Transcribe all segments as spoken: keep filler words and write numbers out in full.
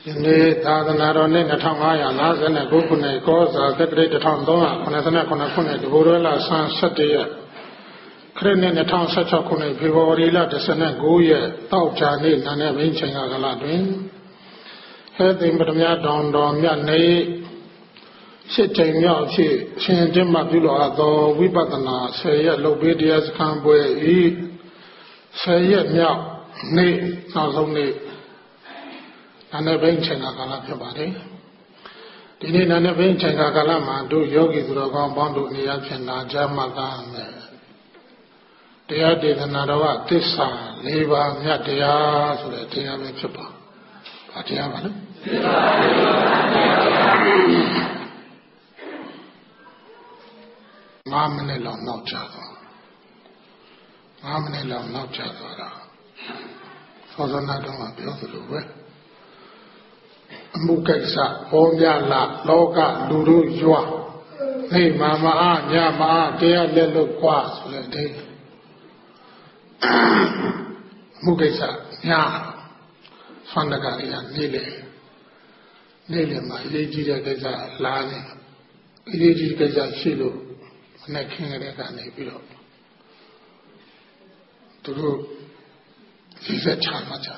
ယနေ့သာသနာတော်နှစ်နှစ်ငါးရာ၅၉ခုနှစ်ကောဇာတက္ကရာတစ်ထောင်သုံးရာခုနှစ်ခုနှစ်တဘူရလဆန်း၁၁ရက်ခရစ်နှစ်၂၀၁၆ခုနှစ်ဖေဖော်ဝါရီလ၂၉ရက်တောက်ကြနေ့နာနဲ့ဘိန်းချိန်ကာလတွင်ဟဲ့သိမ်ပထမတောင်တော်မြတ်နေရှစ်ချိန်မြောက်ဖြစ်ရှင်ကျင်းပပြုလိုအပ်သောဝိပဿနာဆယ်ရက်လုပ်ပေးတရားစခန်းပွဲဤဆယ်ရက်မြောက်နေ့နောက်ဆုံးနေ့နာနဲ့ဘိန်းချိန်ကာလဖြစ်ပါတယ်ဒီနေ့နာနဲ့ဘိန်းချိန်ကာလမှာတို့ယောဂီသူတော်ကောင်းပေါင်းတို့နေရာဖြစ်နာကြမှတ်သားမယ်တရားဒေသနာတော်ကသစ္စာ၄ပါးမြတ်တရားဆိုတဲ့တရားပဲဖြစ်ပါဘာတရားပါလဲသစ္စာ၄ပါးမြတ်တရားငါးမိနစ်လောက်နောက်ကျသွားငါးမိနစ်လောက်နောက်ကျသွားတာသောဇနာတော်ကပြောသလိုပဲအမှုကိစ္စပေါ်များလာလောကလူတို့ရွာနေမာမအားညမအားတရားလက်လို့ကွာဆိုတဲ့ဒိဋ္ဌိမှုကိစ္စညာဆွမ်းတကလေးကနေလေနေလေမှာအရေးကြီးတဲ့ကိစ္စလာနေအရေးကြီးကိစ္စရှိလို့မနဲ့ခင်းရတဲ့ကနေပြီးတော့သူတို့ဒီစက်ချမှာကြတာ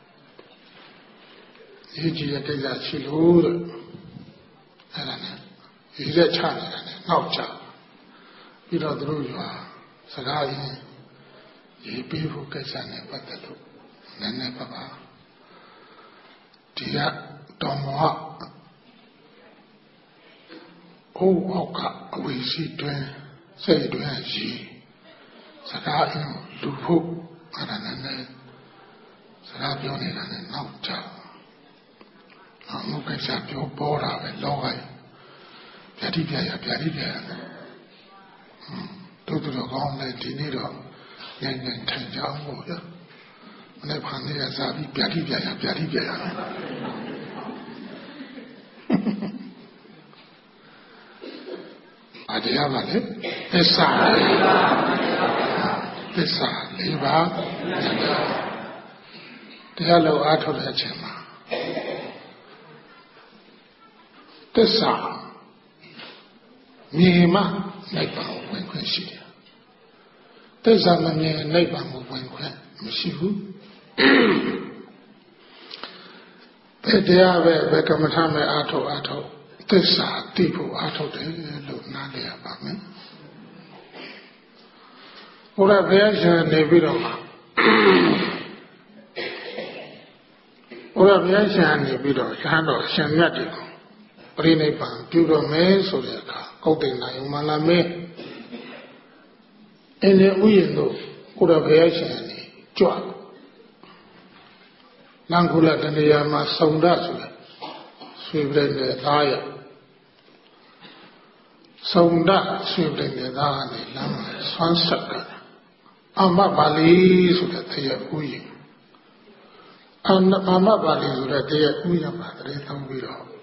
အရေးကြီးတဲ့ကိစ္စရှိလို့တဲ့အဲ့ဒါနဲ့ဒီစက်ချနေတာနဲ့နောက်ချပြီးတော့သူတို့ရွာစကားရင်းရေးပေးဖို့ကိစ္စနဲ့ပတ်သက်လို့နည်းနည်းပါပါဒီကတော်မောအိုးအောက်ကအဝီစီတွင်စိတ်တွင်ရှိစကားအင်းလူဖို့အဲ့ဒါနဲ့စကားပြောနေတာနဲ့နောက်ကျအမှုကိစ္စပြောပေါ်တာပဲလောကကြီးဗျာတိပြရဗျာတိပြရတို့တို့ကောင်းတယ်ဒီနေ့တော့ညံ့ညံ့ထိုင်ကြအောင်ပေါ့ဗျာမနေ့ဖန်နေရစားပြီးဗျာတိပြရဗျာတိပြရအတရားပါလေသစ္စာလေးပါးသစ္စာလေးပါးတရားလုံးအားထုတ်တဲ့အချိန်မှာသစ္စာမြင်မှနိဗ္ဗာန်ကိုဝင်ခွင့်ရှိတယ်သစ္စာမမြင်နိဗ္ဗာန်ကိုဝင်ခွင့်မရှိဘူးဘယ်တရားပဲဘယ်ကမ္မထာမဲ့အားထုတ်အားထုတ်သစ္စာသိဖို့အားထုတ်တယ်လို့နားလည်ရပါမယ်ဘုရားဘုရားရှင်နေပြီးတော့မှာဘုရားဘုရားရှင်နေပြီးတော့ရဟန်းတော်ရှင်မြတ်တွေကိုပရိနိဗ္ဗာန်ပြုတော်မယ်ဆိုတဲ့အခါကုဋ္ဌိနာယုံမလာမင်းအင်းရဲ့ဥယျာဉ်တို့ဘုရားဘုရားရှင်နေကြွလန်ခုလတနေရာမှာစုံဒဆိုတဲ့ဆွေပြိတဲ့သားရစုံဒဆွေပြိတဲ့သားကနေလမ်းမှာဆွမ်းဆက်ကအာမပါဠိဆိုတဲ့တရားဥယျာဉ်အာမပါဠိဆိုတဲ့တရားဥယျာဉ်မှာတရေသုံးပြီးတော့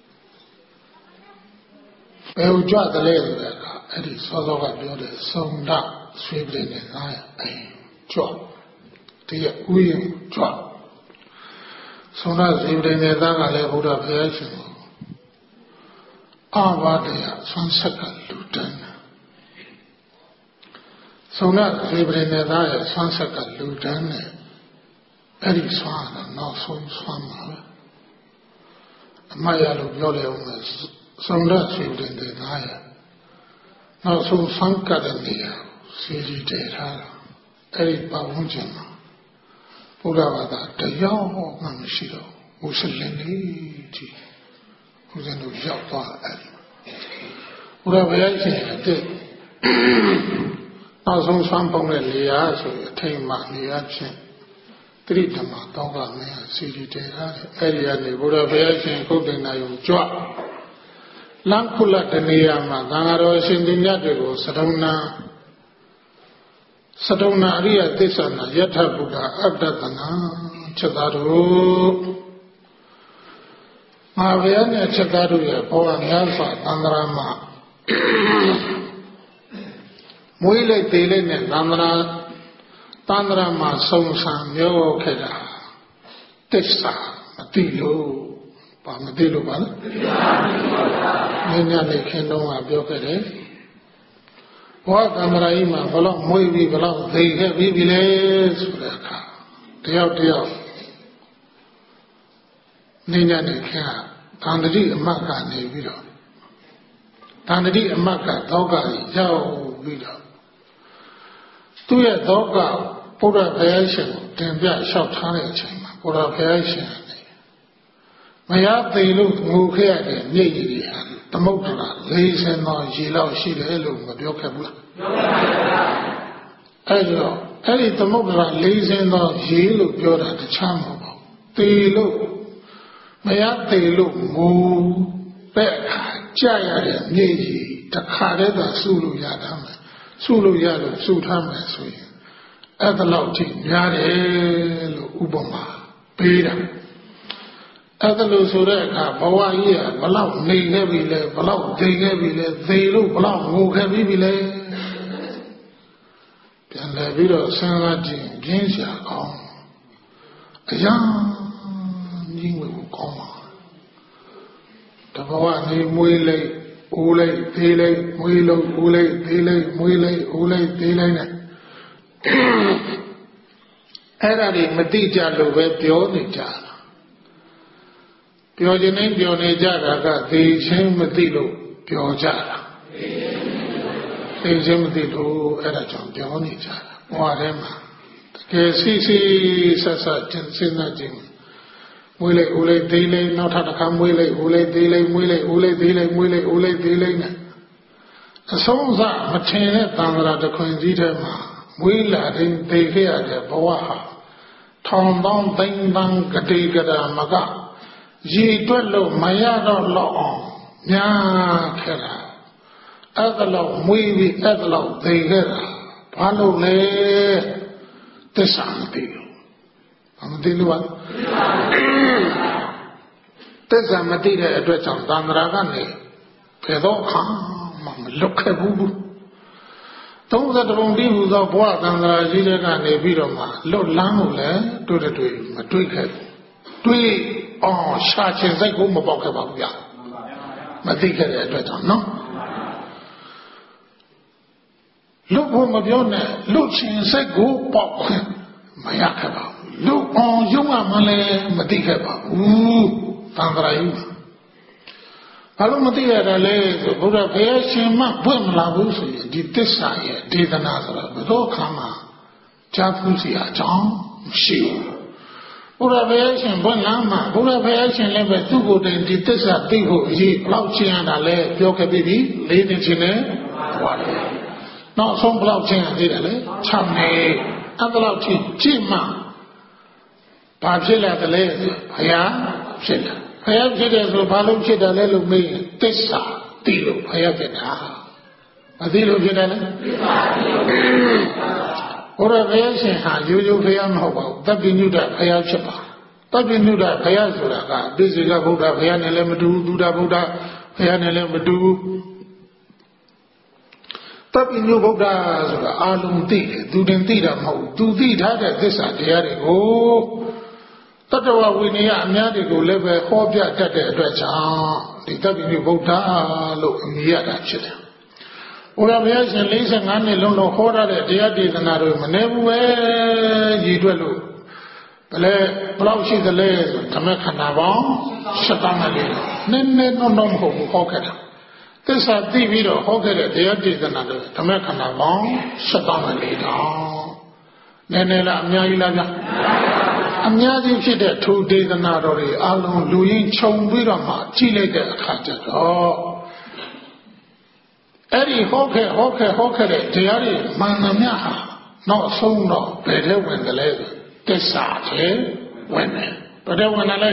ဘယ်ကြွတယ်လဲဆိုတဲ့အခါအဲ့ဒီစောစောကပြောတဲ့စုံဒဆွေပြိတဲ့သားရအိမ်ကြွတရားဥယျာဉ်ကြွဆုံးရဇေဝတဲ့သားကလည်းဘုရားဘုရားရှင်ကိုအာဝါဒယဆွမ်းဆက်ကလူတန်းဆုံးရဇေဝတဲ့သားရဲ့ဆွမ်းဆက်ကလူတန်းနဲ့အဲ့ဒီဆွမ်းတော့နောက်ဆုံးဆွမ်းမှာပဲအမရလို့ပြောတယ်ဦးမယ်ဆုံးရဇေဝတဲ့သားရဲ့နောက်ဆုံးဆွမ်းကတဲ့နေရာစီရီတည်ထားတာအဲ့ဒီပတ်ဝန်းကျင်မှာဘုရားဘာသာတရားဟောမှမရှိတော့မွတ်စလင်တွေကြီးဘုရားတို့ရောက်သွားအဲ့ဒီဘုရားဘုရားရှင်တဲ့နောက်ဆုံးဆွမ်းပုံတဲ့နေရာဆိုရင်အထိတ်မှနေရာချင်းတိရိဓမ္မတောင်းကမင်းစီရီတေထားတယ်အဲ့ဒီကနေဘုရားဘုရားရှင်ကုဋ္ဌိနာယုံကြွလမ်းခုလတနေရာမှာသံဃာတော်ရှင်သူမြတ်တွေကိုစတုံနာစတုံနာအရိယသစ္စာနာယထဗုဒ္ဓအတ္တတနာချက်သားတို့ငါဘုရားနဲ့ချက်သားတို့ရဲ့ဘောဂများစွာသံဃာမှာမွေးလိုက်သေးလိုက်နဲ့သံဃာသံဃာမှာစုံစံမျိုးခဲ့တာသစ္စာမသိလို့ပါမသိလို့ပါလားနင်းညနေခင်းတော့ကပြောခဲ့တယ်ဘောကံမရာကြီးမှာဘလောက်မွေးပြီးဘလောက်သိခဲ့ပြီးပြီလေဆိုတဲ့အခါတယောက်တယောက်နင်းညနေခင်းကတန်တတိအမတ်ကနေပြီးတော့တန်တတိအမတ်ကတော့ကရောက်ပြီးတော့သူ့ရဲ့တော့ကဘုရားဘုရားရှင်တင်ပြလျှောက်ထားတဲ့အချိန်မှာဘုရားဘုရားရှင်ကနေမရသေးလို့ငိုခဲ့ရတဲ့မျက်ရည်တွေဟာသမုဒ္ဒရာလေးဆင်းသောရေလောက်ရှိတယ်လို့မပြောခဲ့ဘူးလားပြောပါဘူးအဲ့တော့အဲ့ဒီသမုဒ္ဒရာလေးဆင်းသောရေလို့ပြောတာတခြားမဟုတ်ပါဘူးသေလို့မရသေးလို့ငိုပဲ့အခါကြာရတဲ့မျက်ရည်တခါတည်းသာစုလို့ရတာမယ်စုလို့ရလို့စုထားမယ်ဆိုရင်အဲ့ဒါလောက်ထိများတယ်လို့ဥပမာပေးတာအဲ့ဒါလို့ဆိုတဲ့အခါဘဝကြီးကဘလောက်နေခဲ့ပြီလဲဘလောက်သိခဲ့ပြီလဲသိလို့ဘလောက်ငိုခဲ့ပြီလဲပြန်လဲပြီးတော့စဉ်းစားကြည့်ကျင်းရှာကောင်းအရာကြီးဝေကိုကောင်းပါတဘဝနေမွေးလိုက်ဦးလိုက်သေးလိုက်မွေးလို့ဦးလိုက်သေးလိုက်မွေးလိုက်ဦးလိုက်သေးလိုက်နဲ့အဲ့ဒါတွေမတိကြလို့ပဲပြောနေကြတာပြောခြင်းနဲ့ပြောနေကြတာကသိချင်းမသိလို့ပြောကြတာသိချင်းမသိလို့အဲ့ဒါကြောင့်ပြောနေကြတာဘဝထဲမှာတကယ်စီစီဆက်ဆက်စဉ်းစားကြည့်မွေးလိုက်ဦးလိုက်သေးလိုက်နောက်ထပ်တစ်ခါမွေးလိုက်ဦးလိုက်သေးလိုက်မွေးလိုက်ဦးလိုက်သေးလိုက်မွေးလိုက်ဦးလိုက်သေးလိုက်နဲ့အဆုံးစမထင်တဲ့တန်ត្រာတခွင်ကြီးထဲမှာမွေးလာတဲ့သိခဲ့ရတဲ့ဘဝဟာထောင်ပေါင်းသိန်းပေါင်းကတိကရာမကရည်တွက်လို့မရတော့လောက်အောင်များခဲ့တာအဲ့ဒါလောက်မွေးပြီးအဲ့ဒါလောက်သိခဲ့တာဘာလို့လဲသစ္စာမသိလို့ဘာမသိလို့ပါသစ္စာမသိတဲ့အတွက်ကြောင့်သံဃာကနေဘယ်တော့မှမလွတ်ခဲ့ဘူးသုံးသတ္တပုံတည်းဟူသောဘဝသံဃာကြီးတွေကနေပြီးတော့မှလွတ်လန်းလို့လဲတွေ့တဲ့တွေ့မတွေ့ခဲ့ဘူးတွေ့အောင်ရှာချင်စိတ်ကိုမပေါက်ခဲ့ပါဘူးဗျာမသိခဲ့တဲ့အတွက်ကြောင့်နော်လွတ်ဖို့မပြောနဲ့လွတ်ချင်စိတ်ကိုပေါက်ခွင့်မရခဲ့ပါဘူးလွတ်အောင်ရုံးရမှလည်းမသိခဲ့ပါဘူးသံဃာကြီးဘာလို့မသိရတာလဲဆိုဘုရားဘုရားရှင်မပွင့်မလာဘူးဆိုရင်ဒီသစ္စာရဲ့ဒေသနာဆိုတာဘယ်တော့ခါမှကြားဖူးစီအကြောင်းမရှိဘူးဘုရားဘုရားရှင်ပွင့်လာမှဘုရားဘုရားရှင်လည်းပဲသူ့ကိုယ်တိုင်ဒီသစ္စာသိဖို့အရေးဘလောက်ရှင်းရတာလဲပြောခဲ့ပြီလေးနှစ်ချင်းနဲ့ဟောတယ်နောက်ဆုံးဘလောက်ရှင်းရသေးတယ်လဲ၆နှစ်အဲ့ဒါလောက်ထိကြည့်မှဘာဖြစ်လာတယ်လဲဘုရားဖြစ်လာဘုရားဖြစ်တယ်ဆိုဘာလို့ဖြစ်တယ်လဲလို့မေးရင်သစ္စာသိလို့ဘုရားဖြစ်တာမသိလို့ဖြစ်တယ်လဲသစ္စာသိလို့ဘုရားဘုရားရှင်ဟာရိုးရိုးဘုရားမဟုတ်ပါဘူးတပ္ပိညုတဘုရားဖြစ်ပါတပ္ပိညုတဘုရားဆိုတာကပိစိကဗုဒ္ဓဘုရားနဲ့လည်းမတူဘူးသုဒ္ဓဗုဒ္ဓဘုရားနဲ့လည်းမတူဘူးတပ္ပိညုဗုဒ္ဓဆိုတာအာလုံးသိတယ်သူတင်သိတာမဟုတ်ဘူးသူသိထားတဲ့သစ္စာတရားတွေကိုတတ္တဝဝိနည်းအများတွေကိုလည်းပဲဟောပြတတ်တဲ့အတွက်ကြောင့်ဒီတပ္ပိညုဗုဒ္ဓလို့အမည်ရတာဖြစ်တယ်ဘုရားဘုရားရှင်၄၅နှစ်လုံးလုံးဟောရတဲ့တရားဒေသနာတွေမနေဘူးပဲရည်တွက်လို့ဘယ်လဲဘယ်လောက်ရှိသလဲဆိုဓမ္မခန္ဓာပေါင်း၈တောင်းနဲ့လေးနည်းနည်းတော့တော့မဟုတ်ဘူးဟောခဲ့တာသစ္စာသိပြီးတော့ဟောခဲ့တဲ့တရားဒေသနာတွေဓမ္မခန္ဓာပေါင်း၈တောင်းနဲ့လေးတောင်းနည်းနည်းလားအများကြီးလားဗျာအများကြီးဖြစ်တဲ့ထိုဒေသနာတော်တွေအလုံးလူရင်းခြုံပြီးတော့မှကြည့်လိုက်တဲ့အခါကျတော့အဲ့ဒီဟောခဲ့ဟောခဲ့ဟောခဲ့တဲ့တရားတွေမှန်သမျှဟာနောက်ဆုံးတော့ဘယ်ထဲဝင်တယ်လဲသစ္စာထဲဝင်တယ်ဘယ်ထဲဝင်တယ်လဲ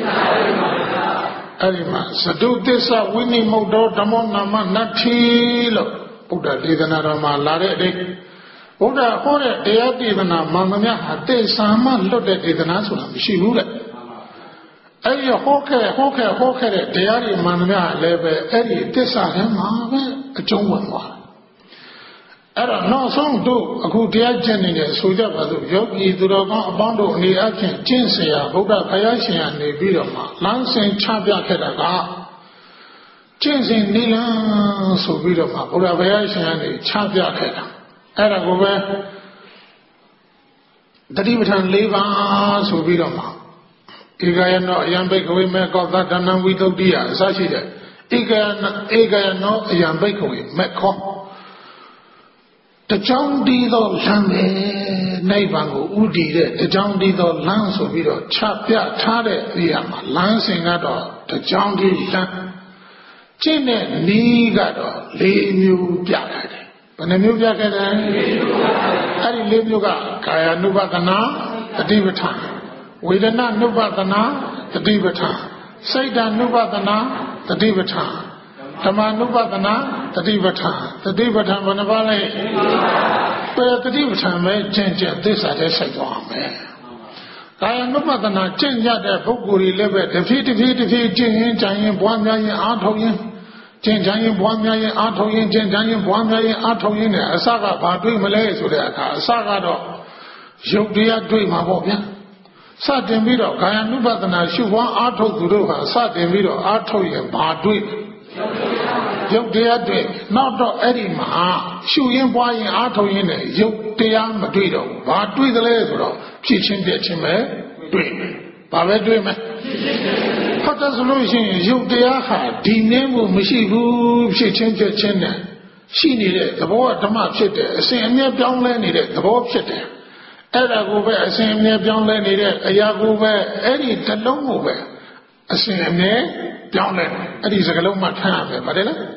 အဲ့ဒီမှာသတုသစ္စာဝိနိမုတ်တော်ဓမ္မနာမနတ္ထိလို့ဘုရားဒေသနာတော်မှာလာတဲ့အတိတ်ဘုရားဟောတဲ့တရားဒေသနာမှန်သမျှဟာသစ္စာမှလွတ်တဲ့ဒေသနာဆိုတာမရှိဘူးတဲ့အဲ့ဒီဟောခဲ့ဟောခဲ့ဟောခဲ့တဲ့တရားတွေမှန်သမျှလည်းပဲအဲ့ဒီသစ္စာထဲမှာပဲအကျုံးဝင်သွားအဲ့တော့နောက်ဆုံးတို့အခုတရားကျင့်နေတဲ့ဆိုကြပါစို့ယောဂီသူတော်ကောင်းအပေါင်းတို့အနေအချင်းကျင့်เสียဗုဒ္ဓဘုရားရှင်ကနေပြီးတော့မှလမ်းစဉ်ချပြခဲ့တာကကျင့်စဉ်နိလန်းဆိုပြီးတော့မှဘုရားဘုရားရှင်ကနေချပြခဲ့တာအဲ့ဒါကိုပဲတတိပဋ္ဌာန်၄ပါးဆိုပြီးတော့မှဧကယနောအယံဘိကဝေမေကောသတ္တနံဝိသုဒ္ဓိယအစရှိတဲ့ဧကယနောဧကယနောအယံဘိကဝေမေခောတကြောင်တည်သောလမ်းပဲနိဗ္ဗာန်ကိုဥတည်တဲ့တကြောင်တည်သောလမ်းဆိုပြီးတော့ချပြထားတဲ့နေရာမှာလမ်းစဉ်ကတော့တကြောင်တည်လမ်းကျင့်တဲ့နည်းကတော့၄မျိုးပြခဲ့တယ်ဘယ်နှမျိုးပြခဲ့တယ်အဲ့ဒီ၄မျိုးကကာယ ानु ပဒနာတတိပဋ္ဌာန်ဝေဒနာ ानु ပဒနာတတိပဋ္ဌာန်စိတ်ဓာ ानु ပဒနာတတိပဋ္ဌာန်ဓမ္မ ानु ပဒနာတတိပဋ္ဌာန်တတိပဋ္ဌာန်ဘယ်နှပါလဲပယ်တတိပဋ္ဌာန်ပဲကျင့်ကြသစ္စာတဲ့စိုက်သွားမယ်ကာယ ानु ပဒနာကျင့်ကြတဲ့ပုဂ္ဂိုလ်တွေလည်းပဲတစ်ဖြည်းတစ်ဖြည်းတစ်ဖြည်းကျင့်ရင်ကြံရင်ပွားများရင်အားထုတ်ရင်ကျင့်ကြံရင်ပွားများရင်အားထုတ်ရင်ကျင့်ကြံရင်ပွားများရင်အားထုတ်ရင်လည်းအစကဘာတွေ့မလဲဆိုတဲ့အခါအစကတော့ရုပ်တရားတွေ့မှာပေါ့ဗျာစတင်ပြီးတော့ကာယ ानु ပဒနာရှုပွားအားထုတ်သူတို့ဟာစတင်ပြီးတော့အားထုတ်ရင်ဘာတွေ့ရုပ်တရားတွေ့နောက်တော့အဲ့ဒီမှာရှုရင်ပွားရင်အားထုတ်ရင်လည်းရုပ်တရားမတွေ့တော့ဘူးဘာတွေ့သလဲဆိုတော့ဖြစ်ချင်းပြချင်းပဲတွေ့မယ်ဘာပဲတွေ့မယ်ဟုတ်တယ်ဆိုလို့ရှိရင်ရုပ်တရားဟာဒီနည်းမှုမရှိဘူးဖြစ်ချင်းပြချင်းနဲ့ရှိနေတဲ့သဘောဓမ္မဖြစ်တယ်အစဉ်အမြဲပြောင်းလဲနေတဲ့သဘောဖြစ်တယ်အဲ့ဒါကိုပဲအစဉ်အမြဲပြောင်းလဲနေတဲ့အရာကိုပဲအဲ့ဒီတစ်လုံးကိုပဲအစဉ်အမြဲပြောင်းလဲအဲ့ဒီစကလုံးမှထမ်းရမယ်ဗါတယ်လား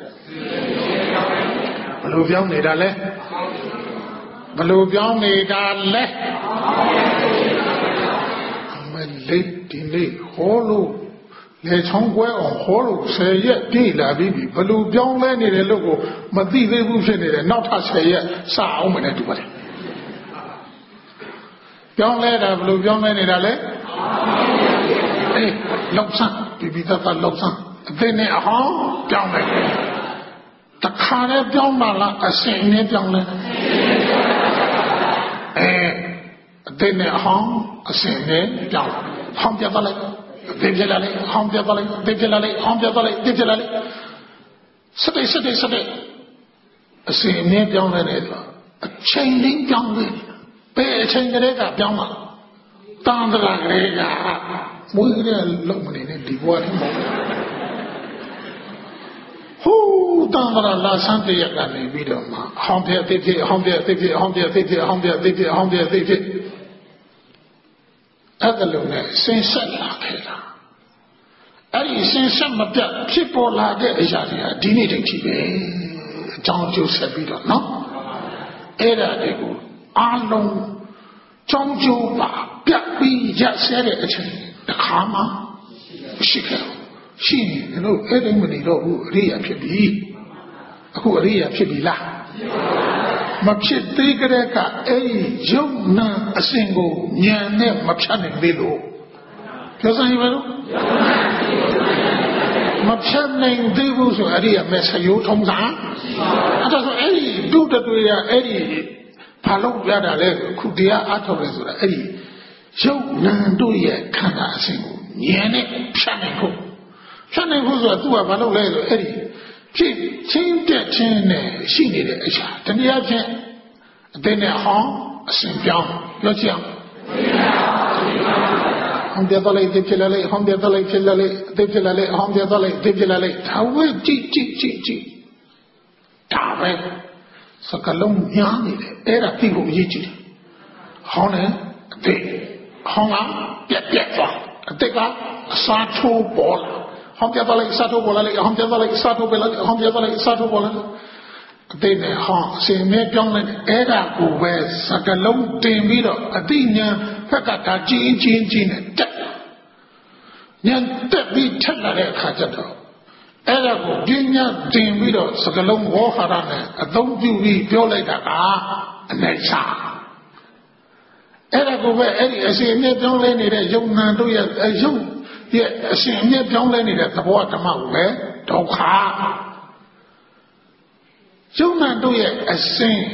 ဘလို့ပြောင်းနေတာလဲဘလို့ပြောင်းနေတာလဲမလေးဒီနေ့ဟောလို့လေချောင်းကွဲအောင်ဟောလို့ဆယ်ရက်ပြည့်လာပြီဘလို့ပြောင်းလဲနေတယ်လို့ကိုမသိသေးဘူးဖြစ်နေတယ်နောက်ထပ်ဆယ်ရက်စအောင်မနဲ့တူပါတယ်ပြောင်းလဲတာဘလို့ပြောင်းလဲနေတာလဲအေးလောက်ဆန်းဒီပိသတ်လောက်ဆန်းအသိနဲ့အဟောင်းပြောင်းလဲတခါနဲ့ပြောင်းလာလားအစဉ်နဲ့ပြောင်းလဲအဲအသိနဲ့အဟောင်းအစဉ်နဲ့ပြောင်းဟောင်းပြတ်လိုက်အသိပြလာလိုက်ဟောင်းပြတ်လိုက်အသိပြလာလိုက်ဟောင်းပြတ်လိုက်အသိပြလာလိုက်စတဲ့စတဲ့စတဲ့အစဉ်နဲ့ပြောင်းလဲတယ်အချိန်လေးပြောင်းလဲဘယ်အချိန်ကလေးကပြောင်းလာတန်တရာကလေးကမွေးကလေးလုံးမနေနဲ့ဒီဘဝထဲမှာဟိုးတန်တရာလာဆန်းတရက်ကနေပြီးတော့မှအဟောင်းပြအသိဖြစ်အဟောင်းပြအသိဖြစ်အဟောင်းပြအသိဖြစ်အဟောင်းပြအသိဖြစ်အဟောင်းပြအသိဖြစ်အဲ့ဒါလုံးနဲ့ဆင်းဆက်လာခဲ့တာအဲ့ဒီဆင်းဆက်မပြတ်ဖြစ်ပေါ်လာတဲ့အရာတွေကဒီနေ့တည်းကြီးပဲအကြောင်းကျိုးဆက်ပြီးတော့နော်အဲ့ဒါတွေကိုအားလုံးကြောင်းကျိုးပါပြတ်ပြီးရဆဲတဲ့အချိန်တစ်ခါမှရှိခဲ့ရှိနေလို့အဲ့ဒီမနေတော့ဘူးအရိယာဖြစ်ပြီအခုအရိယာဖြစ်ပြီလားမဖြစ်သေးကြတဲ့ကအဲ့ဒီယုံနာအစဉ်ကိုဉာဏ်နဲ့မဖြတ်နိုင်သေးလို့ပြောစမ်းရပါလို့မဖြတ်နိုင်သေးဘူးဆိုအရိယာမဲ့ဆရိုးထုံးတာအဲ့ဒါဆိုအဲ့ဒီဒုတတွေ့ရအဲ့ဒီဘာလို့ရတာလဲခုတရားအထုတ်လဲဆိုတာအဲ့ဒီရုပ်နာတို့ရဲ့ခန္ဓာအစဉ်ကိုဉာဏ်နဲ့ဖြတ်နိုင်ဖို့ဖြတ်နိုင်ဖို့ဆိုတာသူကဘာလို့လဲဆိုအဲ့ဒီဖြစ်ချင်းတက်ချင်းနဲ့ရှိနေတဲ့အရာတနည်းအားဖြင့်အသိနဲ့ဟောင်းအစဉ်ပြောင်းပြောချင်အောင်ဟောင်းပြတော့လိုက်ဖြစ်လာလိုက်ဟောင်းပြတော့လိုက်ဖြစ်လာလိုက်အသိဖြစ်လာလိုက်ဟောင်းပြတော့လိုက်သိဖြစ်လာလိုက်ဒါဝဲကြည့်ကြည့်ကြည့်ကြည့်ဒါပဲစကလုံးများနေတယ်အဲ့ဒါသိဖို့အရေးကြီးတယ်ဟောင်းနဲ့အသိဟောင်းကပြက်ပြက်သွားအသိကအစားထိုးပေါ်လာဟောင်းပြတော့လိုက်စားထိုးပေါ်လာလိုက်ဟောင်းပြတော့လိုက်စားထိုးပေါ်လာဟောင်းပြတော့လိုက်စားထိုးပေါ်လာအသိနဲ့ဟောင်းအစဉ်နဲ့ပြောင်းလိုက်အဲ့ဒါကိုပဲစကလုံးတင်ပြီးတော့အသိဉာဏ်ဖက်ကဒါကြီးကြီးကြီးနဲ့တက်ဉာဏ်တက်ပြီးထက်လာတဲ့အခါကျတော့အဲ့ဒါကိုပညာတင်ပြီးတော့စကလုံးဝေါဟာရနဲ့အသုံးပြုပြီးပြောလိုက်တာကအနိစ္စအဲ့ဒါကိုပဲအဲ့ဒီအစဉ်အမြဲပြောင်းလဲနေတဲ့ယုံနာတို့ရဲ့ယုံရဲ့အစဉ်အမြဲပြောင်းလဲနေတဲ့သဘောဓမ္မကိုပဲဒုက္ခယုံနာတို့ရဲ့အစဉ်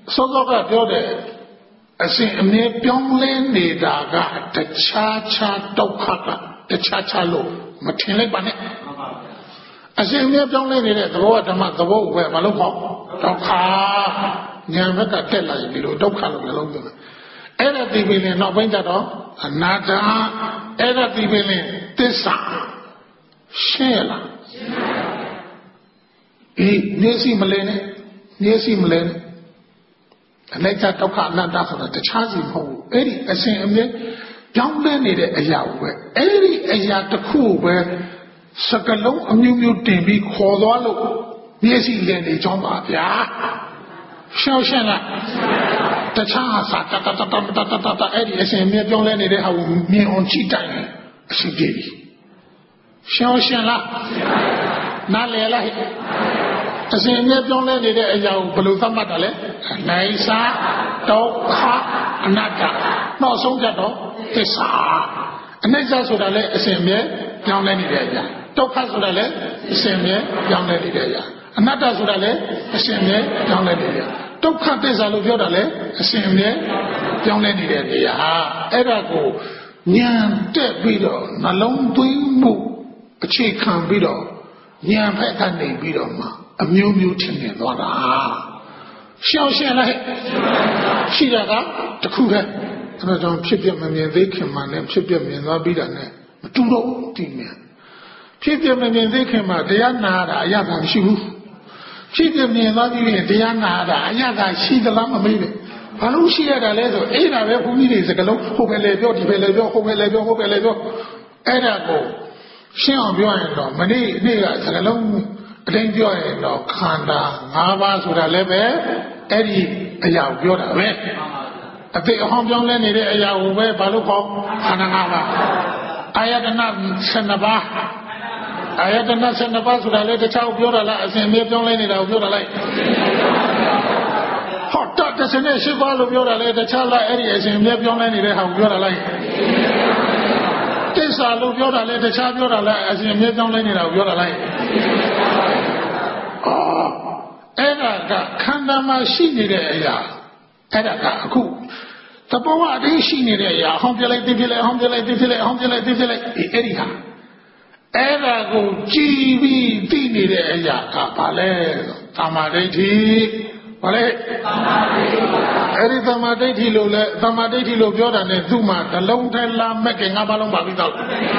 စောစောကပြောတယ်အစဉ်အမြဲပြောင်းလဲနေတာကတခြားခြားဒုက္ခကတခြားခြားလို့မထင်လိုက်ပါနဲ့အစဉ်အမြဲပြောင်းလဲနေတဲ့သဘောကဓမ္မသဘောပဲမလို့ပေါ့ဒုက္ခဉာဏ်ဘက်ကတက်လာရင်ဒီလိုဒုက္ခလို့လည်းလုံးပြောတယ်အဲ့ဒါဒီပင်လည်းနောက်ပိုင်းကျတော့အနာတ္တအဲ့ဒါဒီပင်လည်းသစ္စာရှင်းလားရှင်းပါဘူးအေးမျက်စိမလဲနဲ့မျက်စိမလဲနဲ့အနိစ္စဒုက္ခအနတ္တဆိုတာတခြားစီမဟုတ်ဘူးအဲ့ဒီအစဉ်အမြဲပြောင်းလဲနေတဲ့အရာပဲအဲ့ဒီအရာတစ်ခုပဲစကလုံးအမျိုးမျိုးတင်ပြီးခေါ်သွားလို့မျက်စိလဲနေကြောင်းပါဗျာရှောက်ရှင်းလားတခြားဟာတတတတတတတအဲ့ဒီအစဉ်အမြဲပြောင်းလဲနေတဲ့ဟာကိုမြင်အောင်ကြည့်တိုင်းအစီပြေပြီရှောက်ရှင်းလားနားလည်လားအစဉ်အမြဲပြောင်းလဲနေတဲ့အရာကိုဘယ်လိုသတ်မှတ်တာလဲနိုင်စာဒုက္ခအနတ္တနောက်ဆုံးကြတော့သစ္စာအနိစ္စဆိုတာလည်းအစဉ်အမြဲပြောင်းလဲနေတဲ့အရာဒုက္ခဆိုတာလည်းအစဉ်အမြဲပြောင်းလဲနေတဲ့အရာအနတ္တဆိုတာလည်းအစဉ်အမြဲပြောင်းလဲနေတဲ့အရာဒုက္ခသစ္စာလို့ပြောတာလည်းအစဉ်အမြဲပြောင်းလဲနေတဲ့အရာအဲ့ဒါကိုဉာဏ်တက်ပြီးတော့နှလုံးသွင်းမှုအခြေခံပြီးတော့ဉာဏ်ဖက်ကနေပြီးတော့မှအမျိုးမျိုးထင်နေသွားတာရှောင်ရှင်းလိုက်ရှိတာကတခုတည်းအဲဒါကြောင့်ဖြစ်ပြမမြင်သေးခင်မှလည်းဖြစ်ပြမြင်သွားပြီးတာနဲ့မတူတော့တည်မြင်ဖြစ်ပြမမြင်သေးခင်မှတရားနာတာအရသာမရှိဘူးဖြစ်ပြမြင်သွားပြီးရင်တရားနာတာအရသာရှိသလားမမေးနဲ့ဘာလို့ရှိရတာလဲဆိုအဲ့ဒါပဲဘုန်းကြီးတွေစကလုံးဟုတ်ပဲလေပြောဒီပဲလေပြောဟုတ်ပဲလေပြောဟုတ်ပဲလေပြောအဲ့ဒါကိုရှင်းအောင်ပြောရင်တော့မနေ့နေ့ကစကလုံးအတိုင်းပြောရင်တော့ခန္ဓာ၅ပါးဆိုတာလည်းပဲအဲ့ဒီအရာကိုပြောတာပဲအတိအဟောင်းပြောင်းလဲနေတဲ့အရာကိုပဲဘာလို့ခေါ်ခန္ဓာ၅ပါးအာယတနာ၁၂ပါးအာယတနာ၁၂ပါးဆိုတာလည်းတခြားကိုပြောတာလားအစဉ်အမြဲပြောင်းလဲနေတာကိုပြောတာလိုက်ဟောတတ်တဲ့စနေရှိပါလို့ပြောတာလေတခြားလားအဲ့ဒီအစဉ်အမြဲပြောင်းလဲနေတဲ့ဟာကိုပြောတာလိုက်သစ္စာလို့ပြောတာလေတခြားပြောတာလားအစဉ်အမြဲပြောင်းလဲနေတာကိုပြောတာလိုက်အဲ့ဒါကခန္ဓာမှာရှိနေတဲ့အရာအဲ့ဒါကအခုသဘောဝအတင်းရှိနေတဲ့အရာဟောင်းပြလိုက်သိပြလိုက်ဟောင်းပြလိုက်သိပြလိုက်ဟောင်းပြလိုက်သိပြလိုက်အဲ့ဒီဟာအဲ့ဒါကိုကြည်ပြီးသိနေတဲ့အရာကဘာလဲသမာဓိဋ္ဌိဘာလဲသမာဓိဋ္ဌိအဲ့ဒီသမာဓိဋ္ဌိလို့လဲသမာဓိဋ္ဌိလို့ပြောတာနဲ့သူ့မှာနှလုံးထဲလာမဲ့ကငါးပါးလုံးပါပြီးတော့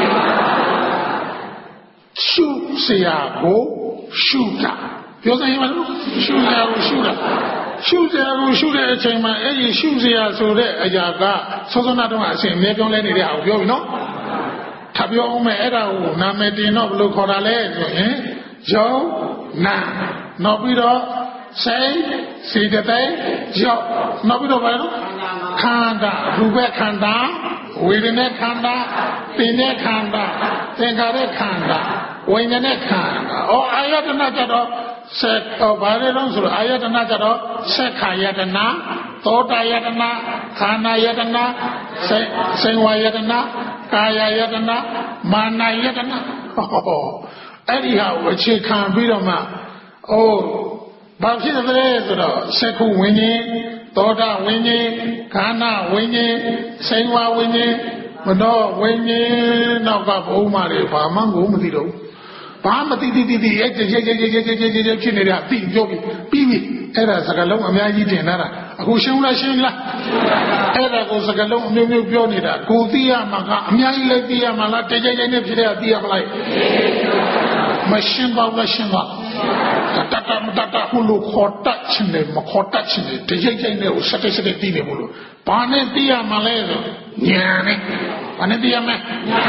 ရှုเสียကိုရှုတာပြောစရင်မလို့ရှုစရာကိုရှုတာရှုစရာကိုရှုတဲ့အချိန်မှာအဲ့ဒီရှုစရာဆိုတဲ့အရာကစောစောနာတော့အစဉ်အမြဲပြောင်းလဲနေတဲ့အောင်ပြောပြီနော်ထပ်ပြောအောင်မယ်အဲ့ဒါကိုနာမည်တင်တော့ဘယ်လိုခေါ်တာလဲဆိုရင်ယောနာနောက်ပြီးတော့စိတ်စေတသိက်ယောနောက်ပြီးတော့ဘာလို့ခန္ဓာရူပခန္ဓာဝေဒနာခန္ဓာသင်္ညာခန္ဓာသင်္ခါရခန္ဓာဝိညာဉ်ခန္ဓာဩအာယတနာကြတော့ဆက်တော့ဘာလဲလို့ဆိုတော့အာယတနာကြတော့ဆက်ခာယတနာသောတာယတနာခန္ဓာယတနာစေဝယတနာကာယယတနာမာနယတနာဟောအဲ့ဒီဟာကိုအခြေခံပြီးတော့မှအိုးဘာဖြစ်သလဲဆိုတော့စက္ခုဝိညာဉ်သောတာဝိညာဉ်ခန္ဓာဝိညာဉ်စေဝဝိညာဉ်မနောဝိညာဉ်နောက်ကဘုံမာတွေဘာမှကိုမသိတော့ဘာမသိသိသိသိရဲ့ရဲ့ရဲ့ရဲ့ရဲ့ရဲ့ဖြစ်နေတာပြီးပြောပြီးပြီးပြီအဲ့ဒါစကလုံးအများကြီးတင်လာတာအခုရှင်းလားရှင်းလားအဲ့ဒါကိုစကလုံးအမျိုးမျိုးပြောနေတာကိုသိရမှာကအများကြီးလည်းသိရမှာလားတကြိမ်ကြိမ်နဲ့ဖြစ်တဲ့သိရမလားမရှင်းပါဘူးရှင်းပါတတမတတဟိုလိုခေါ်တတ်ချင်းတယ်မခေါ်တတ်ချင်းတယ်တကြိမ်ကြိမ်နဲ့စတဲ့စတဲ့သိနေမလို့ဘာနဲ့သိရမှာလဲဆိုညာနဲ့ဘာနဲ့သိရမလဲ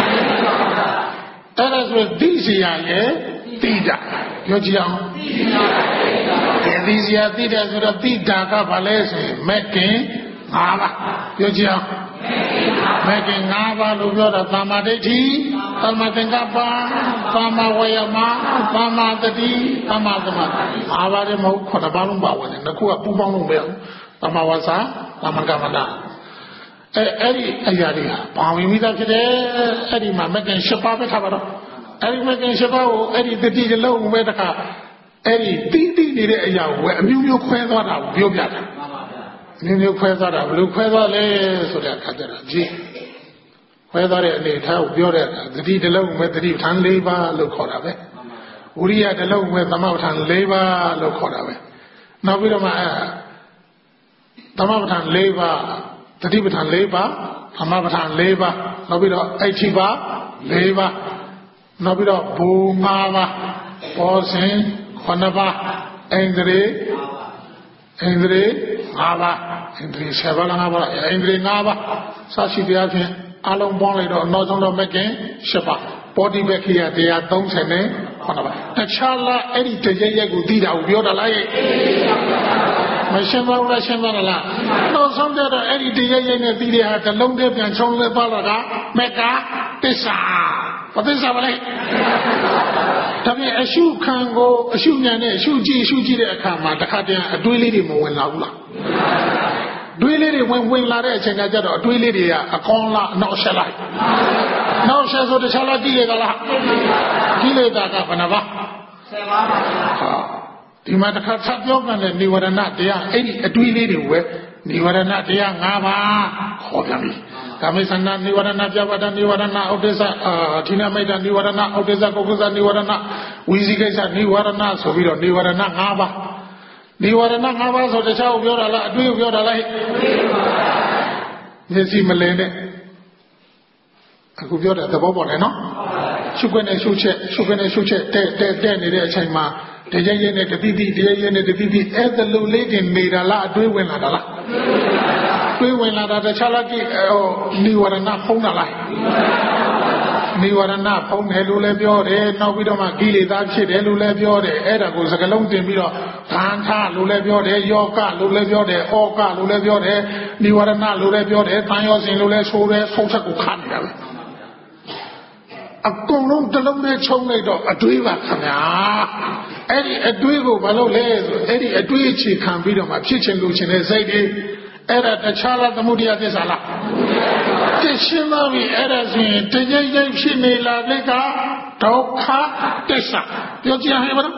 အဲ့ဒါဆိုသိစရာရဲ့သိတာပြောကြည့်အောင်သိစရာသိတယ်ဆိုတော့သိတာကဘာလဲဆိုရင်မက်ကင်၅ပါးပြောကြည့်အောင်မက်ကင်၅ပါးလို့ပြောတာသမ္မာဒိဋ္ဌိသမ္မာသင်္ကပ္ပသမ္မာဝါယာမသမ္မာတတိသမ္မာသမာဓိ၅ပါးတည်းမဟုတ်ခုနှစ်ပါးလုံးပါဝင်တယ်နှစ်ခုကပူပေါင်းလို့မရဘူးသမ္မာဝါစာသမ္မာကမ္မတာအဲအဲ့ဒီအရာတွေဟာဘာဝင်ပြီးသားဖြစ်တယ်အဲ့ဒီမှာမက်ကင်၈ပါးပဲထားပါတော့အဲ့ဒီမက်ကင်၈ပါးကိုအဲ့ဒီတတိလုံးပဲတခါအဲ့ဒီတိတိနေတဲ့အရာကိုပဲအမျိုးမျိုးခွဲသွားတာကိုပြောပြတာမျိုးမျိုးခွဲသွားတာဘယ်လိုခွဲသွားလဲဆိုတဲ့အခါကျတော့ကြည့်ခွဲသွားတဲ့အနေထားကိုပြောတဲ့အခါသတိတစ်လုံးမဲ့သတိပဋ္ဌာန်၄ပါးလို့ခေါ်တာပဲဝိရိယတစ်လုံးမဲ့သမပဋ္ဌာန်၄ပါးလို့ခေါ်တာပဲနောက်ပြီးတော့မှအဲသမပဋ္ဌာန်၄ပါးသတိပဋ္ဌာန်၄ပါးသမပဋ္ဌာန်၄ပါးနောက်ပြီးတော့အဋ္ဌိပါ၄ပါးနောက်ပြီးတော့ဘူ၅ပါးပေါ်စဉ်ခုနှစ်ပါးအိန္ဒြေအိန္ဒြေ၅ပါးအိန္ဒြေဆယ်ပါးလား၅ပါးအိန္ဒြေ၅ပါးစရှိတရားဖြင့်အလုံးပေါင်းလိုက်တော့နောက်ဆုံးတော့မကင်၈ပါးပောတိဘက္ခိယတရား၃၀နဲ့ခုနှစ်ပါးတခြားလားအဲ့ဒီတကြရက်ကိုသိတာကိုပြောတာလားမရှင်းပါဘူးလားရှင်းပါလားနောက်ဆုံးတော့အဲ့ဒီတကြရက်နဲ့သိတဲ့ဟာတစ်လုံးတည်းပြန်ချုံလဲပါလာတာမကသစ္စာဘာသစ္စာပါလဲဒါပြင်အရှုခံကိုအရှုဉာဏ်နဲ့အရှုကြည့်အရှုကြည့်တဲ့အခါမှာတစ်ခါတည်းအတွေးလေးတွေမဝင်လာဘူးလားတွေးလေးတွေဝင်ဝင်လာတဲ့အချိန်ကကျတော့အတွေးလေးတွေကအကောင်းလားအနောက်ဆက်လိုက်နောက်ဆက်ဆိုတခြားလားကြည့်လေကလားကြည့်လေတာကဘယ်နှပါဆယ်ပါးပါဟာဒီမှာတစ်ခါဆက်ပြောกันတဲ့និဝရဏတရားအဲ့ဒီအတွေးလေးတွေဝဲនិဝရဏတရား၅ပါးဟောပြန်ပြီကာမိသနာនិဝရဏပြဝတ္တនិဝရဏဩဒိစ္စအာဌိနမိတ်တនិဝရဏဩဒိစ္စကုက္ကုဇនិဝရဏဝိဇိကိစ္စនិဝရဏဆိုပြီးတော့និဝရဏ၅ပါးនិဝရဏ၅ပါးဆိုတခြားကိုပြောတာလားအတွေးကိုပြောတာလားမျက်စိမလင်းနဲ့အခုပြောတဲ့သဘောပေါက်တယ်နော်ရှုခွင့်နဲ့ရှုချက်ရှုခွင့်နဲ့ရှုချက်တဲ့တဲ့တဲ့နေတဲ့အချိန်မှာတရားရင်းနဲ့တတိတိတရားရင်းနဲ့တတိတိအဲ့ဒါလိုလေးတင်နေတာလားအတွေးဝင်လာတာလားတွေးဝင်လာတာတခြားလားကြည့်ဟိုនិဝရဏဖုံးတာလားនិဝရဏဖုံးတယ်လို့လည်းပြောတယ်နောက်ပြီးတော့မှကိလေသာဖြစ်တယ်လို့လည်းပြောတယ်အဲ့ဒါကိုစကလုံးတင်ပြီးတော့ဘာသာလို့လည်းပြောတယ်ယောဂလို့လည်းပြောတယ်ဩကလို့လည်းပြောတယ်និဝရဏလို့လည်းပြောတယ်တန်ရောစဉ်လို့လည်းဆိုတယ်ဆုံးချက်ကိုခါနေတာပဲအကုန်လုံးတစ်လုံးနဲ့ချုံလိုက်တော့အတွေးပါခင်ဗျာအဲ့ဒီအတွေးကိုဘာလို့လဲဆိုအဲ့ဒီအတွေးအခြေခံပြီးတော့မှဖြစ်ချင်လို့ချင်တဲ့စိတ်တွေအဲ့ဒါတခြားလားသမုဒိယသစ္စာလားသိရှင်းပါပြီအဲ့ဒါဆိုရင်တကြိတ်ကြိတ်ဖြစ်နေလာတဲ့ကဒုက္ခသစ္စာပြောကြည့်ရမှာ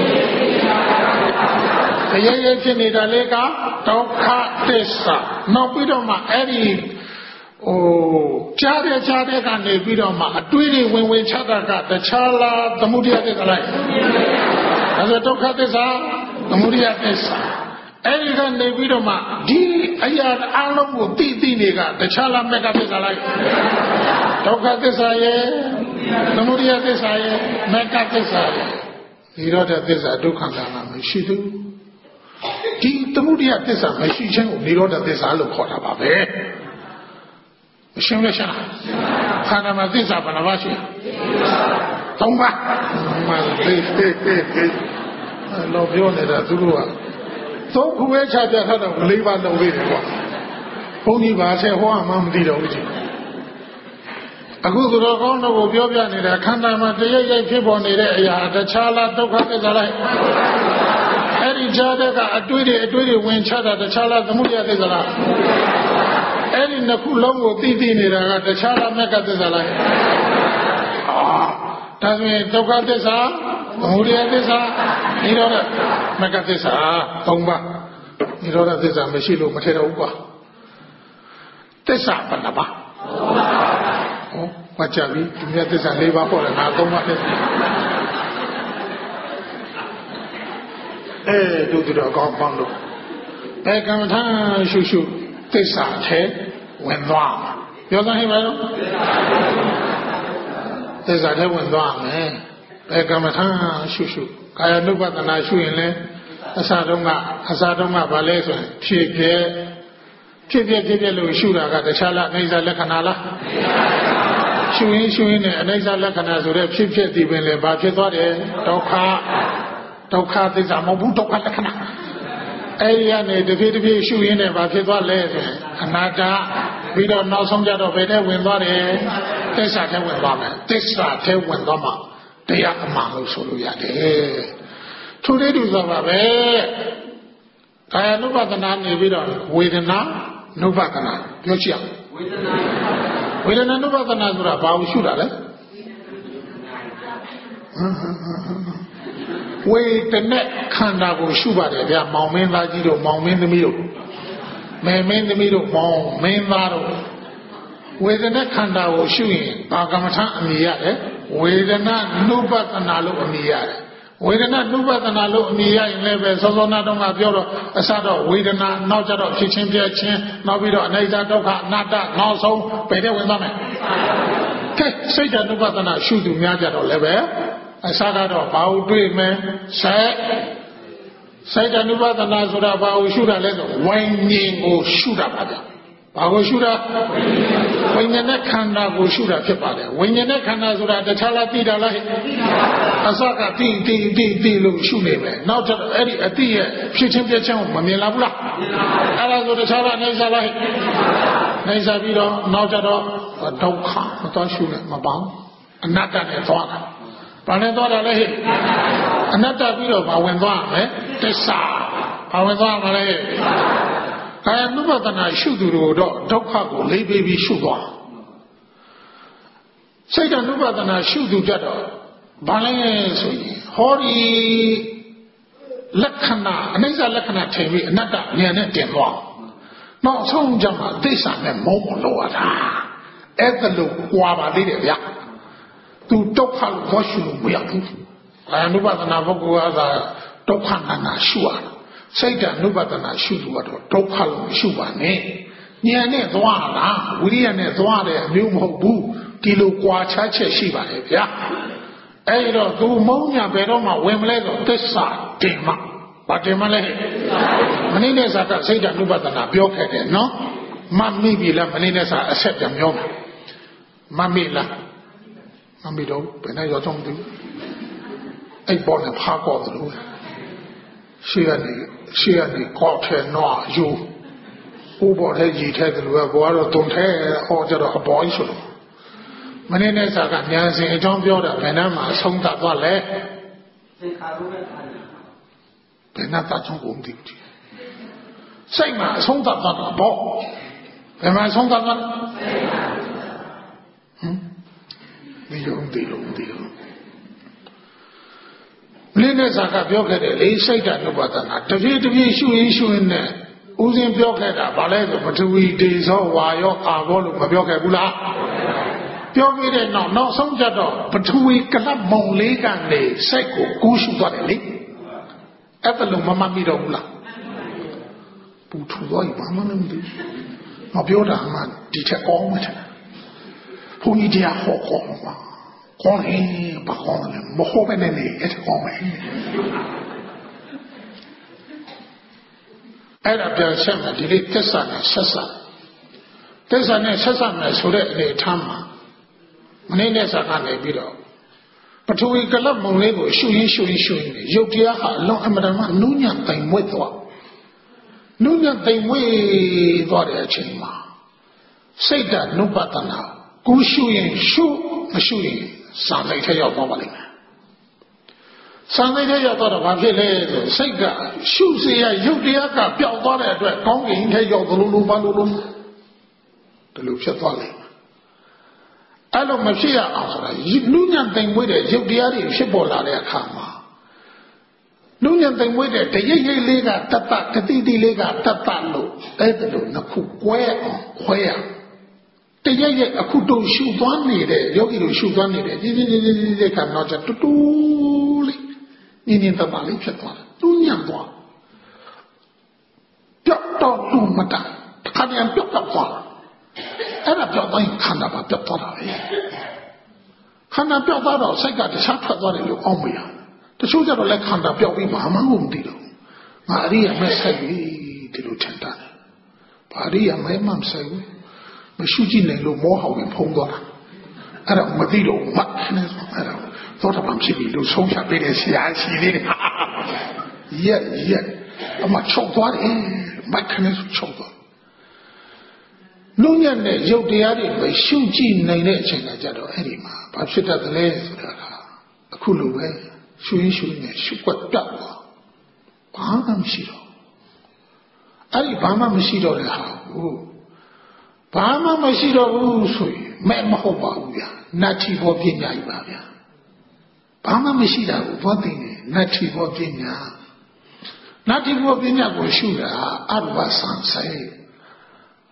တကြိတ်ကြိတ်ဖြစ်နေတာလေကဒုက္ခသစ္စာနောက်ပြီးတော့မှအဲ့ဒီဟိုကြားတဲ့ကြားတဲ့ကနေပြီးတော့မှအတွေးတွေဝင်ဝင်ချတာကတခြားလားသမုဒိယသစ္စာလားဒါဆိုဒုက္ခသစ္စာသမုဒိယသစ္စာအဲ့ဒီကနေပြီးတော့မှဒီအရာအလုံးကိုသိသိနေကတခြားလားမက္ခသစ္စာလားဒုက္ခသစ္စာရဲ့သမုဒိယသစ္စာရဲ့မက္ခသစ္စာရဲ့ဒီတော့တဲ့သစ္စာဒုက္ခကမရှိဘူးဒီသမုဒိယသစ္စာမရှိခြင်းကိုនិရောဓသစ္စာလို့ခေါ်တာပါပဲရှင်းမရှင်းခန္ဓာမှာသစ္စာဘယ်နှပါးရှိသုံးပါးမှန်သေးသေးသေးလောပြောနေတာသူတို့ကသုံးခုပဲခြားပြထားတော့လေးပါလုံးလေးတယ်ကွာဘုန်းကြီးပါဆဲဟောမှမသိတော့ဘူးကြီးအခုသူတော်ကောင်းတို့ကိုပြောပြနေတာခန္ဓာမှာတရရိုက်ဖြစ်ပေါ်နေတဲ့အရာတခြားလားဒုက္ခသစ္စာလားအဲ့ဒီကြားတဲ့ကအတွေ့တွေအတွေ့တွေဝင်ချတာတခြားလားသမုဒိယသစ္စာလားအဲ့ဒီနှစ်ခုလုံးကိုသိသိနေတာကတခြားလားမက္ခသစ္စာလားအာဒါဆိုရင်ဒုက္ခသစ္စာသမုဒိယသစ္စာនិရောဓမက္ခသစ္စာသုံးပါးនិရောဓသစ္စာမရှိလို့မထင်တော့ဘူးကွာသစ္စာဘယ်နှပါးဟောဝါကြပြီဒီမြတ်သစ္စာ၄ပါးပေါ်တယ်ငါသုံးပါးသစ္စာအဲဒုတိယကောင်းပေါင်းလို့အဲကမ္မထာရှုရှုသစ္စာထဲဝင်သွားပြောသားဟိမလို့သစ္စာထဲဝင်သွားမယ်အဲကမ္မထာရှုရှုကာယ ानु ပဒနာရှုရင်လည်းအစတုန်းကအစတုန်းကဘာလဲဆိုရင်ဖြစ်ဖြစ်ဖြစ်ဖြစ်ဖြစ်ဖြစ်လို့ရှုတာကတခြားလားအိဋ္ဌလက္ခဏာလားရှုရင်းရှုရင်းနဲ့အနိစ္စလက္ခဏာဆိုတဲ့ဖြစ်ဖြစ်ဒီပင်လည်းဘာဖြစ်သွားတယ်ဒုက္ခဒုက္ခသစ္စာမဟုတ်ဘူးဒုက္ခလက္ခဏာအဲ့ဒီကနေတဖြည်းတဖြည်းရှုရင်းနဲ့ဘာဖြစ်သွားလဲဆိုရင်အနာတ္တပြီးတော့နောက်ဆုံးကြတော့ဘယ်ထဲဝင်သွားတယ်သစ္စာထဲဝင်သွားမယ်သစ္စာထဲဝင်သွားမှတရားအမှန်လို့ဆိုလို့ရတယ်ထိုလေးတူဆိုပါပဲကာယ ानु ပဒနာနေပြီးတော့ဝေဒနာ ानु ပဒနာပြောကြည့်အောင်ဝေဒနာ ानु ပဒနာဆိုတာဘာကိုရှုတာလဲဝေဒနာခန္ဓာကိုရှုပါတယ်ဗျာမောင်မင်းသားကြီးတို့မောင်မင်းသမီးတို့မဲမင်းသမီးတို့မောင်မင်းသားတို့ဝေဒနာခန္ဓာကိုရှုရင်ဘာကမ္မထအမြင်ရတယ်ဝေဒနာနုပတနာလို့အမြင်ရတယ်ဝေဒနာနုပတနာလို့အမြင်ရရင်လည်းပဲစောစောနာတော့ကပြောတော့အစတော့ဝေဒနာနောက်ကျတော့ဖြစ်ချင်းပြက်ချင်းနောက်ပြီးတော့အနိစ္စဒုက္ခအနတ္တနောက်ဆုံးဘယ်တဲ့ဝင်သွားမလဲကဲစိတ်ဓာတ်နုပတနာရှုသူများကြတော့လည်းပဲအစကတော့ဘာကိုတွေ့မယ်ဆက်စိတ်ဓာတ်နုပတနာဆိုတာဘာကိုရှုတာလဲဆိုဝိညာဉ်ကိုရှုတာပါဗျဘာကိုရှုတာဝိညာဉ်နဲ့ခန္ဓာကိုရှုတာဖြစ်ပါတယ်ဝိညာဉ်နဲ့ခန္ဓာဆိုတာတခြားလားသိတာလားအစကသိသိသိသိလို့ရှုနေမယ်နောက်ကျတော့အဲ့ဒီအတိရဲ့ဖြစ်ချင်းပြချင်းကိုမမြင်လာဘူးလားအဲ့ဒါဆိုတခြားလားနေစားလားနေစားပြီးတော့နောက်ကျတော့ဒုက္ခမတော်ရှုနဲ့မပေါင်းအနတ္တနဲ့သွားတာဘာနဲ့သွားတာလဲဟဲ့အနတ္တပြီးတော့ဘာဝင်သွားမလဲသစ္စာဘာဝင်သွားမလဲကာယ ानु ပတနာရှုသူတို့တော့ဒုက္ခကိုလေးပေးပြီးရှုသွားစိတ် ानु ပတနာရှုသူကြတော့ဘာလဲဆိုရင်ဟောဒီလက္ခဏာအနိစ္စလက္ခဏာထင်ပြီးအနတ္တဉာဏ်နဲ့တင်သွားနောက်ဆုံးကြမှာသစ္စာနဲ့မုန်းမလို့ရတာအဲ့ဒါလို့ကြွာပါသေးတယ်ဗျသူဒုက္ခလို့ဟောရှုလို့မရဘူးကာယ ानु ပတနာပုဂ္ဂိုလ်ကသာဒုက္ခနာနာရှုရတယ်စိတ်ဓာတ်နုပတနာရှုသူကတော့ဒုက္ခလို့မရှုပါနဲ့ဉာဏ်နဲ့သွားတာဝိရိယနဲ့သွားတယ်အမျိုးမဟုတ်ဘူးဒီလိုကြွာချချက်ရှိပါလေဗျာအဲ့တော့သူမုံညာဘယ်တော့မှဝင်မလဲဆိုသစ္စာတင်မှဘာတင်မလဲမနေ့နဲ့စာကစိတ်ဓာတ်နုပတနာပြောခဲ့တယ်နော်မမိပြီလားမနေ့နဲ့စာအဆက်ပြန်ပြောမယ်မမိလားမမိတော့ဘယ်နဲ့ရောတော့မသိဘူးအဲ့ပေါ်နဲ့ဖားကောတယ်လို့ရှေ့ကနေရှေ့ကနေကောက်ထဲတော့ယူဥပေါ်ထဲကြီးထဲတယ်လို့ဘောကတော့တုံထဲဟောကြတော့အပေါ်ကြီးဆိုလို့မနေ့နဲ့စာကညာစဉ်အကြောင်းပြောတာဘယ်နှမှာဆုံးသတ်သွားလဲသင်္ခါရုပ္ပခန္ဓာဘယ်နှတတ်ဆုံးကုန်တည်စိတ်မှာအဆုံးသတ်သွားတာပေါ့ဘယ်မှာဆုံးသတ်သွားလဲဟမ်ဒီလိုဒီလိုဒီလိုလင်းတဲ့စာကပြောခဲ့တယ်လေစိတ်ဓာတ်နုပတနာတပြေးတပြေးရှုရင်းရှုရင်းနဲ့ဦးစင်းပြောခဲ့တာဗာလဲဆိုပထဝီဒေဇောဝါယောအာဘောလို့မပြောခဲ့ဘူးလားပြောခဲ့တဲ့နောက်နောက်ဆုံးကြတော့ပထဝီကလပ်မုံလေးကနေစိတ်ကိုကူးရှုသွားတယ်လေအဲ့ဒါလုံးမမမိတော့ဘူးလားပူထူသွားပြီဘာမှမသိဘူးမပြောတာမှဒီထက်ကောင်းမှတယ်ဘုန်းကြီးတရားဟောကောင်းပါကောင်းရင်ဘာကောင်းလဲမဟုတ်ပဲနဲ့အဲ့ဒါကောင်းပဲအဲ့ဒါပြန်ဆက်မယ်ဒီလေးသစ္စာနဲ့ဆက်ဆက်သစ္စာနဲ့ဆက်ဆက်မယ်ဆိုတဲ့အနေထားမှာမနေ့နဲ့စာကနေပြီးတော့ပထဝီကလပ်မုံလေးကိုရှုရင်းရှုရင်းရှုရင်းရုပ်တရားဟာအလုံးအမတန်မှနုညံ့တိုင်မွေ့သွားနုညံ့တိုင်မွေ့သွားတဲ့အချိန်မှာစိတ်ဓာတ်နုပတနာကိုရှုရင်ရှုမရှုရင်စာလိုက်ထဲရောက်သွားပါလိမ့်မယ်စာလိုက်ထဲရောက်တော့ဘာဖြစ်လဲဆိုစိတ်ကရှုစေရရုပ်တရားကပျောက်သွားတဲ့အတွက်ကောင်းကင်ထဲရောက်သလိုလိုပါလို့လို့ဒီလိုဖြစ်သွားလိမ့်မယ်အဲ့လိုမဖြစ်ရအောင်ဆိုတာနုညံ့တိမ်မွေးတဲ့ရုပ်တရားတွေဖြစ်ပေါ်လာတဲ့အခါမှာနုညံ့တိမ်မွေးတဲ့တရိပ်ရိပ်လေးကတတကတိတိလေးကတတလို့အဲ့ဒါလို့နှစ်ခုကွဲအောင်ခွဲရတရရဲ့အခုတို့ရှုသွားနေတဲ့ယောဂီတို့ရှုသွားနေတဲ့ဒီဒီဒီဒီဒီကတော့တူတူလေးနင်းနေတာပါလေးဖြစ်သွားတယ်သူညံ့သွားပြောက်တော့သူမတတ်ခါပြန်ပြောက်တော့သွားအဲ့ဒါပြောက်တိုင်းခန္ဓာပါပြောက်သွားတာပဲခန္ဓာပြောက်သွားတော့စိတ်ကတခြားထွက်သွားတယ်လို့အောင်းမရတချို့ကျတော့လည်းခန္ဓာပြောက်ပြီးမှမဟုတ်ဘူးလို့ငါအရိယာမဲ့ဆိုင်ပြီးဒီလိုထင်တာဘာအရိယာမဲ့မှမဆိုင်ဘူးမရှုကြည့်နိုင်လို့မောဟောင်ရင်ဖုံးသွားတာအဲ့ဒါမသိတော့မှတ်နေဆိုအဲ့ဒါသောတာပန်ဖြစ်ပြီလို့ဆုံးဖြတ်ပေးတဲ့ဆရာရှိသေးတယ်ရက်ရက်အမချုပ်သွားတယ်မတ်ခနဲ့ချုပ်သွားလုံးညံ့တဲ့ရုပ်တရားတွေပဲရှုကြည့်နိုင်တဲ့အချိန်ကကြတော့အဲ့ဒီမှာဘာဖြစ်တတ်တယ်လဲဆိုတာကအခုလိုပဲရှုရင်းရှုနေရှုွက်ပြတ်သွားဘာမှမရှိတော့အဲ့ဒီဘာမှမရှိတော့တဲ့ဟာကိုဘာမှမရှိတော့ဘူးဆိုရင်မဲ့မဟုတ်ပါဘူးဗျာနတ္ထိဘောပညာကြီးပါဗျာဘာမှမရှိတာကိုဘောသိနေနတ္ထိဘောပညာနတ္ထိဘောပညာကိုရှုတာအရူပဆံဆိုင်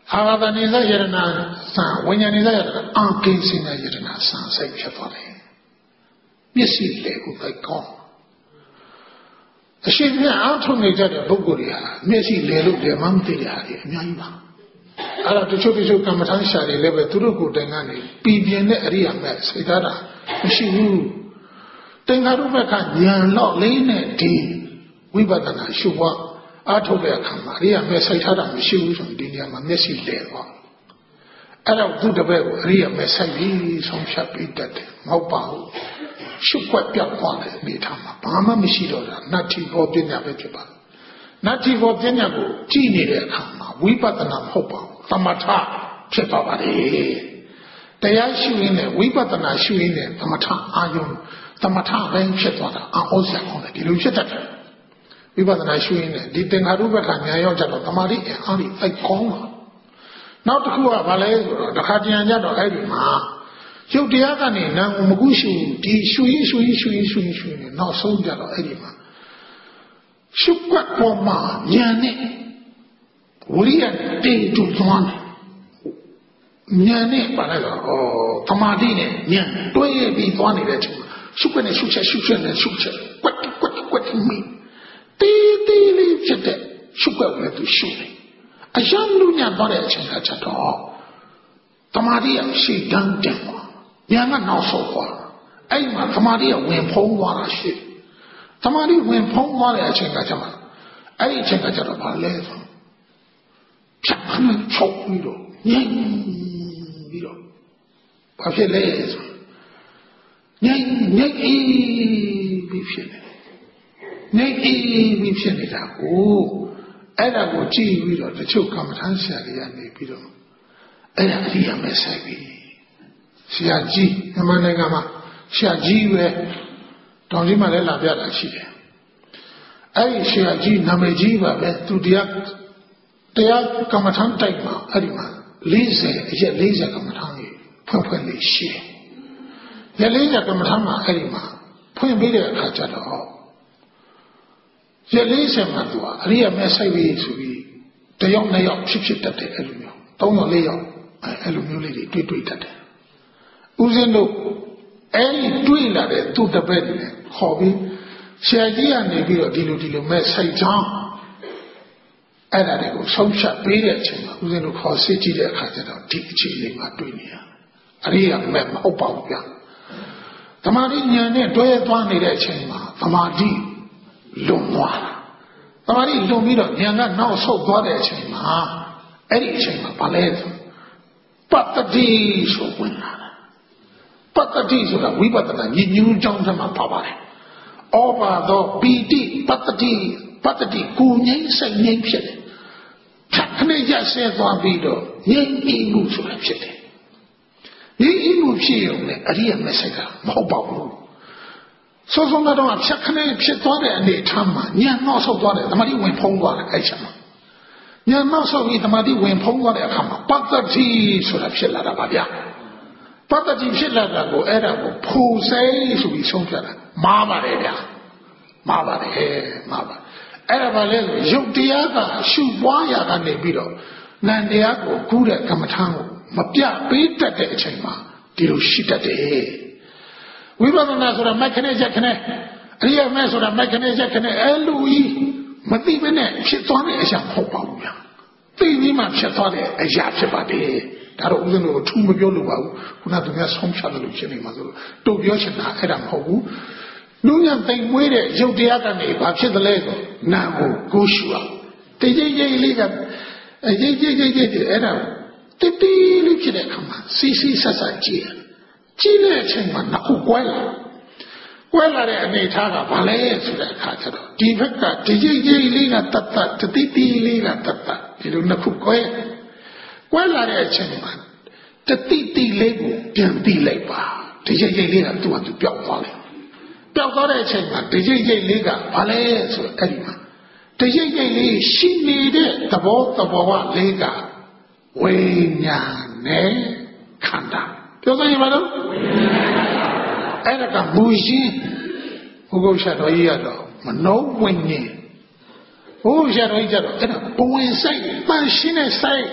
အာဂတနိစ္စယရဏဆံဝိညာဉ်နိစ္စယရဏအာကိဉ္စိနယရဏဆံစိတ်ဖြစ်သွားတယ်မျက်စိလေကိုသိကောင်းအရှိန်အားထုတ်နေကြတဲ့ပုဂ္ဂိုလ်တွေဟာမျက်စိလေလို့လည်းမမသိတဲ့ဟာတွေအများကြီးပါအဲ့တော့တချို့တချို့ကမ္မထမ်းရှာတွေလည်းပဲသူတို့ကိုယ်တိုင်ကနေပြည်ပြင်းတဲ့အရိယာမဲ့စိတ်ဓာတ်တာမရှိဘူးသင်္ခါရုပ္ပကဉာဏ်တော့လေးနဲ့ဒီဝိပဿနာရှုပွားအားထုတ်တဲ့အခါမှာအရိယာမဲ့စိတ်ဓာတ်တာမရှိဘူးဆိုရင်ဒီနေရာမှာမျက်စိလဲသွားအဲ့တော့သူတပည့်ကိုအရိယာမဲ့ဆိုင်ပြီးဆုံးဖြတ်ပြီးတတ်တယ်မဟုတ်ပါဘူးရှုွက်ပြောက်သွားတဲ့အနေထားမှာဘာမှမရှိတော့တာနတ္ထိဘောပညာပဲဖြစ်ပါတယ်နတ္ထိဘောပညာကိုကြည့်နေတဲ့အခါမှာဝိပဿနာမဟုတ်ပါဘူးသမထဖြစ်သွားပါလေတရားရှုရင်းနဲ့ဝိပဿနာရှုရင်းနဲ့သမထအာယုံသမထပဲဖြစ်သွားတာအာဩဇာကောင်းတယ်ဒီလိုဖြစ်တတ်တယ်ဝိပဿနာရှုရင်းနဲ့ဒီသင်္ခါရုပ္ပကဉာဏ်ရောက်ကြတော့တမာတိအားဖြင့်အိုက်ကောင်းတာနောက်တစ်ခုကဘာလဲဆိုတော့တခါတရံကြတော့အဲ့ဒီမှာရုပ်တရားကနေနာမ်ကိုမကုရှုဒီရှုရင်းရှုရင်းရှုရင်းရှုရင်းရှုရင်းနောက်ဆုံးကြတော့အဲ့ဒီမှာရှုွက်ပေါ်မှာဉာဏ်နဲ့ဝိရိယတည်တူသွားတယ်ဉာဏ်နဲ့ပါလိုက်တော့ဩသမာဓိနဲ့ဉာဏ်တွဲပြီးသွားနေတဲ့အချိန်မှာရှုွက်နဲ့ရှုချက်ရှုချက်နဲ့ရှုချက်ကွက်ကွက်ကွက်မိတီးတီးလေးဖြစ်တဲ့ရှုွက်နဲ့သူရှုတယ်အယံလူညာသွားတဲ့အချိန်ကချက်တော့သမာဓိရရှိတန်းတယ်ဉာဏ်ကနောက်ဆုံးသွားအဲ့မှာသမာဓိကဝင်ဖုံးသွားတာရှိသမာဓိဝင်ဖုံးသွားတဲ့အချိန်ကကျမှအဲ့ဒီအချိန်ကကျတော့ဘာလဲဆိုဖြတ်ခဏချုပ်ပြီးတော့ငြိမ်ပြီးတော့ဘာဖြစ်လဲဆိုငြိမ်ငြိမ်အေးပြီးဖြစ်နေငြိမ်အေးပြီးဖြစ်နေတာကိုအဲ့ဒါကိုကြည့်ပြီးတော့တချို့ကမ္မထမ်းဆရာတွေကနေပြီးတော့အဲ့ဒါအရိယာမဲ့ဆိုင်ပြီးဆရာကြီးမြန်မာနိုင်ငံမှာဆရာကြီးပဲတောင်ကြီးမှာလည်းလာပြတာရှိတယ်အဲ့ဒီဆရာကြီးနာမည်ကြီးပါပဲသူတရားတရားကမ္မထမ်းတိုက်မှာအဲ့ဒီမှာ၄၀အရက်၄၀ကမ္မထမ်းကြီးဖွင့်ဖွင့်လေးရှိတယ်ရက်၄၀ကမ္မထမ်းမှာအဲ့ဒီမှာဖွင့်ပြီးတဲ့အခါကျတော့ရက်၄၀မှာသူကအရိယာမဲ့ဆိုင်ပြီးဆိုပြီးတယောက်နှစ်ယောက်ဖြစ်ဖြစ်တတ်တယ်အဲ့လိုမျိုးသုံးယောက်လေးယောက်အဲ့လိုမျိုးလေးတွေတွေ့တွေ့တတ်တယ်ဦးဇင်းတို့အဲ့ဒီတွေ့လာတဲ့သူ့တပည့်တွေခေါ်ပြီးဆရာကြီးကနေပြီးတော့ဒီလိုဒီလိုမဲ့စိတ်ချောင်းအဲ့ဒါတွေကိုဆုံးဖြတ်ပေးတဲ့အချိန်မှာဦးဇင်းတို့ခေါ်စစ်ကြည့်တဲ့အခါကျတော့ဒီအခြေအနေမှာတွေ့နေရအရိယာမဲ့မဟုတ်ပါဘူးဗျာသမာဓိဉာဏ်နဲ့တွဲသွားနေတဲ့အချိန်မှာသမာဓိလွန်သွားတာသမာဓိလွန်ပြီးတော့ဉာဏ်ကနောက်ဆုတ်သွားတဲ့အချိန်မှာအဲ့ဒီအချိန်မှာဘာလဲဆိုပတ္တိဆိုဝင်လာတာပတ္တိဆိုတာဝိပဿနာဉာဏ်ညူးကြောင်းထဲမှာပါပါတယ်ဩဘာသောပီတိပတ္တိပတ္တိကိုငြိမ်းစိတ်ငြိမ်းဖြစ်တယ်ဖြတ်ခနဲ့ရဆဲသွားပြီးတော့ငြိမ်းအေးမှုဆိုတာဖြစ်တယ်ငြိမ်းအေးမှုဖြစ်ရုံနဲ့အရိယာမဆိုင်တာမဟုတ်ပါဘူးစောစောကတော့ဖြတ်ခနဲ့ဖြစ်သွားတဲ့အနေထားမှာဉာဏ်နောက်ဆုတ်သွားတယ်သမာဓိဝင်ဖုံးသွားတယ်အဲ့ချက်မှာဉာဏ်နောက်ဆုတ်ပြီးသမာဓိဝင်ဖုံးသွားတဲ့အခါမှာပတ္တိဆိုတာဖြစ်လာတာပါဗျာပတ္တိဖြစ်လာတာကိုအဲ့ဒါကိုဖူစိဆိုပြီးဆုံးဖြတ်တာမားပါတယ်ဗျာမားပါတယ်မားပါအဲ့ဒါဘာလဲဆိုရုပ်တရားကရှုပွားရာကနေပြီးတော့နံတရားကိုကူးတဲ့ကမ္မထာကိုမပြပေးတတ်တဲ့အချိန်မှာဒီလိုရှိတတ်တယ်ဝိပဿနာဆိုတာမိုက်ခနဲ့ရက်ခနဲ့အရိယာမဲဆိုတာမိုက်ခနဲ့ရက်ခနဲ့အဲ့လိုကြီးမသိဘဲနဲ့ဖြစ်သွားတဲ့အရာမဟုတ်ပါဘူးဗျာသိပြီးမှဖြစ်သွားတဲ့အရာဖြစ်ပါတယ်ဒါတော့ဦးဇင်းတို့ထူးမပြောလို့ပါဘူးခုနကသူများဆုံးဖြတ်လို့ဖြစ်နေမှာဆိုလို့တို့ပြောချင်တာအဲ့ဒါမဟုတ်ဘူးလူညာတိမ်မွေးတဲ့ရုပ်တရားကနေဘာဖြစ်သလဲဆိုနာကိုကိုရှုအောင်တိတ်တိတ်လေးလေးကရိတ်ရိတ်ရိတ်ရိတ်အဲ့ဒါတိတိလေးဖြစ်တဲ့အခါမှာစီစီဆက်ဆက်ကြည့်ကြည့်တဲ့အချိန်မှာနှစ်ခုကွဲလာကွဲလာတဲ့အနေထားကဘာလဲဆိုတဲ့အခါကျတော့ဒီဘက်ကဒီရိတ်ရိတ်လေးကတတ်တတ်တိတိလေးကတတ်တတ်ဒီလိုနှစ်ခုကွဲကွဲလာတဲ့အချိန်မှာတတိတိလေးကိုပြန်ပြီးလိုက်ပါဒီရိတ်ရိတ်လေးကသူ့ဟာသူပြောက်သွားတယ်ပြောက်သွားတဲ့အချိန်မှာဒီရိတ်ရိတ်လေးကဘာလဲဆိုတော့အဲ့ဒီမှာဒီရိတ်ရိတ်လေးရှိနေတဲ့သဘောသဘောကလေးကဝိညာဉ်နဲ့ခန္ဓာပြောစမ်းရပါတော့အဲ့ဒါကမူရှင်းဘုဂုတ်ရှာတော်ကြီးရတော့မနောဝိညာဉ်ဘုဂုတ်ရှာတော်ကြီးကြတော့အဲ့ဒါဘဝင်စိတ်ပန်းရှင်းတဲ့စိတ်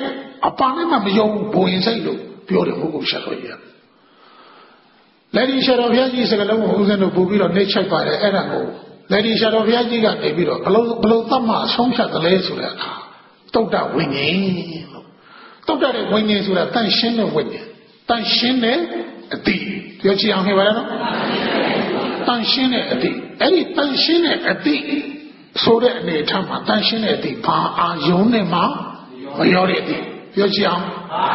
အပနဲ့မှမယုံဘုံရင်စိတ်လို့ပြောတယ်ဘုရားရှာတော်ကြီးလက်ဒီရှာတော်ဘုရားကြီးစကလုံးကိုဦးဇင်းတို့ပို့ပြီးတော့နှိမ့်ချိုက်ပါတယ်အဲ့ဒါကိုလက်ဒီရှာတော်ဘုရားကြီးကနေပြီးတော့ဘလို့ဘလို့သတ်မှဆုံးဖြတ်တယ်လဲဆိုတဲ့အခါတုတ်တဝိညာဉ်လို့တုတ်တတဲ့ဝိညာဉ်ဆိုတာတန်ရှင်းတဲ့ဝိညာဉ်တန်ရှင်းတဲ့အတိပြောချင်အောင်ဟဲ့ပါလားနော်တန်ရှင်းတဲ့အတိအဲ့ဒီတန်ရှင်းတဲ့အတိဆိုတဲ့အနေအထားမှာတန်ရှင်းတဲ့အတိဘာအာယုံနဲ့မှမရောတဲ့အတိပြောချင်အောင်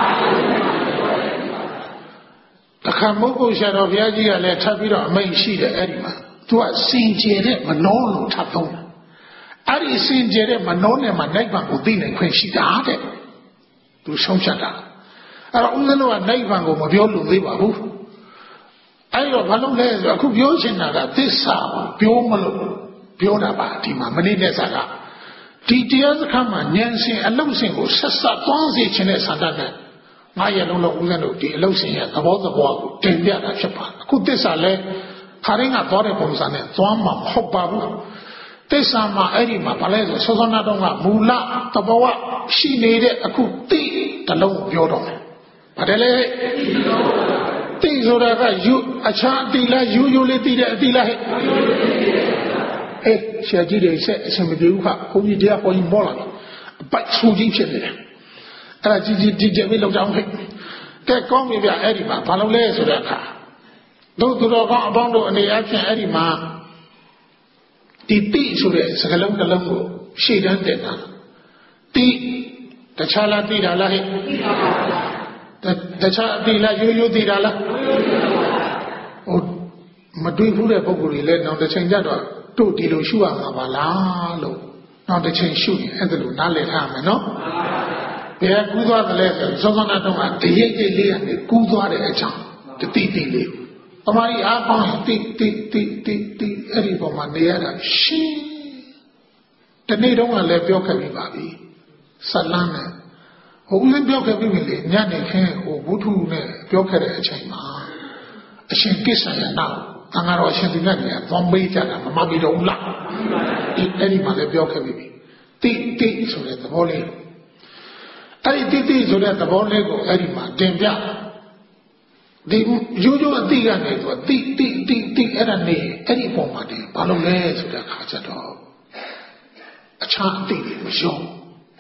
တခါမဟုတ်ဘူးဆရာတော်ဘုရားကြီးကလည်းထပ်ပြီးတော့အမိန့်ရှိတယ်အဲ့ဒီမှာသူကစင်ကြယ်တဲ့မနှောလို့ထပ်သုံးတယ်အဲ့ဒီစင်ကြယ်တဲ့မနှောနဲ့မှနိဗ္ဗာန်ကိုသိနိုင်ခွင့်ရှိတာတဲ့သူဆုံးဖြတ်တာအဲ့တော့ဦးဇင်းတို့ကနိဗ္ဗာန်ကိုမပြောလို့သေးပါဘူးအဲ့တော့ဘာလို့လဲဆိုတော့အခုပြောချင်တာကသစ္စာကိုပြောမလို့ပြောတာပါဒီမှာမနေ့ကစားကဒီတရားစခန်းမှာဉာဏ်ရှင်အလုံးစင်ကိုဆက်ဆက်သွားစေခြင်းနဲ့ဆန္ဒနဲ့ငါရလုံးလုံးဦးဇင်းတို့ဒီအလုံးစင်ရဲ့သဘောသဘောကိုတင်ပြတာဖြစ်ပါအခုသစ္စာလဲခါရင်းကသွားတဲ့ပုံစံနဲ့သွားမှာမဟုတ်ပါဘူးသစ္စာမှာအဲ့ဒီမှာဘာလဲဆိုစောစောနာတော့ကမူလသဘောရှိနေတဲ့အခုတိတလုံးကိုပြောတော့မယ်ဘာတယ်လဲတိဆိုတာကယူအခြားအတိလားယူယူလေးတိတဲ့အတိလားဟဲ့အေးဆရာကြီးတွေဆက်အရှင်မပြေဘူးခဘုန်းကြီးတရားပေါ်ရင်မောလာတယ်အပိုက်ဆူကြီးဖြစ်နေတယ်အဲ့ဒါကြီးကြီးဒီကျပြီးလောက်ကြအောင်ဟဲ့ကဲကောင်းပြီဗျအဲ့ဒီမှာဘာလို့လဲဆိုတဲ့အခါတို့သူတော်ကောင်းအပေါင်းတို့အနေအချင်းအဲ့ဒီမှာဒီတိဆိုတဲ့စကားလုံးတစ်လုံးကိုရှေ့တန်းတင်တာတိတခြားလားသိတာလားဟဲ့တခြားသိလားရိုးရိုးသိတာလားဟိုမတွေ့ဘူးတဲ့ပုဂ္ဂိုလ်တွေလည်းနောက်တစ်ချိန်ကျတော့တို့ဒီလိုရှုရမှာပါလားလို့နောက်တစ်ချိန်ရှုရင်အဲ့ဒါလိုနားလည်ထားမယ်နော်ဘယ်ကူးသွားတယ်လဲဆိုစောစောနာတော့ကတရိပ်ရိပ်လေးကနေကူးသွားတဲ့အကြောင်းတတိတိလေးတမာရီအားကောင်းရင်တိတိတိတိတိအဲ့ဒီပုံမှာနေရတာရှင်းတနေ့တုန်းကလည်းပြောခဲ့ပြီးပါပြီဆက်လန်းနဲ့ဟိုဦးလည်းပြောခဲ့ပြီးပြီလေညနေခင်းဟိုဘုထုနဲ့ပြောခဲ့တဲ့အချိန်မှာအရှင်ကိစ္စရနာတန်ဃာတော်အရှင်သူမြတ်ကြီးကသွားမေးကြတာမမပြီးတော့ဘူးလားဒီအဲ့ဒီမှာလည်းပြောခဲ့ပြီးပြီတိတိဆိုတဲ့သဘောလေးအဲ့ဒီတိတိဆိုတဲ့သဘောလေးကိုအဲ့ဒီမှာတင်ပြဒီရိုးရိုးအတိကနေဆိုတိတိတိတိအဲ့ဒါနေအဲ့ဒီပုံမှာတင်ဘာလို့လဲဆိုတဲ့အခါကျတော့အခြားအတိတွေမရှုံး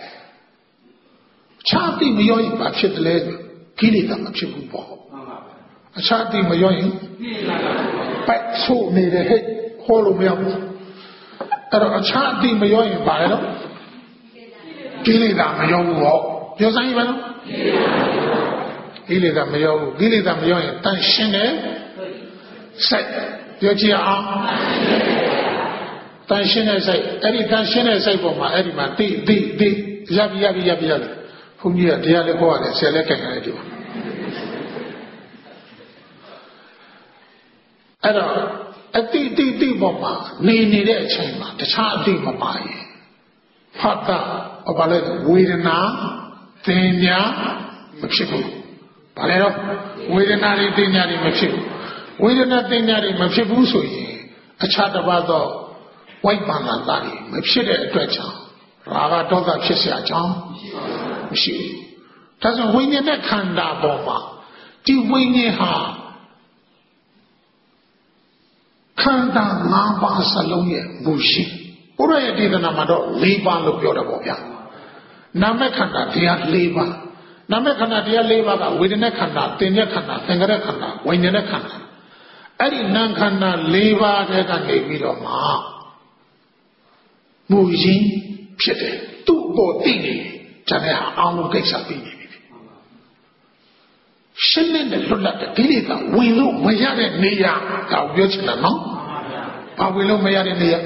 အခြားအတိမရောရင်ဘာဖြစ်တယ်လဲကိလေသာမဖြစ်ဘူးပေါ့အခြားအတိမရောရင်ပိုက်ဆိုးနေတယ်ဟဲ့ဟောလို့မရဘူးအဲ့တော့အခြားအတိမရောရင်ဘာလဲတော့ကိလေသာမရောဘူးဟောပြောစမ်းရပါတော့ကိလေသာမရောဘူးကိလေသာမရောရင်တန်ရှင်းတယ်စိတ်ပြောကြည့်အောင်တန်ရှင်းတဲ့စိတ်အဲ့ဒီတန်ရှင်းတဲ့စိတ်ပေါ်မှာအဲ့ဒီမှာတိတိတိရပြီရပြီရပြီရပြီဘုန်းကြီးကတရားလေးဟောရတယ်ဆရာလည်းကြိုင်ရတယ်ဒီမှာအဲ့တော့အတိတိတိပေါ်မှာနေနေတဲ့အချိန်မှာတခြားအတိမပါရင်ဖတ်တာဘာလဲဝေဒနာသင်ညာမဖြစ်ဘူးဘာလဲတော့ဝေဒနာတွေသင်ညာတွေမဖြစ်ဘူးဝေဒနာသင်ညာတွေမဖြစ်ဘူးဆိုရင်အခြားတစ်ပါးသောဝိပ္ပန္နတာတွေမဖြစ်တဲ့အတွက်ကြောင့်ရာဂဒေါသဖြစ်เสียကြောင်းမရှိဘူးဒါဆိုဝိညာဉ်နဲ့ခန္ဓာပေါ်မှာဒီဝိညာဉ်ဟာခန္ဓာ၅ပါးစလုံးရဲ့မူရှိဘုရားရဲ့ဒေသနာမှာတော့၄ပါးလို့ပြောတယ်ပေါ့ဗျာနာမခန္ဓာတရား၄ပါးနာမခန္ဓာတရား၄ပါးကဝေဒနာခန္ဓာသင်္ညခန္ဓာသင်္ခါရခန္ဓာဝိညာဉ်ခန္ဓာအဲ့ဒီနာမ်ခန္ဓာ၄ပါးတဲ့ကနေပြီးတော့မှမူရင်းဖြစ်တယ်သူ့ပေါ်သိနေကြတဲ့ဟာအောင်လို့ကိစ္စပြီးနေပြီရှင်းတဲ့လွတ်လပ်တဲ့ကိလေသာဝင်လို့မရတဲ့နေရာကိုပြောချင်တာနော်ဘာဝင်လို့မရတဲ့နေရာ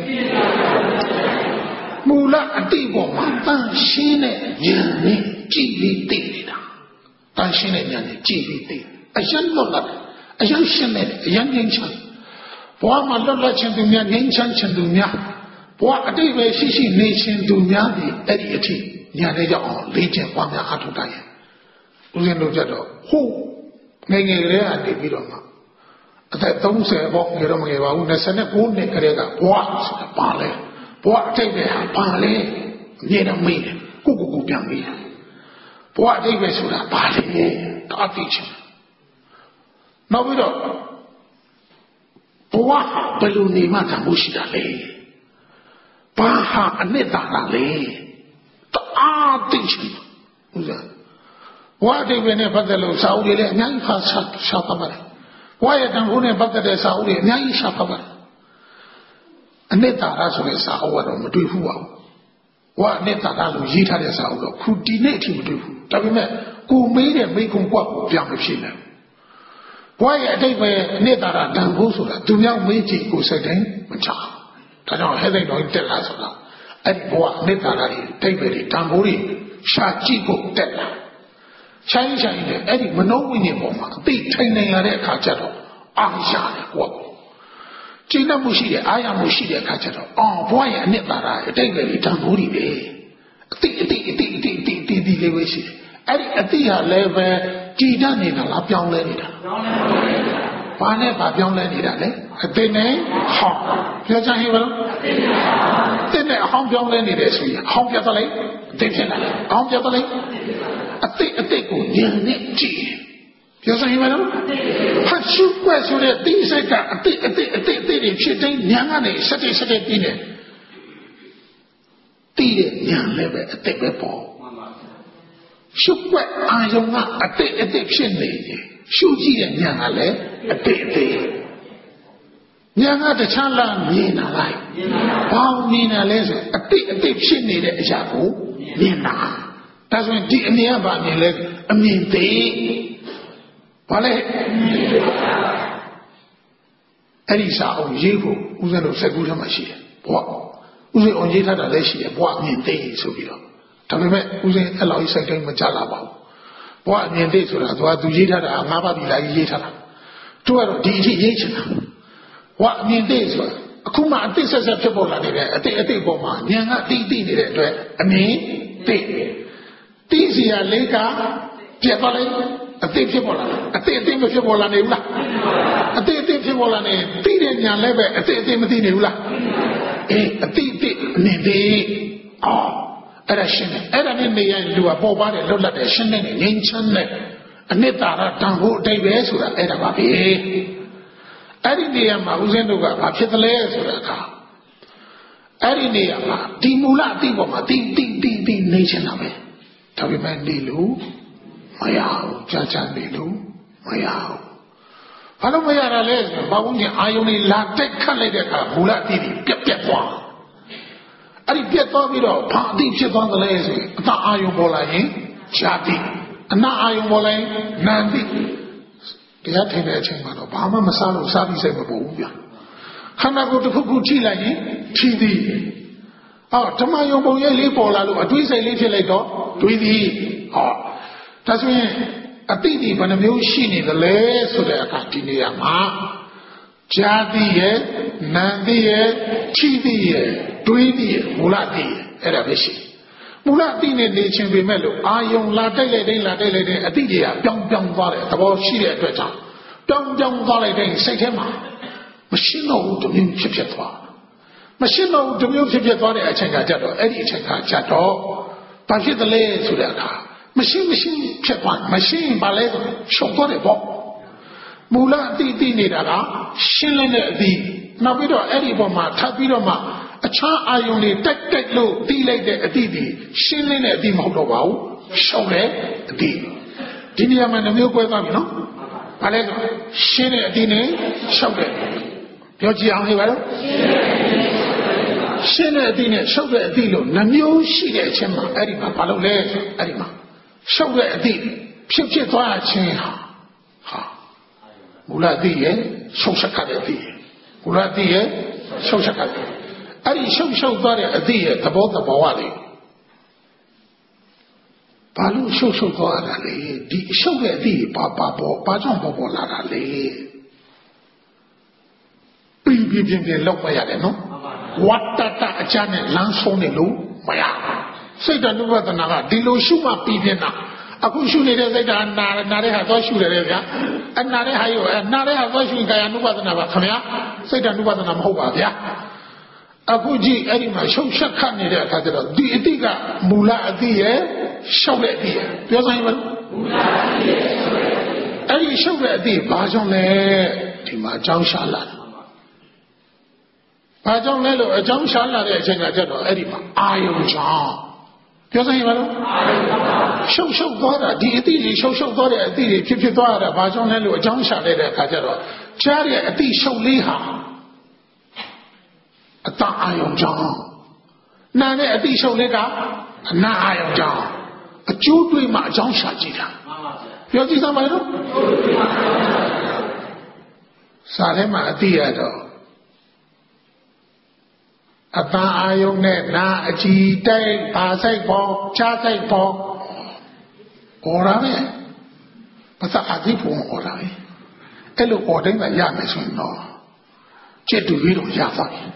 မူလအတိတ်ပေါ်မှာတန်ရှင်းတဲ့ဉာဏ်နဲ့ကြည်ပြီးသိနေတာတန်ရှင်းတဲ့ဉာဏ်နဲ့ကြည်ပြီးသိအရင်လွတ်လပ်အရင်ရှင်းတဲ့အရင်ငြိမ်းချမ်းဘဝမှာလွတ်လပ်ခြင်းသူများငြိမ်းချမ်းခြင်းသူများဘဝအတိတ်ပဲရှိရှိနေခြင်းသူများဒီအဲ့ဒီအထိညာတဲ့ကြောင့်လေးကျင်ပွားများအထုတိုင်းဦးဇင်းတို့ကြတော့ဟုတ်ငယ်ငယ်လေးကနေပြီးတော့မှအသက်၃၀ပေါ့ငယ်တော့မငယ်ပါဘူး၂၉နှစ်ကလေးကဘဝဆိုတာပါလဲဘဝအတိတ်ပဲဟာပါလဲအမြဲတမ်းမေးတယ်ကိုကိုကိုပြန်မေးတယ်ဘဘဝအတိတ်ပဲဆိုတာဘာလဲတာသိချင်နောက်ပြီးတော့ဘဝဟာဘယ်လိုနေမှတန်ဖို့ရှိတာလဲဘာဟာအနှစ်သာရလဲတအားသိချင်ဟုတ်လားဘဝအတိတ်ပဲနဲ့ပတ်သက်လို့စာအုပ်တွေလည်းအများကြီးဖတ်ရှားပါပါတယ်ဘဝရဲ့တန်ဖိုးနဲ့ပတ်သက်တဲ့စာအုပ်တွေအများကြီးရှားပါပါတယ်အနှစ်သာရဆိုတဲ့စာအုပ်ကတော့မတွေ့ဘူးပါဘူးဘဝအနှစ်သာရလို့ရေးထားတဲ့စာအုပ်တော့ခုဒီနေ့အထိမတွေ့ဘူးဒါပေမဲ့ကိုမေးတဲ့မိကုံကွက်ကိုပြောင်းမဖြစ်နိုင်ဘဝရဲ့အတိတ်ပဲအနှစ်သာရတန်ဖိုးဆိုတာသူများမေးကြည့်ကိုစိတ်တိုင်းမချဒါကြောင့်ဟဲ့တဲ့တော်တက်လာဆိုတာအဲ့ဒီဘဝအနှစ်သာရတွေတိတ်ပဲတွေတန်ဖိုးတွေရှာကြည့်ဖို့တက်လာချိုင်းချိုင်းနဲ့အဲ့ဒီမနှုတ်ဝိညာဉ်ပေါ်မှာအသိထိုင်နေရတဲ့အခါကျတော့အာရတယ်ကွာကျင့်တတ်မှုရှိတဲ့အာရမှုရှိတဲ့အခါကျတော့အော်ဘဝရဲ့အနှစ်သာရအတိတ်ပဲတွေတန်ဖိုးတွေပဲအသိအသိအသိအသိအသိအသိဒီလေးပဲရှိတယ်အဲ့ဒီအသိဟာလည်းပဲကြည်တတ်နေတာလားပြောင်းလဲနေတာပြောင်းလဲနေတာဘာနဲ့ဘာပြောင်းလဲနေတာလဲအသိနဲ့ဟောင်းပြောချင်ဟဲ့ဘလို့အသိနဲ့ဟောင်းပြောင်းလဲနေတယ်ဆိုရင်ဟောင်းပြတ်သွားလိုက်အသိဖြစ်လာတယ်ဟောင်းပြတ်သွားလိုက်အသိအသိကိုဉာဏ်နဲ့ကြည့်ပြောချင်ဟဲ့ဘလို့ဟာရှုွက်ဆိုတဲ့သိစိတ်ကအသိအသိအသိအသိတွေဖြစ်တဲ့ဉာဏ်ကနေစက်တိစက်တိပြီးနေသိတဲ့ဉာဏ်လည်းပဲအသိပဲပေါ့ရှုွက်အာယုံကအတိတ်အတိတ်ဖြစ်နေတယ်ရှုကြည့်တဲ့ဉာဏ်ကလည်းအတိတ်အတိတ်ဉာဏ်ကတခြားလားမြင်လာလိုက်ဘာမြင်လာလဲဆိုအတိတ်အတိတ်ဖြစ်နေတဲ့အရာကိုမြင်လာဒါဆိုရင်ဒီအမြင်ကဘာမြင်လဲအမြင်သေးဘာလဲအဲ့ဒီစာအုပ်ရေးဖို့ဦးဇင်းတို့စက်ကူးထဲမှာရှိတယ်ဘဝဦးဇင်းအောင်ရေးထားတာလည်းရှိတယ်ဘဝအမြင်သေးဆိုပြီးတော့ဒါပေမဲ့ဦးဇင်းအဲ့လောက်ကြီးစိတ်တိုင်းမကြလာပါဘူးဘဝအမြင်သိဆိုတာသူကသူရေးထားတာငါးပါးပြီလာရေးထားတာသူကတော့ဒီအထိရေးချင်တာဘဝအမြင်သိဆိုတာအခုမှအသိဆက်ဆက်ဖြစ်ပေါ်လာနေတဲ့အသိအသိပေါ်မှာဉာဏ်ကတိတိနေတဲ့အတွက်အမြင်သိသိစီရလေးကပြတ်သွားလိုက်အသိဖြစ်ပေါ်လာအသိအသိမဖြစ်ပေါ်လာနေဘူးလားအသိအသိဖြစ်ပေါ်လာနေသိတဲ့ဉာဏ်လည်းပဲအသိအသိမသိနေဘူးလားအေးအသိအသိအမြင်သိအော်အဲ့ဒါရှင်းတယ်အဲ့ဒါနဲ့နေရလူကပေါ်ပါတယ်လွတ်လပ်တယ်ရှင်းနေတယ်ငြိမ်းချမ်းတယ်အနှစ်သာရတန်ဖို့အတိတ်ပဲဆိုတာအဲ့ဒါပါပဲအဲ့ဒီနေရာမှာဦးဇင်းတို့ကဘာဖြစ်သလဲဆိုတာကအဲ့ဒီနေရာမှာဒီမူလအတိတ်ပေါ်မှာတိတိတိတိနေချင်တာပဲဒါပေမဲ့နေလို့မရဘူးကြာကြာနေလို့မရဘူးဘာလို့မရတာလဲဆိုတော့ဘာဝင်အာယုန်လေးလာတက်ခတ်လိုက်တဲ့အခါမူလအတိတ်ပြက်ပြက်သွားအဲ့ဒီပြတ်သွားပြီးတော့ဘာအတိဖြစ်သွားသလဲဆိုရင်အတအာယုံပေါ်လာရင်ရှားတိအနာအာယုံပေါ်လာရင်နာတိတရားထိုင်တဲ့အချိန်မှာတော့ဘာမှမစားလို့စားပြီးစိတ်မပေါ်ဘူးဗျာခန္ဓာကိုယ်တစ်ခုခုထိလိုက်ရင်ထီသည်အော်ဓမ္မယုံပုံရိပ်လေးပေါ်လာလို့အတွေးစိတ်လေးဖြစ်လိုက်တော့တွေးသည်ဟောဒါဆိုရင်အတိဒီဘယ်နှမျိုးရှိနေသလဲဆိုတဲ့အခါဒီနေရာမှာဈာတိရဲ့နာတိရဲ့ထီသည်ရဲ့တွေးသည်မူလတိအဲ့ဒါပဲရှိမူလတိနဲ့နေချင်းပေမဲ့လို့အာယုံလာတိုက်လိုက်တိုင်းလာတိုက်လိုက်တိုင်းအတိတွေကပြောင်းပြောင်းသွားတယ်သဘောရှိတဲ့အတွက်ကြောင့်ပြောင်းပြောင်းသွားလိုက်တိုင်းစိတ်ထဲမှာမရှင်းတော့ဘူးတမျိုးဖြစ်ဖြစ်သွားမရှင်းတော့ဘူးတမျိုးဖြစ်ဖြစ်သွားတဲ့အချိန်ကကြတော့အဲ့ဒီအချိန်ကကြတော့ဘာဖြစ်သလဲဆိုတဲ့အခါမရှင်းမရှင်းဖြစ်သွားမရှင်းဘာလဲဆိုရှုပ်သွားတယ်ပေါ့မူလအတိတိနေတာကရှင်းလင်းတဲ့အတိနောက်ပြီးတော့အဲ့ဒီပေါ်မှာထပ်ပြီးတော့မှအခြားအာယုန်တွေတက်တက်လို့တီးလိုက်တဲ့အတိတွေရှင်းလင်းတဲ့အတိမဟုတ်တော့ပါဘူးရှောက်တဲ့အတိဒီနေရာမှာနှမျိုးကွဲသွားပြီနော်ဘာလဲဆိုရှင်းတဲ့အတိနဲ့ရှောက်တဲ့ပြောကြည့်အောင်ဟဲ့ပါတော့ရှင်းတဲ့အတိနဲ့ရှောက်တဲ့အတိလို့နှမျိုးရှိတဲ့အချင်းမှာအဲ့ဒီမှာဘာလို့လဲအဲ့ဒီမှာရှောက်တဲ့အတိဖြစ်ဖြစ်သွားခြင်းဟာဟာမူလအတိရဲ့ရှောက်ရှက်ကတဲ့အတိမူလအတိရဲ့ရှောက်ရှက်ကတဲ့အဲ့ဒီရှုပ်ရှုပ်သွားတဲ့အသည့်ရဲ့သဘောသဘောဝလေးဘာလို့ရှုပ်ရှုပ်သွားတာလဲဒီရှုပ်တဲ့အသည့်ဘာဘာပေါ်ဘာကြောင့်ပေါ်ပေါ်လာတာလဲပြီးပြီးပြင်းပြင်းလောက်မရတယ်နော်ဝတ္တတအချမ်းနဲ့လမ်းဆုံးနေလို့မရစိတ်တ ानु ပဒနာကဒီလိုရှုမှပြီးပြင်းတာအခုရှုနေတဲ့စိတ်ကနာနာတဲ့ဟာသွားရှုတယ်လေဗျာအနာတဲ့ဟာရောအနာတဲ့ဟာသွားရှုရင်ကာယ ानु ပဒနာပါခင်ဗျာစိတ်တ ानु ပဒနာမဟုတ်ပါဗျာအခုကြည့်အဲ့ဒီမှာရှုပ်ချက်ခတ်နေတဲ့အခါကျတော့ဒီအတိကမူလအတိရဲ့ရှုပ်တဲ့အသည့်ပြောစမ်းရင်အဲ့ဒီရှုပ်တဲ့အသည့်ဘာကြောင့်လဲဒီမှာအကြောင်းရှာလာတယ်ဘာကြောင့်လဲလို့အကြောင်းရှာလာတဲ့အချိန်ကကျတော့အဲ့ဒီမှာအာယုံကြောင့်ပြောစမ်းရင်ဘာလို့ရှုပ်ရှုပ်သွားတာဒီအသည့်ကြီးရှုပ်ရှုပ်သွားတဲ့အသည့်ကြီးဖြစ်ဖြစ်သွားတာဘာကြောင့်လဲလို့အကြောင်းရှာတဲ့အခါကျတော့ကြားတဲ့အသည့်ရှုပ်လေးဟာအတအာယုံကြောင့်နာတဲ့အသည့်ရှုပ်လေးကအနာအာယုံကြောင့်အကျိုးတွေးမှအကြောင်းရှာကြည့်တာပြောကြည့်စမ်းပါလို့စာထဲမှာအသည့်ရတော့အတန်အာယုံနဲ့နာအကြည်တိုက်ဘာဆိုင်ပေါ်ချားဆိုင်ပေါ်အော်ရမယ်ဘာသာအသည့်ပုံအော်ရမယ်အဲ့လိုအော်တိုင်းကရမယ်ဆိုရင်တော့ကျက်တူပြီးတော့ရသွားပြီ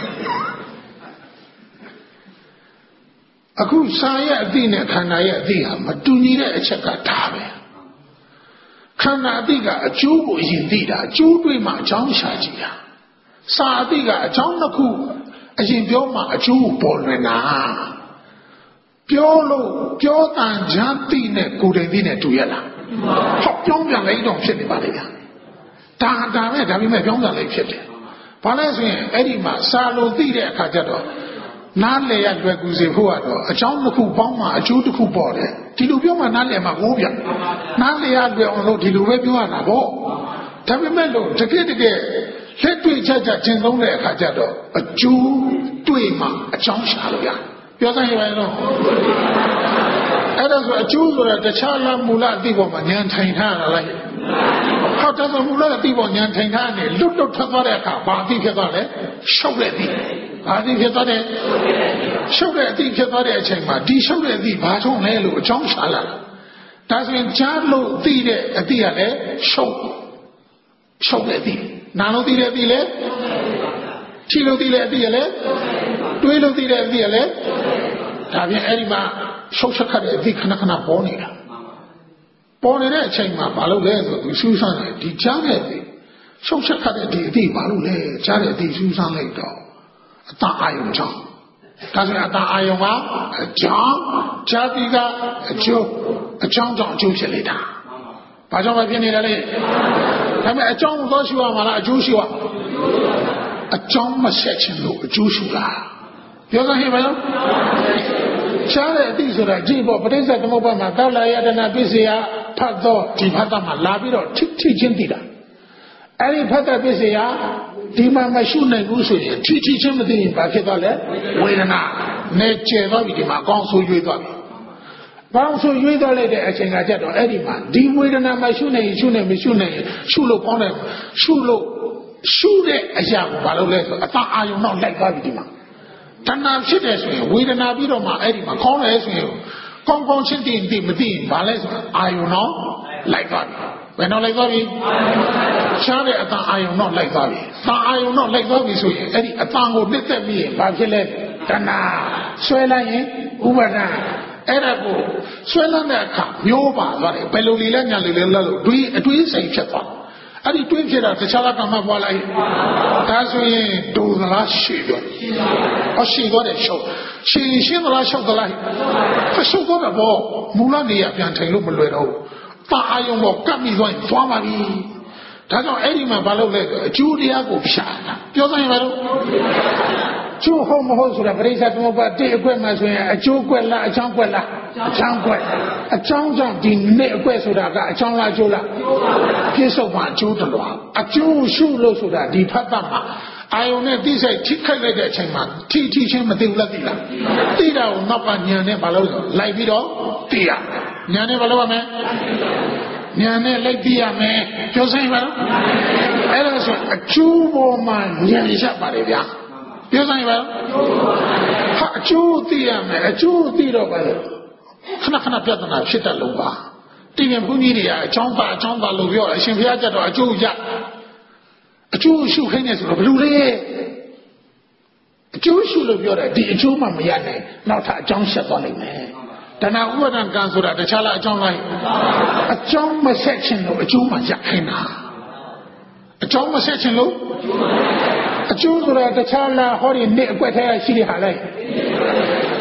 အခုစာရဲ့အသည့်နဲ့ခန္ဓာရဲ့အသည့်ဟာမတူညီတဲ့အချက်ကဒါပဲခန္ဓာအသည့်ကအကျိုးကိုအရင်သိတာအကျိုးတွေးမှအကြောင်းရှာကြည့်တာစာအသည့်ကအကြောင်းတစ်ခုအရင်ပြောမှအကျိုးပေါ်လွင်တာပြောလို့ပြောတန်ချမ်းသိနဲ့ကိုယ်တိုင်သိနဲ့တူရလားဟောပြောင်းပြန်လိုက်တော့ဖြစ်နေပါလေဗျာဒါဒါပဲဒါပေမဲ့ပြောင်းပြန်လိုက်ဖြစ်တယ်ဘာလဲဆိုရင်အဲ့ဒီမှာစာလို့သိတဲ့အခါကျတော့နားလည်ရလွယ်ကူစေဖို့ကတော့အကြောင်းတစ်ခုပေါင်းမှအကျိုးတစ်ခုပေါ်တယ်ဒီလိုပြောမှနားလည်မှမိုးပြနားလည်ရလွယ်အောင်လို့ဒီလိုပဲပြောရတာပေါ့ဒါပေမဲ့လို့တကယ်တကယ်လက်တွေ့ချက်ချက်ကျင့်သုံးတဲ့အခါကျတော့အကျိုးတွေ့မှအကြောင်းရှာလို့ရပြောစမ်းရပါတော့အဲ့ဒါဆိုအကျိုးဆိုတာတခြားလားမူလအတိပေါ်မှာဉာဏ်ထိုင်ထားရလားဟောတော့မူလအတိပေါ်ဉာဏ်ထိုင်ထားနေလွတ်လွတ်ထွက်သွားတဲ့အခါဘာအတိဖြစ်သွားလဲရှုပ်တဲ့အတိဘာအတိဖြစ်သွားတယ်ရှုပ်တဲ့အတိဖြစ်သွားတဲ့အချိန်မှာဒီရှုပ်တဲ့အတိဘာကြောင့်လဲလို့အကြောင်းရှာလာဒါဆိုရင်ကြားလို့သိတဲ့အတိကလည်းရှုပ်ရှုပ်တဲ့အတိနာလို့သိတဲ့အတိလည်းခြေလို့သိတဲ့အတိကလည်းတွေးလို့သိတဲ့အတိကလည်းဒါပြင်အဲ့ဒီမှာရှုပ်ချက်ခတ်တဲ့အတိခဏခဏပေါ်နေတာပေါ်နေတဲ့အချိန်မှာဘာလို့လဲဆိုသူစူးစမ်းတယ်ဒီကြားတဲ့အတိရှုပ်ချက်ခတ်တဲ့ဒီအတိဘာလို့လဲကြားတဲ့အတိစူးစမ်းလိုက်တော့အတအာယုံကြောင့်ဒါဆိုရင်အတအာယုံကအကြောင်းကြားတိကအကျိုးအကြောင်းကြောင့်အကျိုးဖြစ်နေတာဘာကြောင့်ပဲဖြစ်နေတယ်လဲဒါပေမဲ့အကြောင်းတော့ရှိရမှာလားအကျိုးရှိရအကြောင်းမဆက်ချင်လို့အကျိုးရှိလားပြောစမ်းဟဲ့မလားရှားတဲ့အတိဆိုတာကြည့်ပေါ့ပဋိစ္စသမုပ္ပါဒ်မှာကောက်လာယတနာပစ္စယဖတ်တော့ဒီဖတ်တာမှာလာပြီးတော့ထိထိချင်းသိတာအဲ့ဒီဖတ်တဲ့ပစ္စယဒီမှာမရှိနိုင်ဘူးဆိုရင်ထိထိချင်းမသိရင်ဘာဖြစ်သွားလဲဝေဒနာနဲ့ကျဲသွားပြီဒီမှာအကောင်းဆိုးရွေးသွားပြီဘာလို့ဆိုရွေးသွားလိုက်တဲ့အချိန်ကကြတော့အဲ့ဒီမှာဒီဝေဒနာမရှိနိုင်ရင်ရှုနိုင်မရှိနိုင်ရင်ရှုလို့ကောင်းတယ်ရှုလို့ရှုတဲ့အရာကိုဘာလို့လဲဆိုအတအာယုံတော့လိုက်သွားပြီဒီမှာတဏှာဖြစ်တယ်ဆိုရင်ဝေဒနာပြီးတော့မှအဲ့ဒီမှာကောင်းတယ်ဆိုရင်ကောင်းကောင်းချင်းတည်တည်မသိရင်ဘာလဲဆိုအာယုံတော့လိုက်သွားပြီဘယ်တော့လိုက်သွားပြီရှားတဲ့အတအာယုံတော့လိုက်သွားပြီတအာယုံတော့လိုက်သွားပြီဆိုရင်အဲ့ဒီအတန်ကိုနှစ်သက်ပြီးရင်ဘာဖြစ်လဲတဏှာဆွဲလိုက်ရင်ဥပါဒနာအဲ့ဒါကိုဆွဲလန်းတဲ့အခါမျိုးပါသွားတယ်ဘယ်လိုလီလဲညာလီလဲလို့တွေးအတွေးစိတ်ဖြစ်သွားအဲ့ဒီတွေးဖြစ်တာတခြားကမှပွားလိုက်ဒါဆိုရင်ဒူသလားရှည်တော့အရှိတော့တဲ့ရှုပ်ရှည်ရှင်းသလားရှုပ်သလားရှုပ်တော့ဘောမူလနေရပြန်ထိုင်လို့မလွယ်တော့ဘူးတာအာယုံပေါ်ကပ်ပြီးသွားရင်သွားပါပြီဒါကြောင့်အဲ့ဒီမှာဘာလုပ်လဲအကျိုးတရားကိုဖြာတာပြောစမ်းရင်ဘာလို့ကျိုးဟုတ်မဟုတ်ဆိုတာပရိစ္ဆေသမုပ္ပါဒ်တဲ့အကွက်မှာဆိုရင်အကျိုးကွက်လားအချောင်းကွက်လားအချောင်းကွက်အချောင်းကြောင့်ဒီနေ့အကွက်ဆိုတာကအချောင်းလားအကျိုးလားပြစ္ဆုတ်မှာအကျိုးတော်လားအကျိုးရှုလို့ဆိုတာဒီဖတ်တာမှာအာယုန်နဲ့တိစိတ်ထိခိုက်လိုက်တဲ့အချိန်မှာထိထိချင်းမသိဘူးလားသိလားသိတာကိုနောက်ကညံနဲ့ဘာလို့လဲလိုက်ပြီးတော့သိရညံနဲ့ဘာလို့ရမလဲညံနဲ့လိုက်သိရမယ်ပြောစမ်းပါတော့အဲ့ဒါဆိုအကျိုးပေါ်မှာညံရပါတယ်ဗျာပြောစမ်းပါဟာအကျိုးသိရမယ်အကျိုးသိတော့ပါလေခဏခဏပြဿနာဖြစ်တတ်လို့ပါတိရင်ဘုန်းကြီးတွေကအကြောင်းပါအကြောင်းပါလို့ပြောအရှင်ဘုရားကြတော့အကျိုးရအကျိုးရှုခိုင်းနေဆိုတော့ဘယ်လိုလဲအကျိုးရှုလို့ပြောတယ်ဒီအကျိုးမှမရနိုင်နောက်ထပ်အကြောင်းဆက်သွားနိုင်မယ်တဏှာဥပါဒံကံဆိုတာတခြားလားအကြောင်းလားအကြောင်းမဆက်ချင်လို့အကျိုးမှရခိုင်းတာအကြောင်းမဆက်ချင်လို့အကျိုးဆိုတာတခြားလားဟောဒီနေ့အကွက်ထဲရှိတဲ့ဟာလိုက်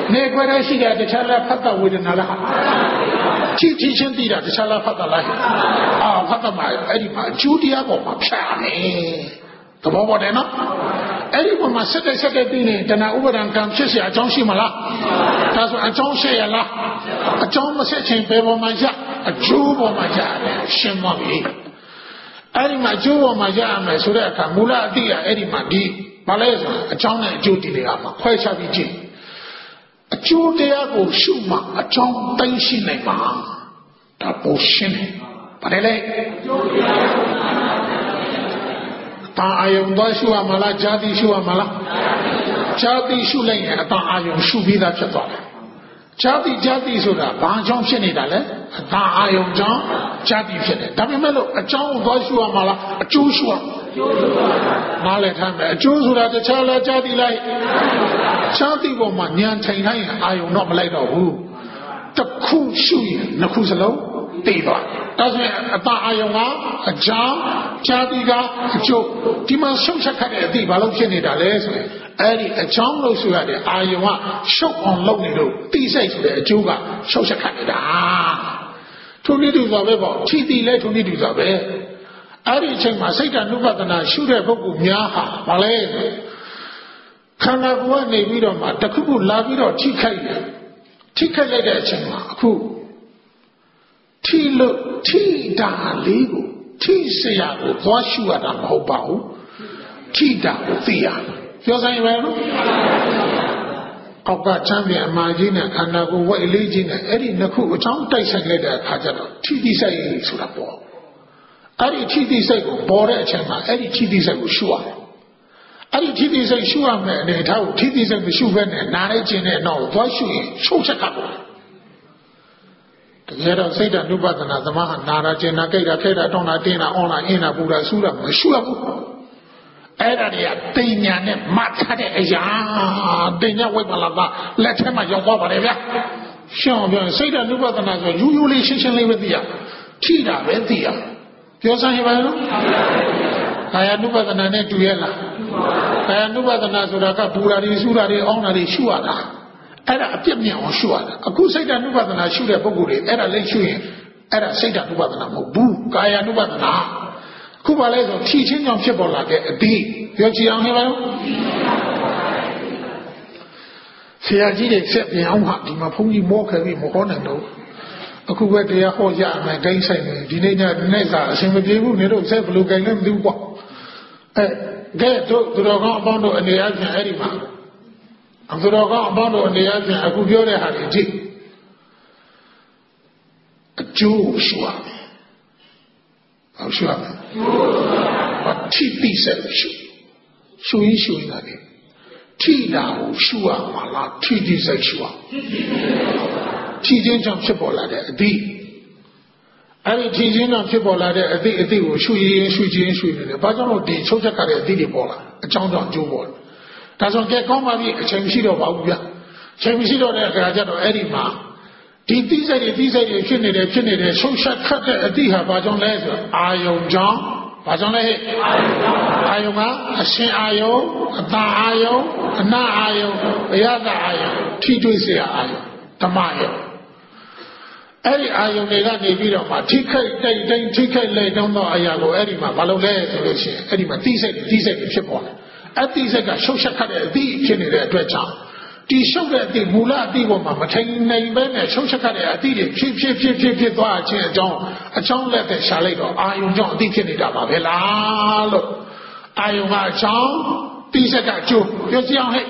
နေခွဲတဲ့ရှိတဲ့တခြားလားဖတ်တာဝေဒနာလားကြည့်ကြည့်ချင်းသိတာတခြားလားဖတ်တာလားအာဖတ်တာမှာအဲ့ဒီမှာအကျိုးတရားပေါ်မှာဖြာမယ်သဘောပေါက်တယ်နော်အဲ့ဒီပေါ်မှာစက်တဲ့စက်တဲ့ပြီးနေတဏှာဥပါဒံကံဖြစ်เสียအကြောင်းရှိမလားဒါဆိုအကြောင်းရှိရလားအကြောင်းမဆက်ချင်းဘယ်ပေါ်မှာရအကျိုးပေါ်မှာရတယ်ရှင်းပါပြီအဲ့ဒီမှာအကျိုးပေါ်မှာရရမယ်ဆိုတဲ့အခါမူလအတိကအဲ့ဒီမှာဒီဘာလဲဆိုအကြောင်းနဲ့အကျိုးတရားမှာခွဲခြားပြီးကြည့်အကျိုးတရားကိုရှုမှအကြောင်းတိုင်းရှိနိုင်မှာဒါပိုရှင်းတယ်ဗါတယ်လေအကျိုးတရားကိုတာအာယုံသွားရှုရမလားဇာတိရှုရမလားဇာတိရှုလိုက်ရင်အတာအာယုံရှုပြီးသားဖြစ်သွားတယ်ဇာတိဇာတိဆိုတာဘာကြောင့်ဖြစ်နေတာလဲအတာအာယုံကြောင့်ဇာတိဖြစ်တယ်ဒါပေမဲ့လို့အကြောင်းကိုသွားရှုရမလားအကျိုးရှုရနားလည်ထားမယ်အကျိုးဆိုတာတခြားလားဇာတိလားဇာတိပေါ်မှာဉာဏ်ထိုင်တိုင်းအာယုံတော့မလိုက်တော့ဘူးတစ်ခုရှုရင်နှစ်ခုစလုံးသိသွားဒါဆိုရင်အတာအာယုံကအကြောင်းဇာတိကအကျိုးဒီမှာရှုပ်ချက်ခတ်တဲ့အတိဘာလို့ဖြစ်နေတာလဲဆိုရင်အဲ့ဒီအကြောင်းလို့ဆိုရတဲ့အာယုံကရှုပ်အောင်လုပ်နေလို့တိစိတ်ဆိုတဲ့အကျိုးကရှုပ်ချက်ခတ်နေတာထိုနည်းတူစွာပဲပေါ့ထီတီလဲထိုနည်းတူစွာပဲအဲ့ဒီအချိန်မှာစိတ်ဓာတ်နုပဒနာရှုတဲ့ပုဂ္ဂိုလ်များဟာဘာလဲခန္ဓာကိုယ်ကနေပြီးတော့မှတခုခုလာပြီးတော့ထိခိုက်တယ်ထိခိုက်လိုက်တဲ့အချိန်မှာအခုထိလို့ထိတာလေးကိုထိเสียကိုသွားရှုရတာမဟုတ်ပါဘူးထိတာကိုသိရပြောစမ်းရမယ်နော်အောက်ကချမ်းပြန်အမာကြီးနဲ့ခန္ဓာကိုယ်ဝိတ်လေးကြီးနဲ့အဲ့ဒီနှစ်ခုအချောင်းတိုက်ဆိုင်လိုက်တဲ့အခါကျတော့ထိတိဆိုင်ဆိုတာပေါ့အဲ့ဒီထိတိဆိုင်ကိုပေါ်တဲ့အချိန်မှာအဲ့ဒီထိတိဆိုင်ကိုရှုရတယ်အဲ့ဒီထိတိဆိုင်ရှုရမယ်အနေထားကိုထိတိဆိုင်ကိုရှုဖက်နဲ့နားလိုက်ခြင်းနဲ့တော့သွားရှုရင်ရှုပ်ချက်ကပေါ့တကယ်တော့စိတ်ဓာတ်နုပဒနာသမားဟာနာရာကျင်နာကြိတ်တာခဲတာတောင်းတာတင်းတာအွန်လိုင်းအင်းတာပူတာဆူတာမရှုရဘူးအဲ့ဒါတွေကတင်ညာနဲ့မှတ်ထားတဲ့အရာတင်ညာဝိပ္ပလာကလက်ထဲမှာရောက်သွားပါတယ်ဗျာရှင်းအောင်ပြောရင်စိတ်ဓာတ်နုပဒနာဆိုယူယူလေးရှင်းရှင်းလေးပဲသိရထိတာပဲသိရပြောစမ်းရပါလို့ကာယ ानु ပဒနာနဲ့တူရဲ့လားကာယ ानु ပဒနာဆိုတာကပူတာတွေဆူတာတွေအောင်းတာတွေရှုရတာအဲ့ဒါအပြစ်မြင်အောင်ရှုရတာအခုစိတ်ဓာတ် ानु ပဒနာရှုတဲ့ပုဂ္ဂိုလ်တွေအဲ့ဒါလက်ရှုရင်အဲ့ဒါစိတ်ဓာတ် ानु ပဒနာမဟုတ်ဘူးကာယ ानु ပဒနာခုပါလဲဆိုထီချင်းကြောင့်ဖြစ်ပေါ်လာတဲ့အတိပြောကြည့်အောင်ဟဲ့ပါလို့ဆရာကြီးတွေဆက်ပြန်အောင်ဟာဒီမှာဘုန်းကြီးမောခဲ့ပြီးမဟောနိုင်တော့အခုပဲတရားဟောရမယ်ဂိမ်းဆိုင်မယ်ဒီနေ့ညနေ့စာအရှင်မပြေဘူးနေတော့ဆက်ဘလို့ဂိမ်းလည်းမသိဘူးပေါ့အဲကဲတို့သူတော်ကောင်းအပေါင်းတို့အနေအချင်းအဲ့ဒီမှာသူတော်ကောင်းအပေါင်းတို့အနေအချင်းအခုပြောတဲ့ဟာတွေကြည့်အကျိုးရှုရမယ်ဟောရှုရမယ်ဘာထိတိဆက်ရှုရှုရင်းရှုရင်းတာလေထိတာကိုရှုရမှာလားထိတိဆက်ရှုရထိချင်းကြောင့်ဖြစ်ပေါ်လာတဲ့အသည့်အဲ့ဒီထိချင်းကြောင့်ဖြစ်ပေါ်လာတဲ့အသည့်အသည့်ကိုရှုရင်းရှုချင်းရှုနေတယ်ဘာကြောင့်လို့ဒီချုပ်ချက်ကြတဲ့အသည့်တွေပေါ်လာအကြောင်းကြောင့်ကျိုးပေါ်လာဒါဆိုကြဲကောင်းပါပြီအချိန်မရှိတော့ပါဘူးဗျအချိန်မရှိတော့တဲ့အခါကျတော့အဲ့ဒီမှာဒီတိစိတ်တွေတိစိတ်တွေဖြစ်နေတယ်ဖြစ်နေတယ်ဆုံးရှက်ခတ်တဲ့အသည့်ဟာဘာကြောင့်လဲဆိုတော့အာယုံကြောင့်ဘာကြောင့်လဲဟဲ့အာယုံကအရှင်အာယုံအတန်အာယုံအနအာယုံအယတအာယုံထိတွေ့เสียအာယုံဓမ္မယုံအဲ့ဒီအာယုံတွေကနေပြီးတော့မှထိခိုက်တိတ်တိတ်ထိခိုက်လိုက်တော့အရာကိုအဲ့ဒီမှာမလုပ်လဲဆိုလို့ရှိရင်အဲ့ဒီမှာတိစိတ်တိစိတ်ဖြစ်ပေါ်တယ်အတိစိတ်ကရှုပ်ရှက်ခတ်တဲ့အသည့်ဖြစ်နေတဲ့အတွက်ကြောင့်ဒီရှုပ်တဲ့အသည့်မူလအသည့်ပေါ်မှာမထိုင်နိုင်ပဲနဲ့ရှုပ်ရှက်ခတ်တဲ့အသည့်တွေဖြစ်ဖြစ်ဖြစ်ဖြစ်ဖြစ်သွားခြင်းအကြောင်းအကြောင်းလက်သက်ရှာလိုက်တော့အာယုံကြောင့်အသည့်ဖြစ်နေတာပါပဲလားလို့အာယုံကအကြောင်းတိစိတ်ကအကျိုးပြောကြည့်အောင်ဟဲ့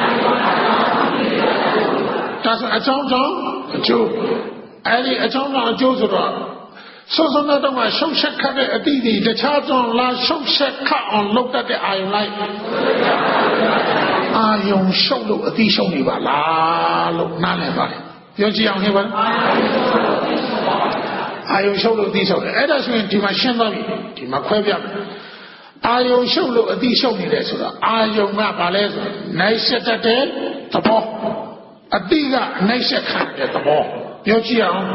ဒါဆိုအကြောင်းကြောင့်အကျိုးအဲ့ဒီအကြောင်းကြောင့်အကျိုးဆိုတော့စောစောတော့ကရှုပ်ဆက်ခတ်တဲ့အတိတွေတခြားကြောင့်လာရှုပ်ဆက်ခတ်အောင်လုပ်တတ်တဲ့အာယုံလိုက်အာယုံရှုပ်လို့အတိရှုပ်နေပါလားလို့နားလည်ပါတယ်ပြောကြည့်အောင်ဟဲ့ပါအာယုံရှုပ်လို့အတိရှုပ်တယ်အဲ့ဒါဆိုရင်ဒီမှာရှင်းသွားပြီဒီမှာခွဲပြမယ်အာယုံရှုပ်လို့အတိရှုပ်နေတယ်ဆိုတော့အာယုံကဘာလဲဆိုနိုင်ဆက်တတ်တဲ့သဘောအတိကနိုင်ဆက်ခံတဲ့သဘောပြောကြည့်အောင်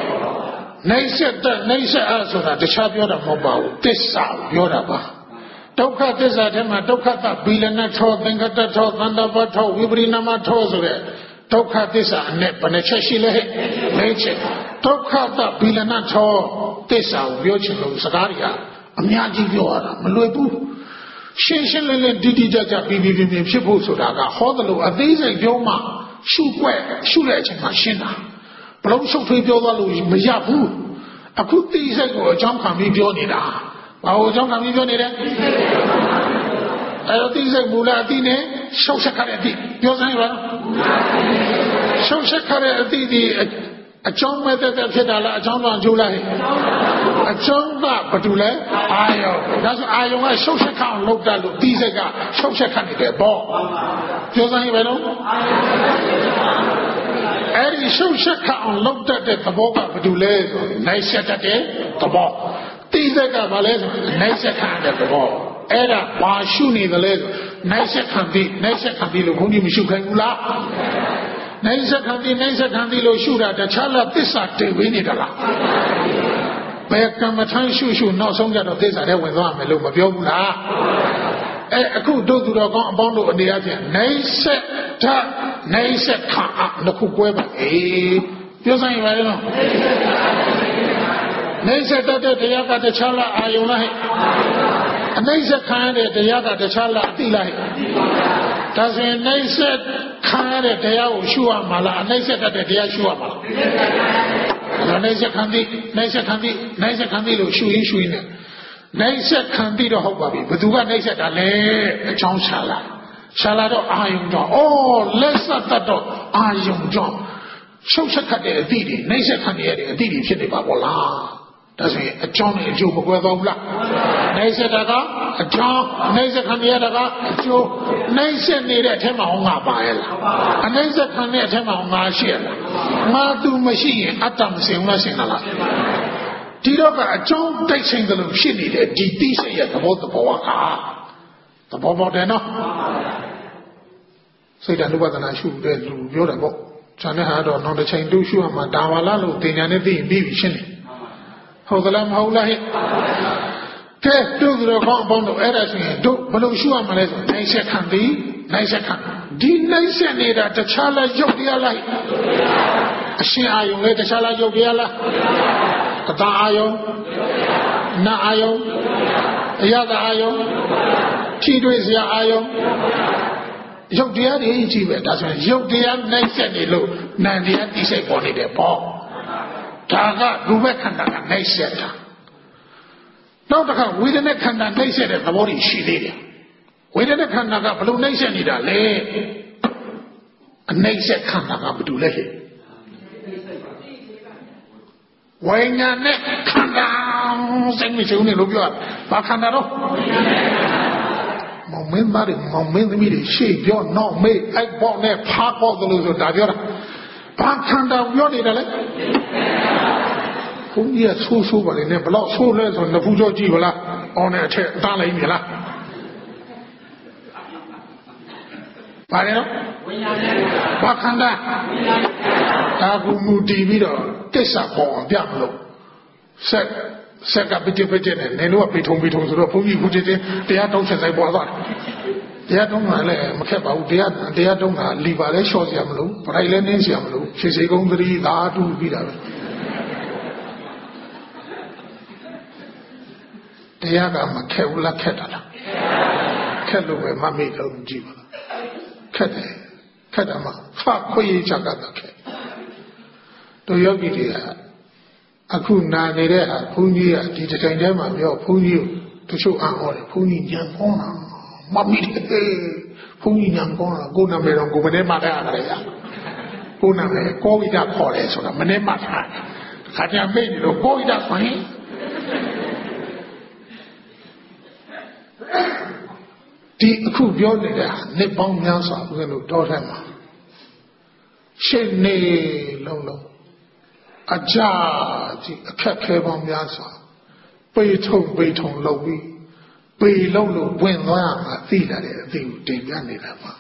နိုင်ဆက်တဲ့နိုင်ဆက်အားဆိုတာတခြားပြောတာမဟုတ်ပါဘူးသစ္စာပြောတာပါဒုက္ခသစ္စာထဲမှာဒုက္ခတဘီလနထောသင်္ကတထောသန္တာပထောဝိပရိနာမထောဆိုတဲ့ဒုက္ခသစ္စာအနဲ့ဘယ်နှချက်ရှိလဲလေးချက်ဒုက္ခတဘီလနထောသစ္စာကိုပြောချင်လို့စကားတွေကအများကြီးပြောရတာမလွယ်ဘူးရှင်းရှင်းလင်းလင်းတိတိကျကျပြီးပြီးပြင်းပြင်းဖြစ်ဖို့ဆိုတာကဟောသလိုအသေးစိတ်ပြောမှရှုွက်ရှုတဲ့အချိန်မှာရှင်းတာဘလုံးရှုပ်ထွေးပြောသွားလို့မရဘူးအခုတိစိတ်ကိုအကြောင်းခံပြီးပြောနေတာဘာလို့အကြောင်းခံပြီးပြောနေလဲအဲ့တော့တိစိတ်မူလအတိနဲ့ရှုပ်ဆက်ခတဲ့အတိပြောစမ်းပါရှုပ်ဆက်ခတဲ့အတိဒီအကြောင်းမဲ့တဲ့ဖြစ်တာလားအကြောင်းကြောင့်ကျိုးလားအကြောင်းကဘာတူလဲအာယုံဒါဆိုအာယုံကရှုပ်ဆက်ခအောင်လုပ်တတ်လို့တိစိတ်ကရှုပ်ဆက်ခနေတယ်ပေါ့ပြောစမ်းရပါတော့အဲ့ဒီရှုပ်ဆက်ခအောင်လုပ်တတ်တဲ့သဘောကဘာတူလဲဆိုနိုင်ဆက်တတ်တဲ့သဘောတိစိတ်ကဘာလဲဆိုနိုင်ဆက်ခတဲ့သဘောအဲ့ဒါဘာရှုနေတယ်လဲဆိုနိုင်ဆက်ခံပြီးနိုင်ဆက်ခံပြီးလို့ဘုန်းကြီးမရှုခိုင်းဘူးလားနိုင်ဆက်ခံပြီးနိုင်ဆက်ခံပြီးလို့ရှုတာတခြားလားသစ္စာတည်ဝေးနေကြလားဘယ်ကမ္မထမ်းရှုရှုနောက်ဆုံးကြတော့သစ္စာထဲဝင်သွားမယ်လို့မပြောဘူးလားအဲအခုတို့သူတော်ကောင်းအပေါင်းတို့အနေအချင်းနိုင်ဆက်ဓာတ်နိုင်ဆက်ခံအနှစ်ခုကွဲပါအေးပြောစမ်းရပါလေနော်နိုင်ဆက်တဲ့တရားကတခြားလားအာယုံလားဟဲ့အနိုင်ဆက်ခံရတဲ့တရားကတခြားလားအတိလားဟဲ့ဒါဆိုရင်နိုင်ဆက်ခံရတဲ့တရားကိုရှုရမှာလားအနိုင်ဆက်တဲ့တရားရှုရမှာလားနိုင်ဆက်ခံပြီးနိုင်ဆက်ခံပြီးနိုင်ဆက်ခံပြီးလို့ရှုရင်းရှုရင်းနဲ့နိုင်ဆက်ခံပြီးတော့ဟုတ်ပါပြီဘသူကနိုင်ဆက်တာလဲအချောင်းရှာလာရှာလာတော့အာယုံကြောင့်အော်လက်ဆက်တတ်တော့အာယုံကြောင့်ရှုပ်ဆက်ခတ်တဲ့အသည့်တွေနိုင်ဆက်ခံရတဲ့အသည့်တွေဖြစ်နေပါဘောလားဒါဆိုရင်အကြောင်းနဲ့အကျိုးမကွဲသွားဘူးလားနိုင်ဆက်တာကအကြောင်းနိုင်ဆက်ခံရတာကအကျိုးနိုင်ဆက်နေတဲ့အထက်မှာဟောငါပါရဲ့လားအနိုင်ဆက်ခံတဲ့အထက်မှာငါရှိရလားငါသူမရှိရင်အတ္တမစင်ဘူးလားစင်လားဒီတော့ကအကြောင်းတိုက်ဆိုင်တယ်လို့ဖြစ်နေတဲ့ဒီသိစိတ်ရဲ့သဘောသဘောကသဘောပေါက်တယ်နော်စိတ်ဓာတ်ဥပဒနာရှုတဲ့လူပြောတယ်ပေါ့ဇာနဲ့ဟာတော့နောက်တစ်ချိန်တူးရှုရမှာဒါဝါလာလို့တင်ညာနဲ့သိရင်ပြီးပြီရှင်းတယ်ဟုတ်သလားမဟုတ်လားဟဲ့ကဲတို့တို့ကောင်းပေါင်းတို့အဲ့ဒါဆိုရင်တို့ဘလို့ရှုရမှာလဲဆိုနိုင်ဆက်ခံပြီးနိုင်ဆက်ခံဒီနိုင်ဆက်နေတာတခြားလားရုပ်တရားလားအရှင်အာယုံလေတခြားလားရုပ်တရားလားတတအာယုံနာအာယုံအယတအာယုံဖြီးတွေးစရာအာယုံရုပ်တရားတွေကြီးပဲဒါဆိုရင်ရုပ်တရားနိုင်ဆက်နေလို့နာမ်တရားသိစိတ်ပေါ်နေတယ်ပေါ့ဒါကရူပခန္ဓာကနိုင်ဆက်တာနောက်တစ်ခါဝေဒနာခန္ဓာနိုင်ဆက်တဲ့သဘောတွေရှိသေးတယ်ဝေဒနာခန္ဓာကဘယ်လိုနိုင်ဆက်နေတာလဲအနိုင်ဆက်ခန္ဓာကဘာတူလဲဟဲ့ဝိညာဉ်နဲ့ခန္ဓာစိတ်မရှိဘူးနဲ့လို့ပြောဘာခန္ဓာတော့မောင်မင်းသားတွေမောင်မင်းသမီးတွေရှေ့ပြောနောက်မေးအိုက်ပေါက်နဲ့ဖားပေါက်သလိုဆိုတာပြောတာဘာခန္ဓာပြောနေတယ်လဲဘုန်းကြီးကဆိုးဆိုးပါလေနဲ့ဘလောက်ဆိုးလဲဆိုနှစ်ဖူးကြောကြည့်ပါလားအောင်းနဲ့အထက်အသားလိုက်မြင်လားဘာလဲနော်ဘာခန္ဓာဒါကူမူတည်ပြီးတော့ကိစ္စပေါ်အောင်ပြမလို့ဆက်ဆက်ကပိจิပိจิနဲ့နေလို့ကပိထုံပိထုံဆိုတော့ဘုန်းကြီးခုတည်းတရားတောင်းချက်ဆိုင်ပေါ်သွားတယ်တရားတုံးတာလည်းမခက်ပါဘူးတရားတရားတုံးတာလီပါလည်းလျှော့စရာမလိုပရိုက်လည်းနင်းစရာမလိုခြေစေကုန်းသတိသာတူပြီးတာပဲတရားကမခက်ဘူးလားခက်တာလားခက်လို့ပဲမမေ့တော့ကြည့်ပါလားခက်တယ်ခက်တာမှဖခွေးချက်ကတခက်တို့ယောဂီတွေကအခုနာနေတဲ့ဟာဘုန်းကြီးကဒီတစ်ချိန်တည်းမှာပြောဘုန်းကြီးတို့ချို့အံ့ဩတယ်ဘုန်းကြီးညံကောင်းတာမမီးတယ်ဘုန်းကြီးညံကောင်းတာကိုယ်နာမည်တော့ကိုယ်မနဲ့မှတ်ရတာလေကိုယ်နာမည်ကိုဝိဒခေါ်တယ်ဆိုတာမနဲ့မှတ်တာခါကြမိတ်လို့ကိုဝိဒဆိုရင်ဒီအခုပြောနေတဲ့နှစ်ပေါင်းများစွာဦးဇင်းတို့တောထဲမှာရှင်းနေလုံးလုံးအကြကြီးအခက်ခဲပေါင်းများစွာပေထုံပေထုံလုပ်ပြီးပေလုံးလို့ဝင်သွားမှာသိလာတဲ့အသိကိုတင်ပြနေတာပါ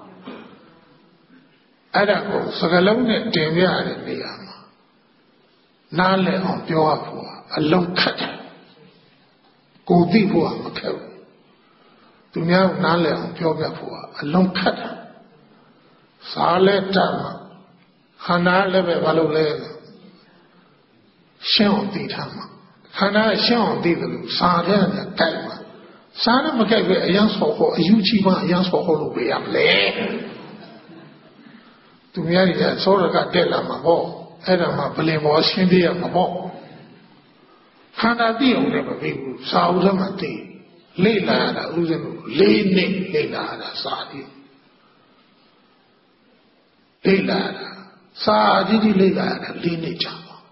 အဲ့ဒါကိုစကလုံးနဲ့တင်ပြရတဲ့နေရာမှာနားလည်အောင်ပြောရဖို့အလုံးခက်တယ်ကိုသိဖို့ကမခက်ဘူးသူများနားလည်အောင်ပြောပြဖို့ကအလုံးခတ်တာစားလဲတတ်မှာခန္ဓာလည်းပဲဘာလို့လဲရှင်းအောင်သိထားမှာခန္ဓာရှင်းအောင်သိတယ်လို့စားတဲ့နဲ့ကြိုက်မှာစားလည်းမကြိုက်ပဲအယံဆော်ခေါ်အယူကြီးမှအယံဆော်ခေါ်လို့ပြရမလဲသူများကြီးကစောရကတက်လာမှာပေါ့အဲ့ဒါမှပလင်ပေါ်ရှင်းပြရမှာပေါ့ခန္ဓာသိအောင်လည်းမပြီးဘူးစာအုပ်ထဲမှာသိလေ့လာရတာဥစဉ်လို့လေးနှစ်လေ့လာရတာစာပြီးလေ့လာတာစာကြီးကြီးလေ့လာရတာလေးနှစ်ကြာပါ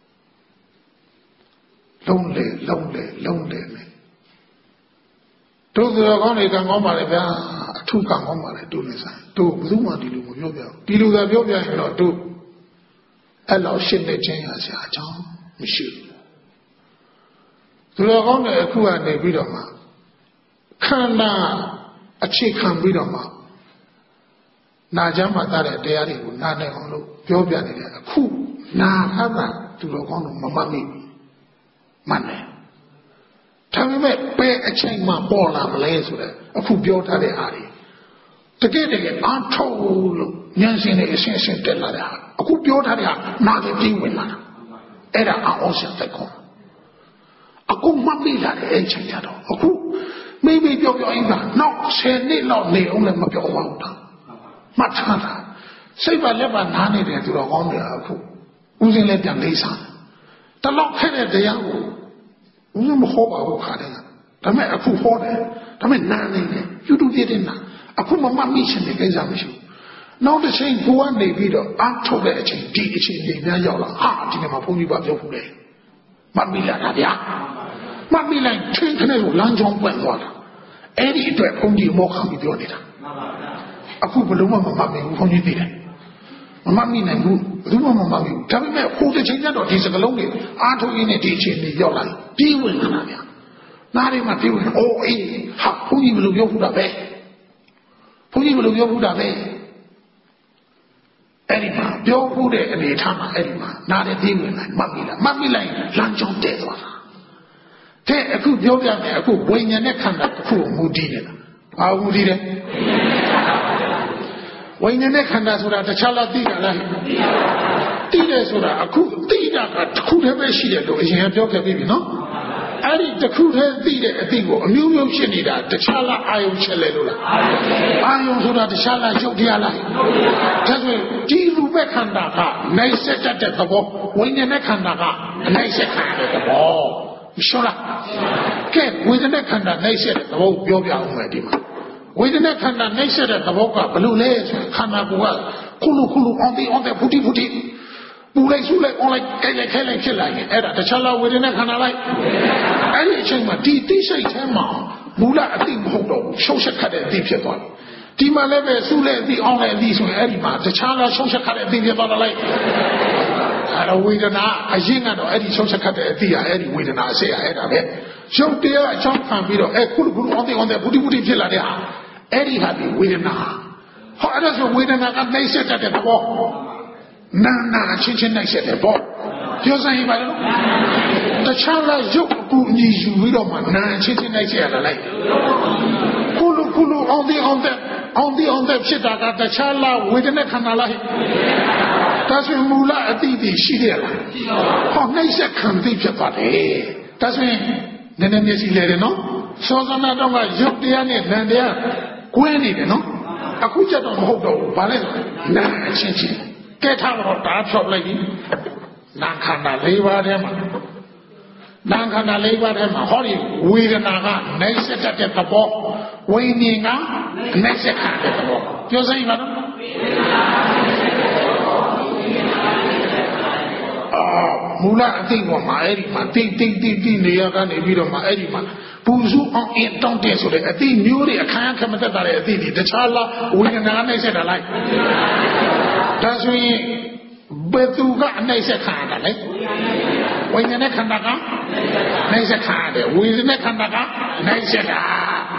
လုံးလေလုံးလေလုံးလေနဲ့တို့သူတော်ကောင်းတွေကံကောင်းပါလေဗျာအထုကံကောင်းပါလေတို့နေဆိုင်တို့ဘယ်သူမှဒီလိုမပြောပြဘူးဒီလိုသာပြောပြရင်တော့တို့အဲ့လောက်ရှင်းနေခြင်းရစရာအကြောင်းမရှိဘူးသူတော်ကောင်းတွေအခုကနေပြီးတော့မှခန္ဓာအခြေခံပြီးတော့မှနာကြမ်းမှသားတဲ့တရားတွေကိုနားနိုင်အောင်လို့ပြောပြနေတယ်အခုနာဟတာသူတော်ကောင်းတို့မမှတ်မိဘူးမှန်တယ်ဒါပေမဲ့ဘယ်အချိန်မှပေါ်လာမလဲဆိုတော့အခုပြောထားတဲ့အားတွေတကယ်တကယ်အားထုတ်လို့ဉာဏ်ရှင်တွေအရှင်းရှင်းတက်လာတဲ့ဟာအခုပြောထားတဲ့ဟာနာတယ်ပြီးဝင်လာတာအဲ့ဒါအောင်စရာတက်ခေါ်အခုမှတ်မိလာတဲ့အချိန်ကြတော့အခုမိမိပြောပြောအင်းကနောက်ဆယ်နှစ်လောက်နေအောင်လည်းမပြောပါဘူးတော့မှတ်ထားတာစိတ်ပါလက်ပါနားနေတယ်သူတော်ကောင်းတွေကအခုဦးစင်းလည်းပြန်လေးစားတလောက်ခဲ့တဲ့တရားကိုဦးစင်းမဟောပါဘူးခါတယ်ဒါပေမဲ့အခုဟောတယ်ဒါပေမဲ့နားနေတယ်ယူတူပြတဲ့နာအခုမမှတ်မိချင်တဲ့ကိစ္စမရှိဘူးနောက်တစ်ချိန်ကိုကနေပြီးတော့အားထုတ်တဲ့အချိန်ဒီအချိန်ကြီးများရောက်လာဟာဒီနေ့မှာဘုန်းကြီးကပြောဖို့လေမှတ်မိလာတာဗျာမှတ်မိလိုက်ချင်းခနဲ့ကိုလမ်းကြောင်းပွင့်သွားတာအဲ့ဒီအတွက်ဘုန်းကြီးမောခံပြီးပြောနေတာအခုဘယ်လုံးမှမမှတ်မိဘူးဘုန်းကြီးသိတယ်မမှတ်မိနိုင်ဘူးဘယ်သူမှမမှတ်မိဘူးဒါပေမဲ့ဟိုတစ်ချိန်ကျတော့ဒီစကလုံးတွေအားထုတ်ရင်းနဲ့ဒီအချိန်ကြီးရောက်လာပြီးဝင်လာတာဗျာနားတွေမှာပြီးဝင်အိုးအေးဟာဘုန်းကြီးဘယ်လိုပြောဖို့တာပဲဘုန်းကြီးဘယ်လိုပြောဖို့တာပဲအဲ့ဒီမှာပြောဖို့တဲ့အနေထားမှာအဲ့ဒီမှာနားတွေပြီးဝင်လာမှတ်မိလားမှတ်မိလိုက်လမ်းကြောင်းတည့်သွားတာတဲ့အခုပြောပြမယ်အခုဝိညာဉ်နဲ့ခန္ဓာတစ်ခုကိုမူတည်နေတာဘာမူတည်လဲဝိညာဉ်နဲ့ခန္ဓာဆိုတာတခြားလားသိတာလားသိတယ်ဆိုတာအခုသိတာကတစ်ခုတည်းပဲရှိတယ်လို့အရင်ကပြောခဲ့ပြီနော်အဲ့ဒီတစ်ခုတည်းသိတဲ့အသိကိုအမျိုးမျိုးဖြစ်နေတာတခြားလားအာယုံချက်လဲလို့လားအာယုံဆိုတာတခြားလားရုပ်တရားလားဒါဆိုရင်ဒီလူပဲခန္ဓာကနိုင်ဆက်တတ်တဲ့သဘောဝိညာဉ်နဲ့ခန္ဓာကအနိုင်ဆက်ခံတဲ့သဘောမရှိလားကဲဝေဒနာခန္ဓာနိုင်ဆက်တဲ့သဘောပြောပြအောင်မယ်ဒီမှာဝေဒနာခန္ဓာနိုင်ဆက်တဲ့သဘောကဘယ်လိုလဲခန္ဓာကိုယ်ကခုလူခုလူအောင်ဒီအောင်တဲ့ဖူတီဖူတီပူလိုက်ဆူလိုက်အောင်လိုက်ကြိုက်လိုက်ခဲလိုက်ဖြစ်လာရင်အဲ့ဒါတခြားလားဝေဒနာခန္ဓာလိုက်အဲ့ဒီအချိန်မှာဒီသိစိတ်ထဲမှာမူလအသိမဟုတ်တော့ဘူးရှုပ်ချက်ခတ်တဲ့အသိဖြစ်သွားတယ်ဒီမှာလည်းပဲဆူလိုက်အသိအောင်လိုက်အသိဆိုရင်အဲ့ဒီမှာတခြားလားရှုပ်ချက်ခတ်တဲ့အသိဖြစ်သွားတယ်လိုက်အဲ့ဒါဝေဒနာအရင်ကတော့အဲ့ဒီရှုပ်ချက်ခတ်တဲ့အသိရအဲ့ဒီဝေဒနာအစေရအဲ့ဒါပဲရုပ်တရားအကြောင်းခံပြီးတော့အဲ့ခုလူခုလူအောင်တဲ့အောင်တဲ့ဘူတိဘူတိဖြစ်လာတဲ့ဟာအဲ့ဒီဟာဒီဝေဒနာဟောအဲ့ဒါဆိုဝေဒနာကနှိမ့်ဆက်တတ်တဲ့ဘောနာနာချင်းချင်းနှိမ့်ဆက်တဲ့ဘောပြောစမ်းရင်ပါလို့တခြားလားရုပ်အကူအညီယူပြီးတော့မှနာချင်းချင်းနှိမ့်ဆက်ရတာလိုက်ခုလူခုလူအောင်တဲ့အောင်တဲ့အောင်တဲ့အောင်တဲ့ဖြစ်တာကတခြားလားဝေဒနာခန္ဓာလားဒါဆိုရင်မူလအတိအရှိတယ်လားဟောနှိမ့်ဆက်ခံသိဖြစ်ပါတယ်ဒါဆိုရင်နည်းနည်းမျက်စိလဲတယ်နော်စောစနာတော့ကရုပ်တရားနဲ့နာမ်တရားကွဲနေတယ်နော်အခုကျတော့မဟုတ်တော့ဘူးဘာလဲနာချင်းချင်းကဲထားတော့တားဖြောက်လိုက်ပြီနာခန္ဓာ၄ပါးထဲမှာနာခန္ဓာ၄ပါးထဲမှာဟောဒီဝေဒနာကနိုင်စက်တတ်တဲ့သဘောဝိညာဉ်ကနိုင်စက်ခံတဲ့သဘောပြောစမ်းပါတော့မူလအသိပေါ်မှာအဲ့ဒီမှာတိတ်တိတ်တိတ်တိနေရကနေပြီးတော့မှအဲ့ဒီမှာပူစုအောင်အင်းတောင်းတဲ့ဆိုတဲ့အသိမျိုးတွေအခမ်းခမတက်တာတဲ့အသိတွေတခြားလားဝိညာဉ်နဲ့ဆက်တာလိုက်ဒါဆိုရင်ဘယ်သူကအနိုင်ဆက်ခံရတာလဲဝိညာဉ်နဲ့ခန္ဓာကနိုင်ဆက်ခံရတယ်ဝေဒနာခန္ဓာကနိုင်ဆက်တာ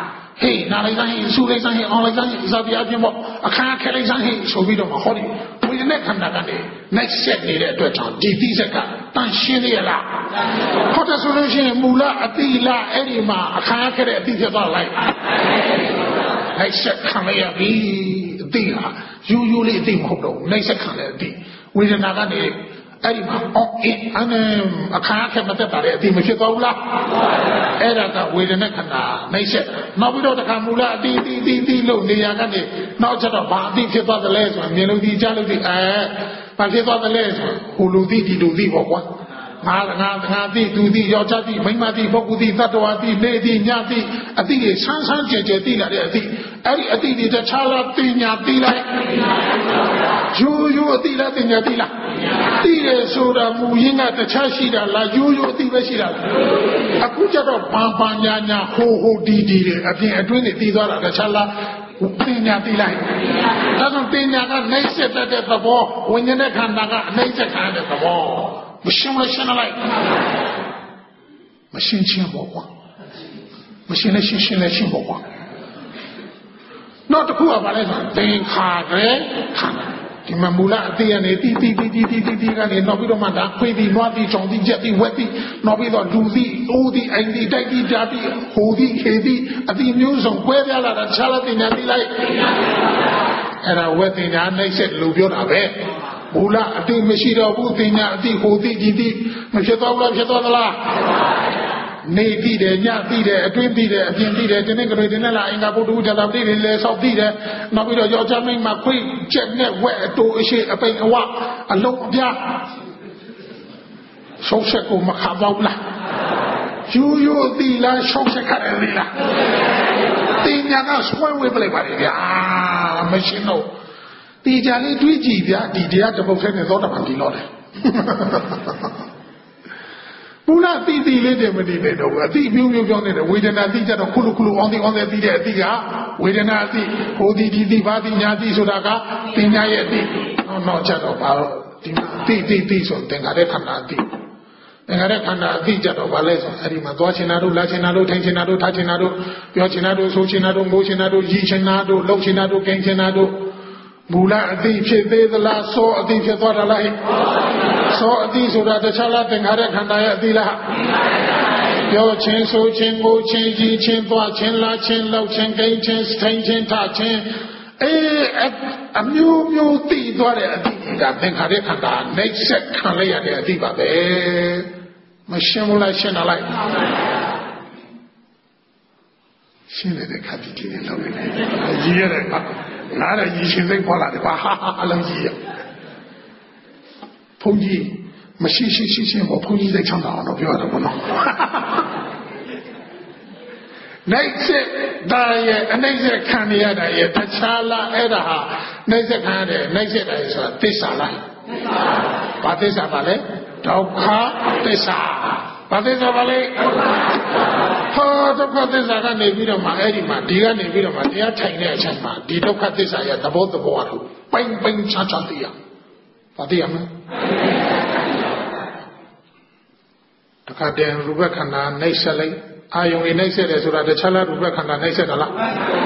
ဟေးနာလိုက်စမ်းဟေးဆူလိုက်စမ်းဟေးအောင်လိုက်စမ်းဟေးဇာပြအပြင်ပေါ့အခမ်းခဲလိုက်စမ်းဟေးဆိုပြီးတော့မှဟောဒီဝဝေဒနာခန္ဓာကနေနိုင်ဆက်နေတဲ့အတွက်ကြောင့်ဒီသိစက်ကတန်ရှင်းရလားဟုတ်တယ်ဆိုလို့ရှိရင်မူလအတိလားအဲ့ဒီမှာအခါခဲ့တဲ့အတိဖြစ်သွားလိုက်နိုင်ဆက်ခံရပြီအတိဟာယူယူလေးအတိမဟုတ်တော့ဘူးနိုင်ဆက်ခံတဲ့အတိဝေဒနာကနေအဲ့ဒီမှာအော်အင်းအခါခဲ့မတက်တာလေအတိမဖြစ်သွားဘူးလားအဲ့ဒါကဝေဒနာခန္ဓာနိုင်ဆက်နောက်ပြီးတော့တခါမူလအတိတိတိတိလို့နေရာကနေနောက်ချက်တော့ဘာအတိဖြစ်သွားသလဲဆိုရင်မြင်လို့ဒီကြားလို့ဒီအဲဘာဖြစ်သွားသလဲဆိုဟိုလူသိဒီလူသိပေါ့ကွာငါငါငါသိသူသိယောက်ျားသိမိန်းမသိပုဂ္ဂိုလ်သိတတ္တဝါသိနေသိညသိအတိတွေဆန်းဆန်းကြဲကြဲသိလာတဲ့အတိအဲ့ဒီအတိတွေတခြားလားသိညာသိလိုက်ယူယူအတိလားသိညာသိလားသိရဆိုတာမူရင်းကတခြားရှိတာလားယူယူအတိပဲရှိတာအခုကျတော့ပန်းပန်းညာညာဟိုဟိုဒီဒီတွေအပြင်အတွင်းတွေသိသွားတာတခြားလားပညာသိလိုက်ဒါကြောင့်ပညာကနှိမ့်ဆက်တဲ့သဘောဝိညာဉ်နဲ့ခန္ဓာကအနှိမ့်ဆက်ခံတဲ့သဘောမရှင်းမရှင်းလိုက်မရှင်းချင်းပေါ့ကွာမရှင်းနဲ့ရှင်းရှင်းနဲ့ရှင်းပေါ့ကွာနောက်တစ်ခုကဘာလဲဆိုသင်္ခါရခန္ဓာဒီမှာမူလအသေးကနေတီးတီးတီးတီးတီးတီးကနေနောက်ပြီးတော့မှဒါခွေးပြီးနွားပြီးကြောင်ပြီးကြက်ပြီးဝက်ပြီးနောက်ပြီးတော့လူပြီးအိုးပြီးအိမ်ပြီးတိုက်ပြီးဓာတ်ပြီးဟိုပြီးခေပြီးအတိမျိုးစုံကွဲပြားလာတာခြားလိုက်တင်ညာပြီးလိုက်အဲ့ဒါဝက်တင်ညာနှိမ့်ဆက်လူပြောတာပဲမူလအတိမရှိတော့ဘူးတင်ညာအတိဟိုပြီးဒီပြီးမဖြစ်တော့ဘူးလားဖြစ်တော့သလားနေပြီးတယ်ညပြီးတယ်အတွင်းပြီးတယ်အပြင်ပြီးတယ်ဒီနေ့ကလေးဒီနေ့လာအင်္ဂါပုဒ္ဓဥဒ္ဒတာပြီးတယ်လေဆောက်ပြီးတယ်နောက်ပြီးတော့ယောက်ျားမိန်းမခွေးချက်နဲ့ဝက်အတူအရှိအပိန်အဝအလုံးအပြားရှုံးချက်ကိုမခါတော့ဘူးလားယူယူတီလားရှုံးချက်ခရတယ်လားတင်ညာကဆွဲဝေးပလိုက်ပါလေဗျာမရှင်းတော့တီကြလေးတွေးကြည့်ဗျာဒီတရားတစ်ပုတ်ထဲနဲ့သောတာပန်ဒီတော့တယ်ပူလာတီတီလေးတည်းမတည်နေတော့ဘူးအတိမျိုးမျိုးပြောနေတယ်ဝေဒနာတိကြတော့ခုလူခုလူအောင်တိအောင်တဲ့တီတဲ့အတိကဝေဒနာအတိဟိုဒီဒီဒီဘာတိညာတိဆိုတာကပညာရဲ့အတိတော့ချက်တော့ဘာလို့ဒီတိတိတိဆိုသင်္ခါရခန္ဓာအတိသင်္ခါရခန္ဓာအတိကြတော့ဘာလဲဆိုအဲ့ဒီမှာသွားချင်တာတို့လာချင်တာတို့ထိုင်ချင်တာတို့ထားချင်တာတို့ပြောချင်တာတို့ဆိုချင်တာတို့ငိုချင်တာတို့ရည်ချင်တာတို့လှုပ်ချင်တာတို့ကိန်းချင်တာတို့မူလအတိဖြစ်သေးသလားစောအတိဖြစ်သွားတာလားစောအတိဆိုတာတခြားလားသင်္ခါရခန္ဓာရဲ့အတိလားပြောချင်းဆိုချင်းငိုချင်းကြည်ချင်းသွားချင်းလာချင်းလှုပ်ချင်းကိန်းချင်းထိုင်ချင်းထားချင်းအေးအမျိုးမျိုးတည်သွားတဲ့အတိကသင်္ခါရခန္ဓာနှိမ့်ဆက်ခံလိုက်ရတဲ့အတိပါပဲမရှင်းဘူးလားရှင်းတာလိုက်ရှင်းတဲ့ခါဒီဒီနဲ့လောက်နေတယ်ရည်ရတဲ့ငါလည်းရည်ရှင်စိတ်ပေါ်လာတယ်ဟာဟာလုံးကြီးရဘုန်းကြီးမရှိရှိရှိချင်းဘုန်းကြီးစိတ်ချမ်းသာအောင်တော့ပြောရတယ်ဘုနော်နိုင်စစ်ဒါရဲ့အနိုင်စစ်ခံရတာရဲ့တခြားလားအဲ့ဒါဟာနိုင်စစ်ခံရတယ်နိုင်စစ်တယ်ဆိုတာသစ္စာလားဘာသစ္စာပါလဲဒုက္ခသစ္စာဘာသစ္စာပါလဲဟောဒုက္ခသစ္စာကနေပြီးတော့မှအဲ့ဒီမှာဒီကနေပြီးတော့မှတရားထိုင်တဲ့အချိန်မှာဒီဒုက္ခသစ္စာရဲ့သဘောသဘောအရပိုင်ပိုင်ချာချာသိရဘာသိရမလဲတခါတည်းရူပခန္ဓာနှိမ့်ဆက်လိုက်အာယုံလေးနှိမ့်ဆက်တယ်ဆိုတာတခြားလားရူပခန္ဓာနှိမ့်ဆက်တာလား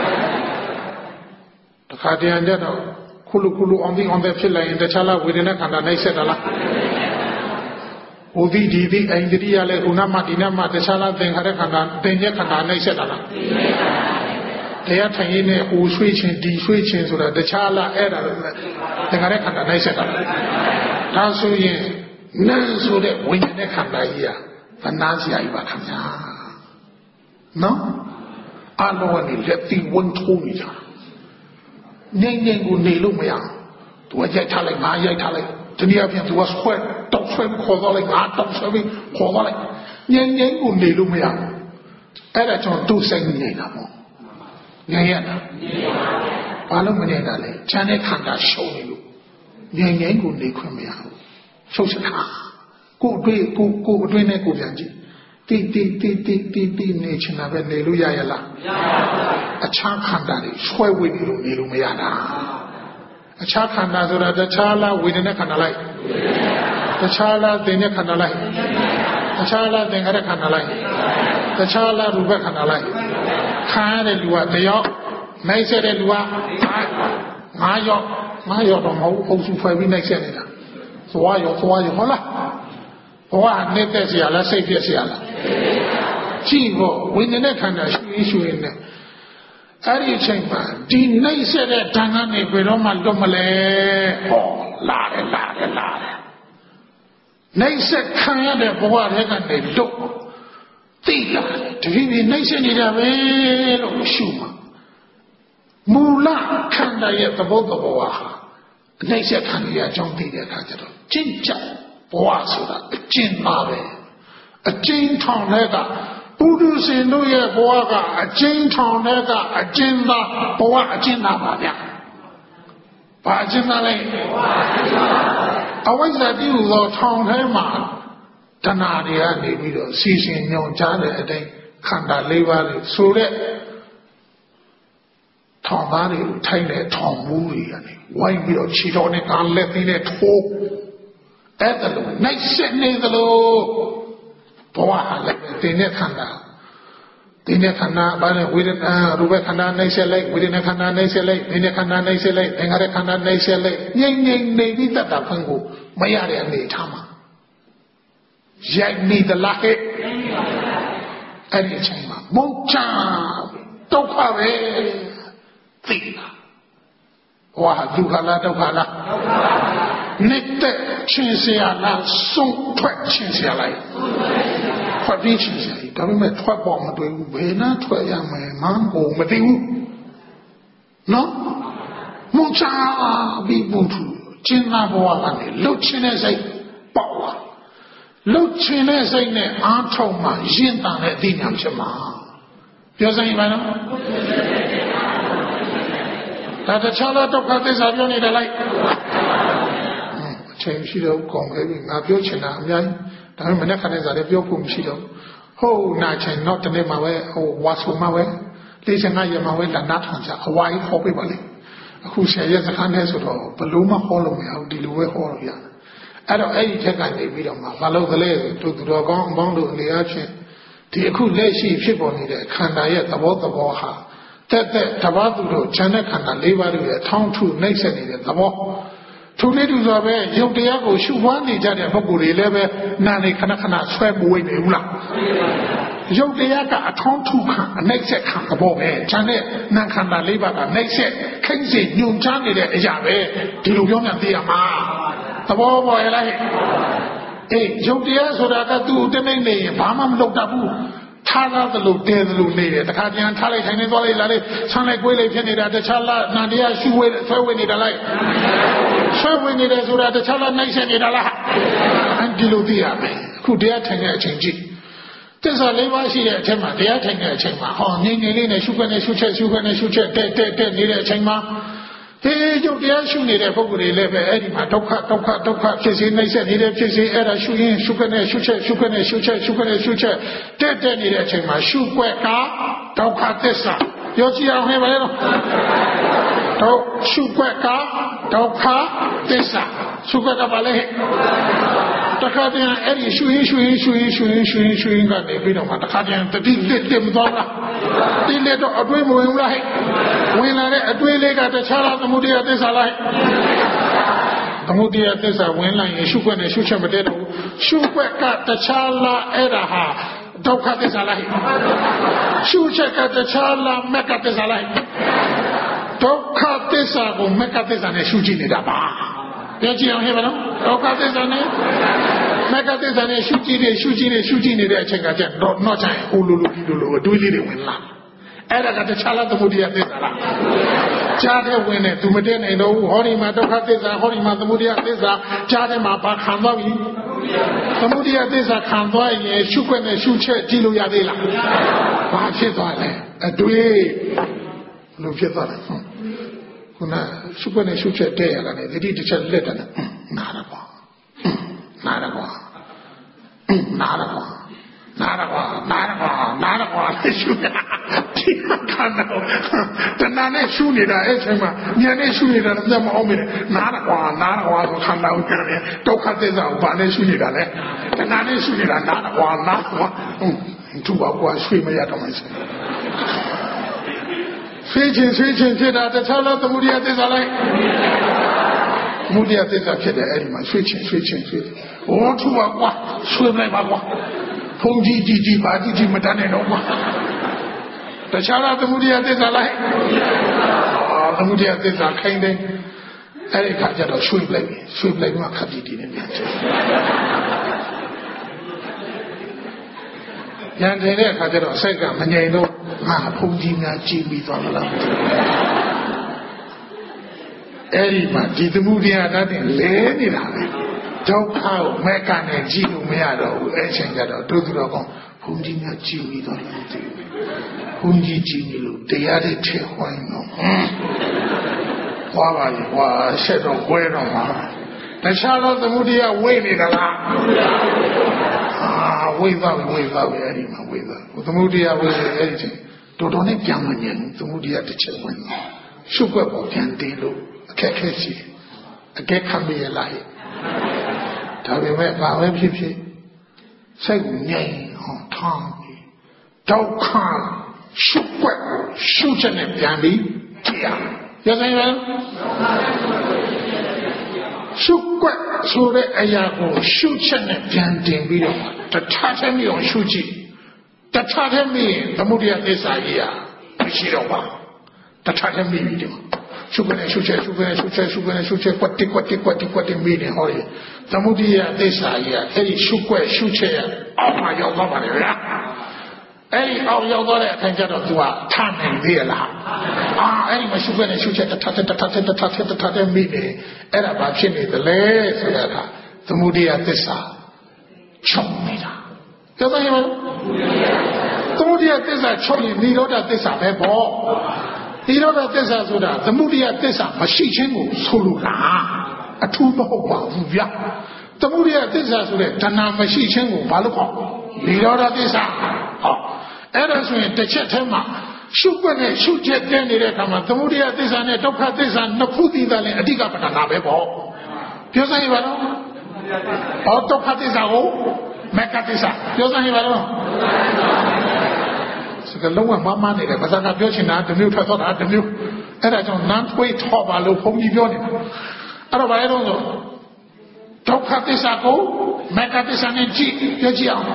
တခါတည်းကြတော့ခုလူခုလူအောင်ပြီးအောင်ပဲဖြစ်လိုက်ရင်တခြားလားဝေဒနာခန္ဓာနှိမ့်ဆက်တာလားဟိုဒီဒီဒီအိန္ဒိယလည်းဟိုနာမဒီနာမတခြားလားသင်္ခါရခန္ဓာသင်္ညက်ခန္ဓာနှိမ့်ဆက်တာလားတရားထိုင်ရင်းနဲ့ဟိုဆွေးချင်းဒီဆွေးချင်းဆိုတာတခြားလားအဲ့ဒါသင်္ခါရခန္ဓာနှိမ့်ဆက်တာလားဒါဆိုရင်နန်းဆိုတဲ့ဝိညာဉ်နဲ့ခန္ဓာကြီးဟာဗနာစရာကြီးပါခင်ဗျာနော်အလုံးကနေလက်တီဝန်ထိုးနေကြငိမ့်ငိမ့်ကိုနေလို့မရသူကရိုက်ထားလိုက်ငါရိုက်ထားလိုက်ဒီနေ့အပြင်သူကဆွဲတောက်ဆွဲခေါ်တော့လိုက်ငါတောက်ဆွဲပြီးခေါ်တော့လိုက်ငိမ့်ငိမ့်ကိုနေလို့မရအဲ့ဒါကြောင့်သူ့စိတ်ငြိမ်တာပေါ့ငြိမ်ရတာဘာလို့မငြိမ်တာလဲခြံတဲ့ခန္ဓာရှုံးနေလို့ငြိမ်ငြိမ်ကိုနေခွင့်မရဘူးရှုပ်ချတာကိုယ်တွေ့ကိုကိုအတွင်းနဲ့ကိုပြန်ကြည့်တိတိတိတိတိတိနေချင်တာပဲနေလို့ရရလားမရပါဘူးအခြားခန္ဓာတွေဆွဲဝေနေလို့နေလို့မရတာအခြားခန္ဓာဆိုတာတခြားလားဝေဒနာခန္ဓာလိုက်တခြားလားသင်္ညခန္ဓာလိုက်တခြားလားသင်္ခါရခန္ဓာလိုက်တခြားလားရူပခန္ဓာလိုက်ခံရတဲ့လူကတယောက်နိုင်ဆက်တဲ့လူကငါရောက်ငါရောက်တော့မဟုတ်အုပ်စုဖွဲ့ပြီးနှိပ်စက်နေတာသွားရောသွားရောဟုတ်လားဘဝနေတဲ့ဆရာလားစိတ်ပြည့်ဆရာလားကြည့်ဖို့ဝိညာဉ်နဲ့ခန္ဓာရှုရင်းရှုရင်းနဲ့အဲ့ဒီအချိန်မှာဒီနှိပ်စက်တဲ့ဓာတ်ကနေဘယ်တော့မှလွတ်မလဲဟောလာတယ်လာတယ်လာတယ်နှိပ်စက်ခံရတဲ့ဘဝတွေကနေလွတ်သိလာတယ်တဖြည်းဖြည်းနှိပ်စက်နေတာပဲလို့ရှုမှာမူလခန္ဓာရဲ့သဘောတဘောဟာနှိပ်စက်ခံရအကြောင်းသိတဲ့အခါကျတော့ကျင့်ကြံဘဝဆိုတာအကျင့်ပါပဲအကျင့်ထောင်တဲ့ကပုရုษင်တို့ရဲ့ဘဝကအကျဉ်းထောင်တဲ့ကအကျဉ်းသားဘဝအကျဉ်းသားပါဗျာဘာအကျဉ်းသားလဲအဝိဇ္ဇာတိဟူသောထောင်ထဲမှာတဏှာတွေကနေပြီးတော့စီစဉ်ညွန်ကြားတဲ့အတိုင်းခန္ဓာ၄ပါးတွေဆိုတဲ့ထောင်သားတွေကိုထိုင်တဲ့ထောင်မှုတွေကနေဝိုင်းပြီးတော့ခြေတော်နဲ့ကလက်သေးနဲ့ထိုးအဲ့ဒါလို့နှိုက်ဆက်နေသလိုဘဝဟာလည်းတင်တဲ့ခန္ဓာတင်တဲ့ခန္ဓာဘာလဲဝေဒနာရူပခန္ဓာနှိမ့်ဆက်လိုက်ဝေဒနာခန္ဓာနှိမ့်ဆက်လိုက်တင်တဲ့ခန္ဓာနှိမ့်ဆက်လိုက်သင်္ခါရခန္ဓာနှိမ့်ဆက်လိုက်ငြိမ့်ငြိမ့်နေပြီးတတ်တာဖွင့်ကိုမရတဲ့အနေထားမှာရိုက်နေသလားဟဲ့အဲ့ဒီအချိန်မှာမုန်းချဒုက္ခပဲသိလားဘဝဟာဒုက္ခလားဒုက္ခလားဒုက္ခပါနေတဲ့ချင်းစရာလားဆုံးထွက်ချင်းစရာလားထွက်ပြီးချင်းစရာဒါပေမဲ့ထွက်ပေါ်မတွေ့ဘူးဘယ်နှထွက်ရမယ်မန်းကိုမသိဘူးနော်မုန်းချပြီးဘူးသူကျင်းနာဘဝကနေလှုပ်ချင်းတဲ့စိတ်ပေါက်လာလှုပ်ချင်းတဲ့စိတ်နဲ့အားထုတ်မှရင့်တန်တဲ့အသိဉာဏ်ဖြစ်မှာပြောစမ်းရင်ပါနော်ဒါတခြားသောဒုက္ခသစ္စာပြောနေတယ်လိုက်အချိန်ရှိတော့ကောင်းခဲ့ပြီငါပြောချင်တာအများကြီးဒါပေမဲ့မနေ့ကတည်းကလည်းပြောဖို့မရှိတော့ဟုတ်နာချင်တော့တနေ့မှာပဲဟိုဝါဆိုမှာပဲလေးချင်ငါရမှာပဲဒါနားထောင်ကြအဝါကြီးဟောပေးပါလေအခုဆရာရဲ့စကားနဲ့ဆိုတော့ဘလို့မဟောလို့မရဘူးဒီလိုပဲဟောလို့ရတယ်အဲ့တော့အဲ့ဒီထက်ကနေပြီးတော့မှဘာလို့ကလေးတို့သူတော်ကောင်းအပေါင်းတို့အနေအချင်းဒီအခုလက်ရှိဖြစ်ပေါ်နေတဲ့ခန္ဓာရဲ့သဘောသဘောဟာတက်တက်တဘာသူတို့ဉာဏ်နဲ့ခန္ဓာ၄ပါးတို့ရဲ့ထောင်းထုနှိမ့်ဆက်နေတဲ့သဘောထိုလေးတူစွာပဲယုတ်တရားကိုရှုပွားနေကြတဲ့ပုဂ္ဂိုလ်တွေလည်းပဲနာနေခဏခဏဆွဲမွေးနေဘူးလားယုတ်တရားကအထောင်းထုခံအနှိမ့်ဆက်ခံသဘောပဲဉာဏ်နဲ့နာခန္ဓာ၄ပါးကနှိမ့်ဆက်ခိမ့်စေညွန်ချနေတဲ့အရာပဲဒီလိုပြောမှသိရမှာသဘောပေါ်ရလားအေးယုတ်တရားဆိုတာကသူ့တမိတ်နေရင်ဘာမှမလုပ်တတ်ဘူးထားသားသလိုတဲသလိုနေတယ်တခါပြန်ထားလိုက်ထိုင်နေသွားလိုက်လာလိုက်ဆန်းလိုက်ကိုယ်လိုက်ဖြစ်နေတာတခြားလားနန္တရားရှုဝဲဆွဲဝဲနေတာလိုက်ဆွဲဝဲနေတယ်ဆိုတာတခြားလားနှိုက်ဆက်နေတာလားဒီလိုသိရမယ်အခုတရားထိုင်တဲ့အချိန်ကြည့်သစ္စာလေးပါးရှိတဲ့အချိန်မှာတရားထိုင်တဲ့အချိန်မှာဟောငြိမ်ငြိမ်လေးနဲ့ရှုခွက်နဲ့ရှုချက်ရှုခွက်နဲ့ရှုချက်တက်တက်တက်နေတဲ့အချိန်မှာဟေးကျုပ်တရားရှုနေတဲ့ပုဂ္ဂိုလ်တွေလည်းပဲအဲ့ဒီမှာဒုက္ခဒုက္ခဒုက္ခဖြစ်စေနှိမ့်ဆက်နေတဲ့ဖြစ်စေအဲ့ဒါရှုရင်းရှုခွက်နဲ့ရှုချက်ရှုခွက်နဲ့ရှုချက်ရှုခွက်နဲ့ရှုချက်တက်တက်နေတဲ့အချိန်မှာရှုခွက်ကဒုက္ခသစ္စာပြောကြည့်အောင်ဟဲ့ပါလေတော့တော့ရှုခွက်ကဒုက္ခသစ္စာရှုခွက်ကပါလေတခါတည်းအဲ့ဒီရှုရင်းရှုရင်းရှုရင်းရှုရင်းရှုရင်းရှုရင်းကနေပြီးတော့မှတခါတည်းတတိလက်တက်မသွားလားဒီလက်တော့အတွေးမဝင်ဘူးလားဟဲ့ဝင်လာတဲ့အတွေးလေးကတခြားလားသမုဒိယသစ္စာလားသမုဒိယသစ္စာဝင်လာရင်ရှုခွက်နဲ့ရှုချက်မတည့်တော့ရှုခွက်ကတခြားလားအဲ့ဒါဟာဒုက္ခသစ္စာလားရှုချက်ကတခြားလားမက္ခသစ္စာလားဒုက္ခသစ္စာကိုမက္ခသစ္စာနဲ့ရှုကြည့်နေတာပါပြောကြည့်အောင်ဟဲ့ပါနော်ဒုက္ခသစ္စာနဲ့မက္ခသစ္စာနဲ့ရှုကြည့်နေရှုကြည့်နေရှုကြည့်နေတဲ့အချိန်ကကျတော့တော့ချင်ဟိုလိုလိုဒီလိုလိုအတွေးလေးတွေဝင်လာအဲ့ဒါကတခြားလားသမုဒိယသစ္စာလားကြားတဲ့ဝင်နေသူမတည့်နိုင်တော့ဘူးဟောဒီမှာဒုက္ခသစ္စာဟောဒီမှာသမုဒိယသစ္စာကြားတဲ့မှာဘာခံသွားပြီသမုဒိယသစ္စာခံသွားရင်ရှုခွက်နဲ့ရှုချက်ကြည့်လို့ရသေးလားဘာဖြစ်သွားလဲအတွေးလို့ဖြစ်သွားတယ်ခုနရှုခွက်နဲ့ရှုချက်တဲ့ရတာနဲ့ဒီတိတစ်ချက်လက်တယ်နားရပါနားရပါနားရပါနာရကွာနာရကွာနာရကွာရှုနေတာဒီခန္ဓာတဏှာနဲ့ရှုနေတာအဲ့ချိန်မှာဉာဏ်နဲ့ရှုနေတာလည်းမအောင်မိတယ်နာရကွာနာရကွာဆိုခန္ဓာကိုကြတယ်ဒုက္ခသစ္စာကိုဘာနဲ့ရှုနေတာလဲတဏှာနဲ့ရှုနေတာနာရကွာနာရကွာသူ့ဘာကွာရွှေမရတော့မှဆိုရွှ吹情吹情ဖြစ်တာတခြားသောသမုဒိယသစ္စာလိုက်သမုဒိယသစ္စာဖြစ်တယ်အဲ့ဒီမှာ吹情吹情吹ဟောထူပါကွာဆွေးလိုက်ပါကွာဖုန်ကြီးကြီးကြီးပါကြီးကြီးမတန်းနဲ့တော့ကွာတခြားသောသမုဒိယသစ္စာလိုက်အာသမုဒိယသစ္စာခိုင်းတယ်အဲ့ဒီခါကျတော့ဆွေးလိုက်ပြီဆွေးလိုက်မှခပ်ကြည့်တည်နေပြန်ချင်ရန်တယ်တဲ့အခါကျတော့စိတ်ကမငြိမ်တော့ငါဖုန်ကြီးများကြည်ပြီးသွားမလားအဲ့ဒီမှာဒီသမုဒိယဓာတ်တင်လဲနေတာပဲဒုက္ခကိုမဲ့ကနဲ့ကြည့်လို့မရတော့ဘူးအဲ့ချိန်ကျတော့တို့သူတော်ကောင်းဘုန်းကြီးများကြည်ပြီးတော့လည်းမသိဘူးဘုန်းကြီးကြည်နေလို့တရားတွေထည့်ဟောင်းတော့သွားပါလေကွာဆက်တော့ဝဲတော့မှာတခြားသောသမုဒိယဝေးနေသလားအာဝေးသွားပြီဝေးသွားပြီအဲ့ဒီမှာဝေးသွားသမုဒိယဝေးနေအဲ့ဒီချိန်တော်တော်နဲ့ပြန်မငြင်းသမုဒိယတစ်ချက်ဝင်ရှုပ်ွက်ပေါ်ပြန်တင်းလို့အခက်ခဲရှိအကဲခံရလာရဲ့ဒါပေမဲ့ဘာပဲဖြစ်ဖြစ်စိတ်ငြိမ်ဟောထားပြီးဒုက္ခရှုပ်ွက်ရှုချက်နဲ့ပြန်ပြီးတရားရဆိုင်ပါရှုပ်ွက်ဆိုတဲ့အရာကိုရှုချက်နဲ့ပြန်တင်ပြီးတော့တထထမြအောင်ရှုကြည့်တထထမြင်သမုဒိယသစ္စာကြီးอ่ะမရှိတော့ပါတထထမြင်ပြီးတော့ရှုပ်ကနေရှုချက်ရှုပ်ကနေရှုချက်ရှုပ်ကနေရှုချက်ကွတ်တိကွတ်တိကွတ်တိကွတ်တိမိနေဟောလေသမုဒိယသစ္စာကြီးอ่ะအဲ့ဒီရှုပ်ွက်ရှုချက်ရအောက်မှာရောက်သွားပါလေဗျာအဲ့ဒီအောက်ရောက်သွားတဲ့အခိုင်ကျတော့ तू ကထားနိုင်သေးလားအာအဲ့ဒီမှာရှုပ်ကနေရှုချက်တထထတထထတထထတထထမိနေအဲ့ဒါဘာဖြစ်နေသလဲဆိုတဲ့အခါသမုဒိယသစ္စာချုပ်နေတာပြောတယ်မလားသမုဒိယသစ္စာချုပ်ရင်និရောဓသစ္စာပဲပေါ့និရောဓသစ္စာဆိုတာသမုဒိယသစ္စာမရှိခြင်းကိုဆိုလိုတာအထူးမဟုတ်ပါဘူးဗျာသမုဒိယသစ္စာဆိုတဲ့တဏှာမရှိခြင်းကိုဘာလို့ခေါ်និရောဓသစ္စာဟောအဲ့ဒါဆိုရင်တစ်ချက်ထဲမှာရှုပ်ွက်နဲ့ရှုချက်တဲနေတဲ့အခါမှာသမုဒိယသစ္စာနဲ့ဒုက္ခသစ္စာနှစ်ခုတည်တယ်အဓိကပဋ္ဌာနာပဲပေါ့ပြောစမ်းရပါတော့ဟောဒုက္ခသစ္စာကိုမက္ခသစ္စာပြောစမ်းရပါတော့စကလုံးဝမမနေတယ်ဘာသာကပြောချင်တာတမျိုးထွက်သွားတာတမျိုးအဲ့ဒါကြောင့်နန်းထွေးထော့ပါလို့ဘုန်းကြီးပြောနေတာအဲ့တော့ဘာလဲတော့ဆိုဒုက္ခသစ္စာကိုမက္ခသစ္စာနဲ့ကြည့်ပြောကြည့်အောင်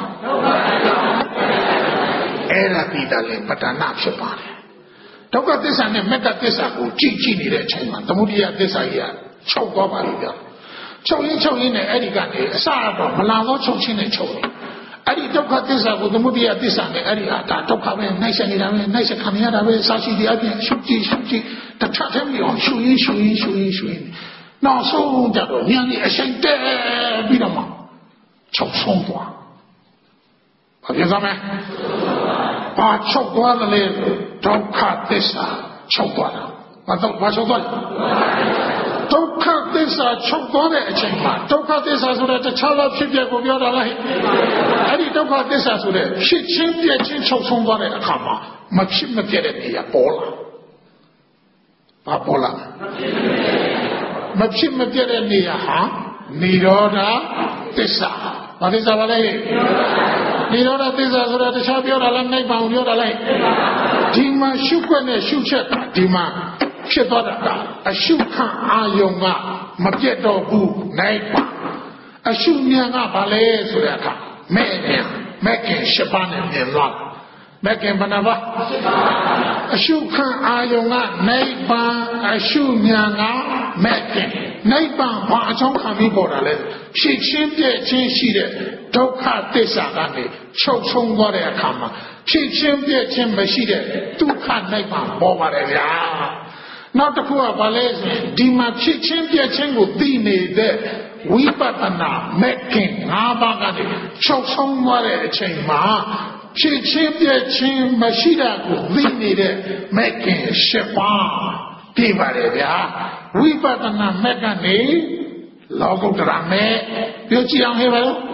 အဲ့ဒါပြီးတယ်လေပဋ္ဌာနာဖြစ်ပါတယ်ဒုက္ခသစ္စာနဲ့မက္ခသစ္စာကိုကြည့်ကြည့်နေတဲ့အချိန်မှာသမုဒိယသစ္စာကြီးကချုပ်သွားပါလိမ့်ဗျာချုပ်ရင်းချုပ်ရင်းနဲ့အဲ့ဒီကနေအစတော့မလာတော့ချုပ်ချင်းနဲ့ချုပ်တယ်အဲ့ဒီဒုက္ခသစ္စာကိုသမုဒိယသစ္စာနဲ့အဲ့ဒီဟာဒါဒုက္ခပဲနှိုက်ဆက်နေတာပဲနှိုက်ဆက်ခံရတာပဲစာရှိတဲ့အပြင်ရှုကြည့်ရှုကြည့်တခြားတည်းမျိုးရှုရင်းရှုရင်းရှုရင်းရှုရင်းနောက်ဆုံးကြတော့ဉာဏ်ကြီးအရှိန်တဲပြီးတော့မှချုပ်ဆုံးသွားဘာဖြစ်သွားမလဲဘာချုပ်သွားတယ်လဲဒုက္ခသစ္စာချုပ်သွားတာဘာတော့ဘာချုပ်သွားဒုက္ခသစ္စာချုပ်သွားတဲ့အချိန်မှာဒုက္ခသစ္စာဆိုတဲ့တခြားသောဖြစ်ပျက်ကိုပြောတာလားအဲ့ဒီဒုက္ခသစ္စာဆိုတဲ့ဖြစ်ချင်းပြည့်ချင်းချုပ်ဆုံးသွားတဲ့အခါမှာမဖြစ်မပြတ်တဲ့နေရာပေါ်လာဘာပေါ်လာမဖြစ်မပြတ်တဲ့နေရာဟာនិရောဓသစ္စာဘာသစ္စာပါလဲនិရောဓသစ္စာဆိုတာတခြားပြောတာလားနိဗ္ဗာန်ပြောတာလားဒီမှာရှုခွက်နဲ့ရှုချက်ဒီမှာဖြစ်သွားတာကအရှုခံအာယုံကမပြတ်တော့ဘူးနိုင်ပါအရှုဉာဏ်ကဘာလဲဆိုတဲ့အခါမဲ့ဉာဏ်မဲ့ခင်ရှစ်ပါးနဲ့မြင်သွားမဲ့ခင်ဘဏ္ဍပါအရှုခံအာယုံကနိုင်ပါအရှုဉာဏ်ကမဲ့ခင်နိုင်ပါဘာအကြောင်းခံပြီးပေါ်တာလဲဖြစ်ချင်းပြည့်ချင်းရှိတဲ့ဒုက္ခသစ္စာကနေချုပ်ဆုံးသွားတဲ့အခါမှာဖြစ်ချင်းပြည့်ချင်းမရှိတဲ့ဒုက္ခနိုင်ပါပေါ်ပါတယ်ဗျာနောက်တစ်ခုကဘာလဲဆိုရင်ဒီမှာဖြစ်ချင်းပြည့်ချင်းကိုသိနေတဲ့ဝိပဿနာမဲ့ခင်၅ပါးကနေချုပ်ဆုံးသွားတဲ့အချိန်မှာဖြစ်ချင်းပြည့်ချင်းမရှိတာကိုသိနေတဲ့မဲ့ခင်၈ပါးပြပါတယ်ဗျာဝိပဿနာမဲ့ကနေလောကုတ္တရာမဲ့ပြောကြည့်အောင်ဟဲ့ပါလို့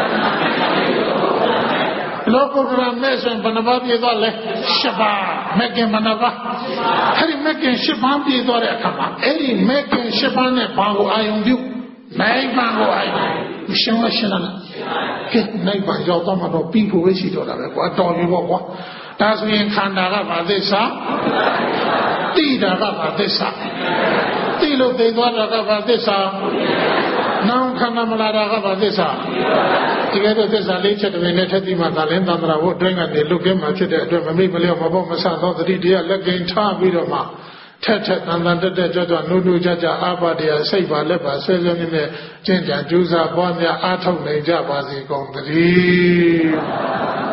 လောကုတ္တရာမဲ့ဆိုဘယ်နှပါးပြည့်သွားလဲ၈ပါးမဲ့ခင်ဘယ်နှပါးအဲ့ဒီမဲ့ခင်၈ပါးပြည့်သွားတဲ့အခါမှာအဲ့ဒီမဲ့ခင်၈ပါးနဲ့ဘာကိုအာယုံပြုနိဗ္ဗာန်ကိုအာယုံရှင်းလားရှင်းလားကဲနိဗ္ဗာန်ရောက်တော့မှတော့ပြီးဖို့ပဲရှိတော့တာပဲကွာတော်ပြီပေါ့ကွာဒါဆိုရင်ခန္ဓာကဘာသစ္စာတိတာကဘာသစ္စာတိလို့သိသွားတာကဘာသစ္စာနောင်ခန္ဓာမလာတာကဘာသစ္စာဒီကဲတော့သစ္စာလေးချက်တွေနဲ့ထက်ပြီးမှသာလင်းသန္တရာဘုအတွင်းကနေလွတ်ကင်းမှဖြစ်တဲ့အတွက်မမိမလျော့မပေါ့မဆသောသတိတရားလက်ကင်ထားပြီးတော့မှထက်ထက်တန်တန်တက်တက်ကြွကြွနုနုကြကြအာပါတရားစိတ်ပါလက်ပါဆွဲဆွဲနဲ့ကျင့်ကြံကြိုးစားပွားများအားထုတ်နိုင်ကြပါစေကုန်သတည်း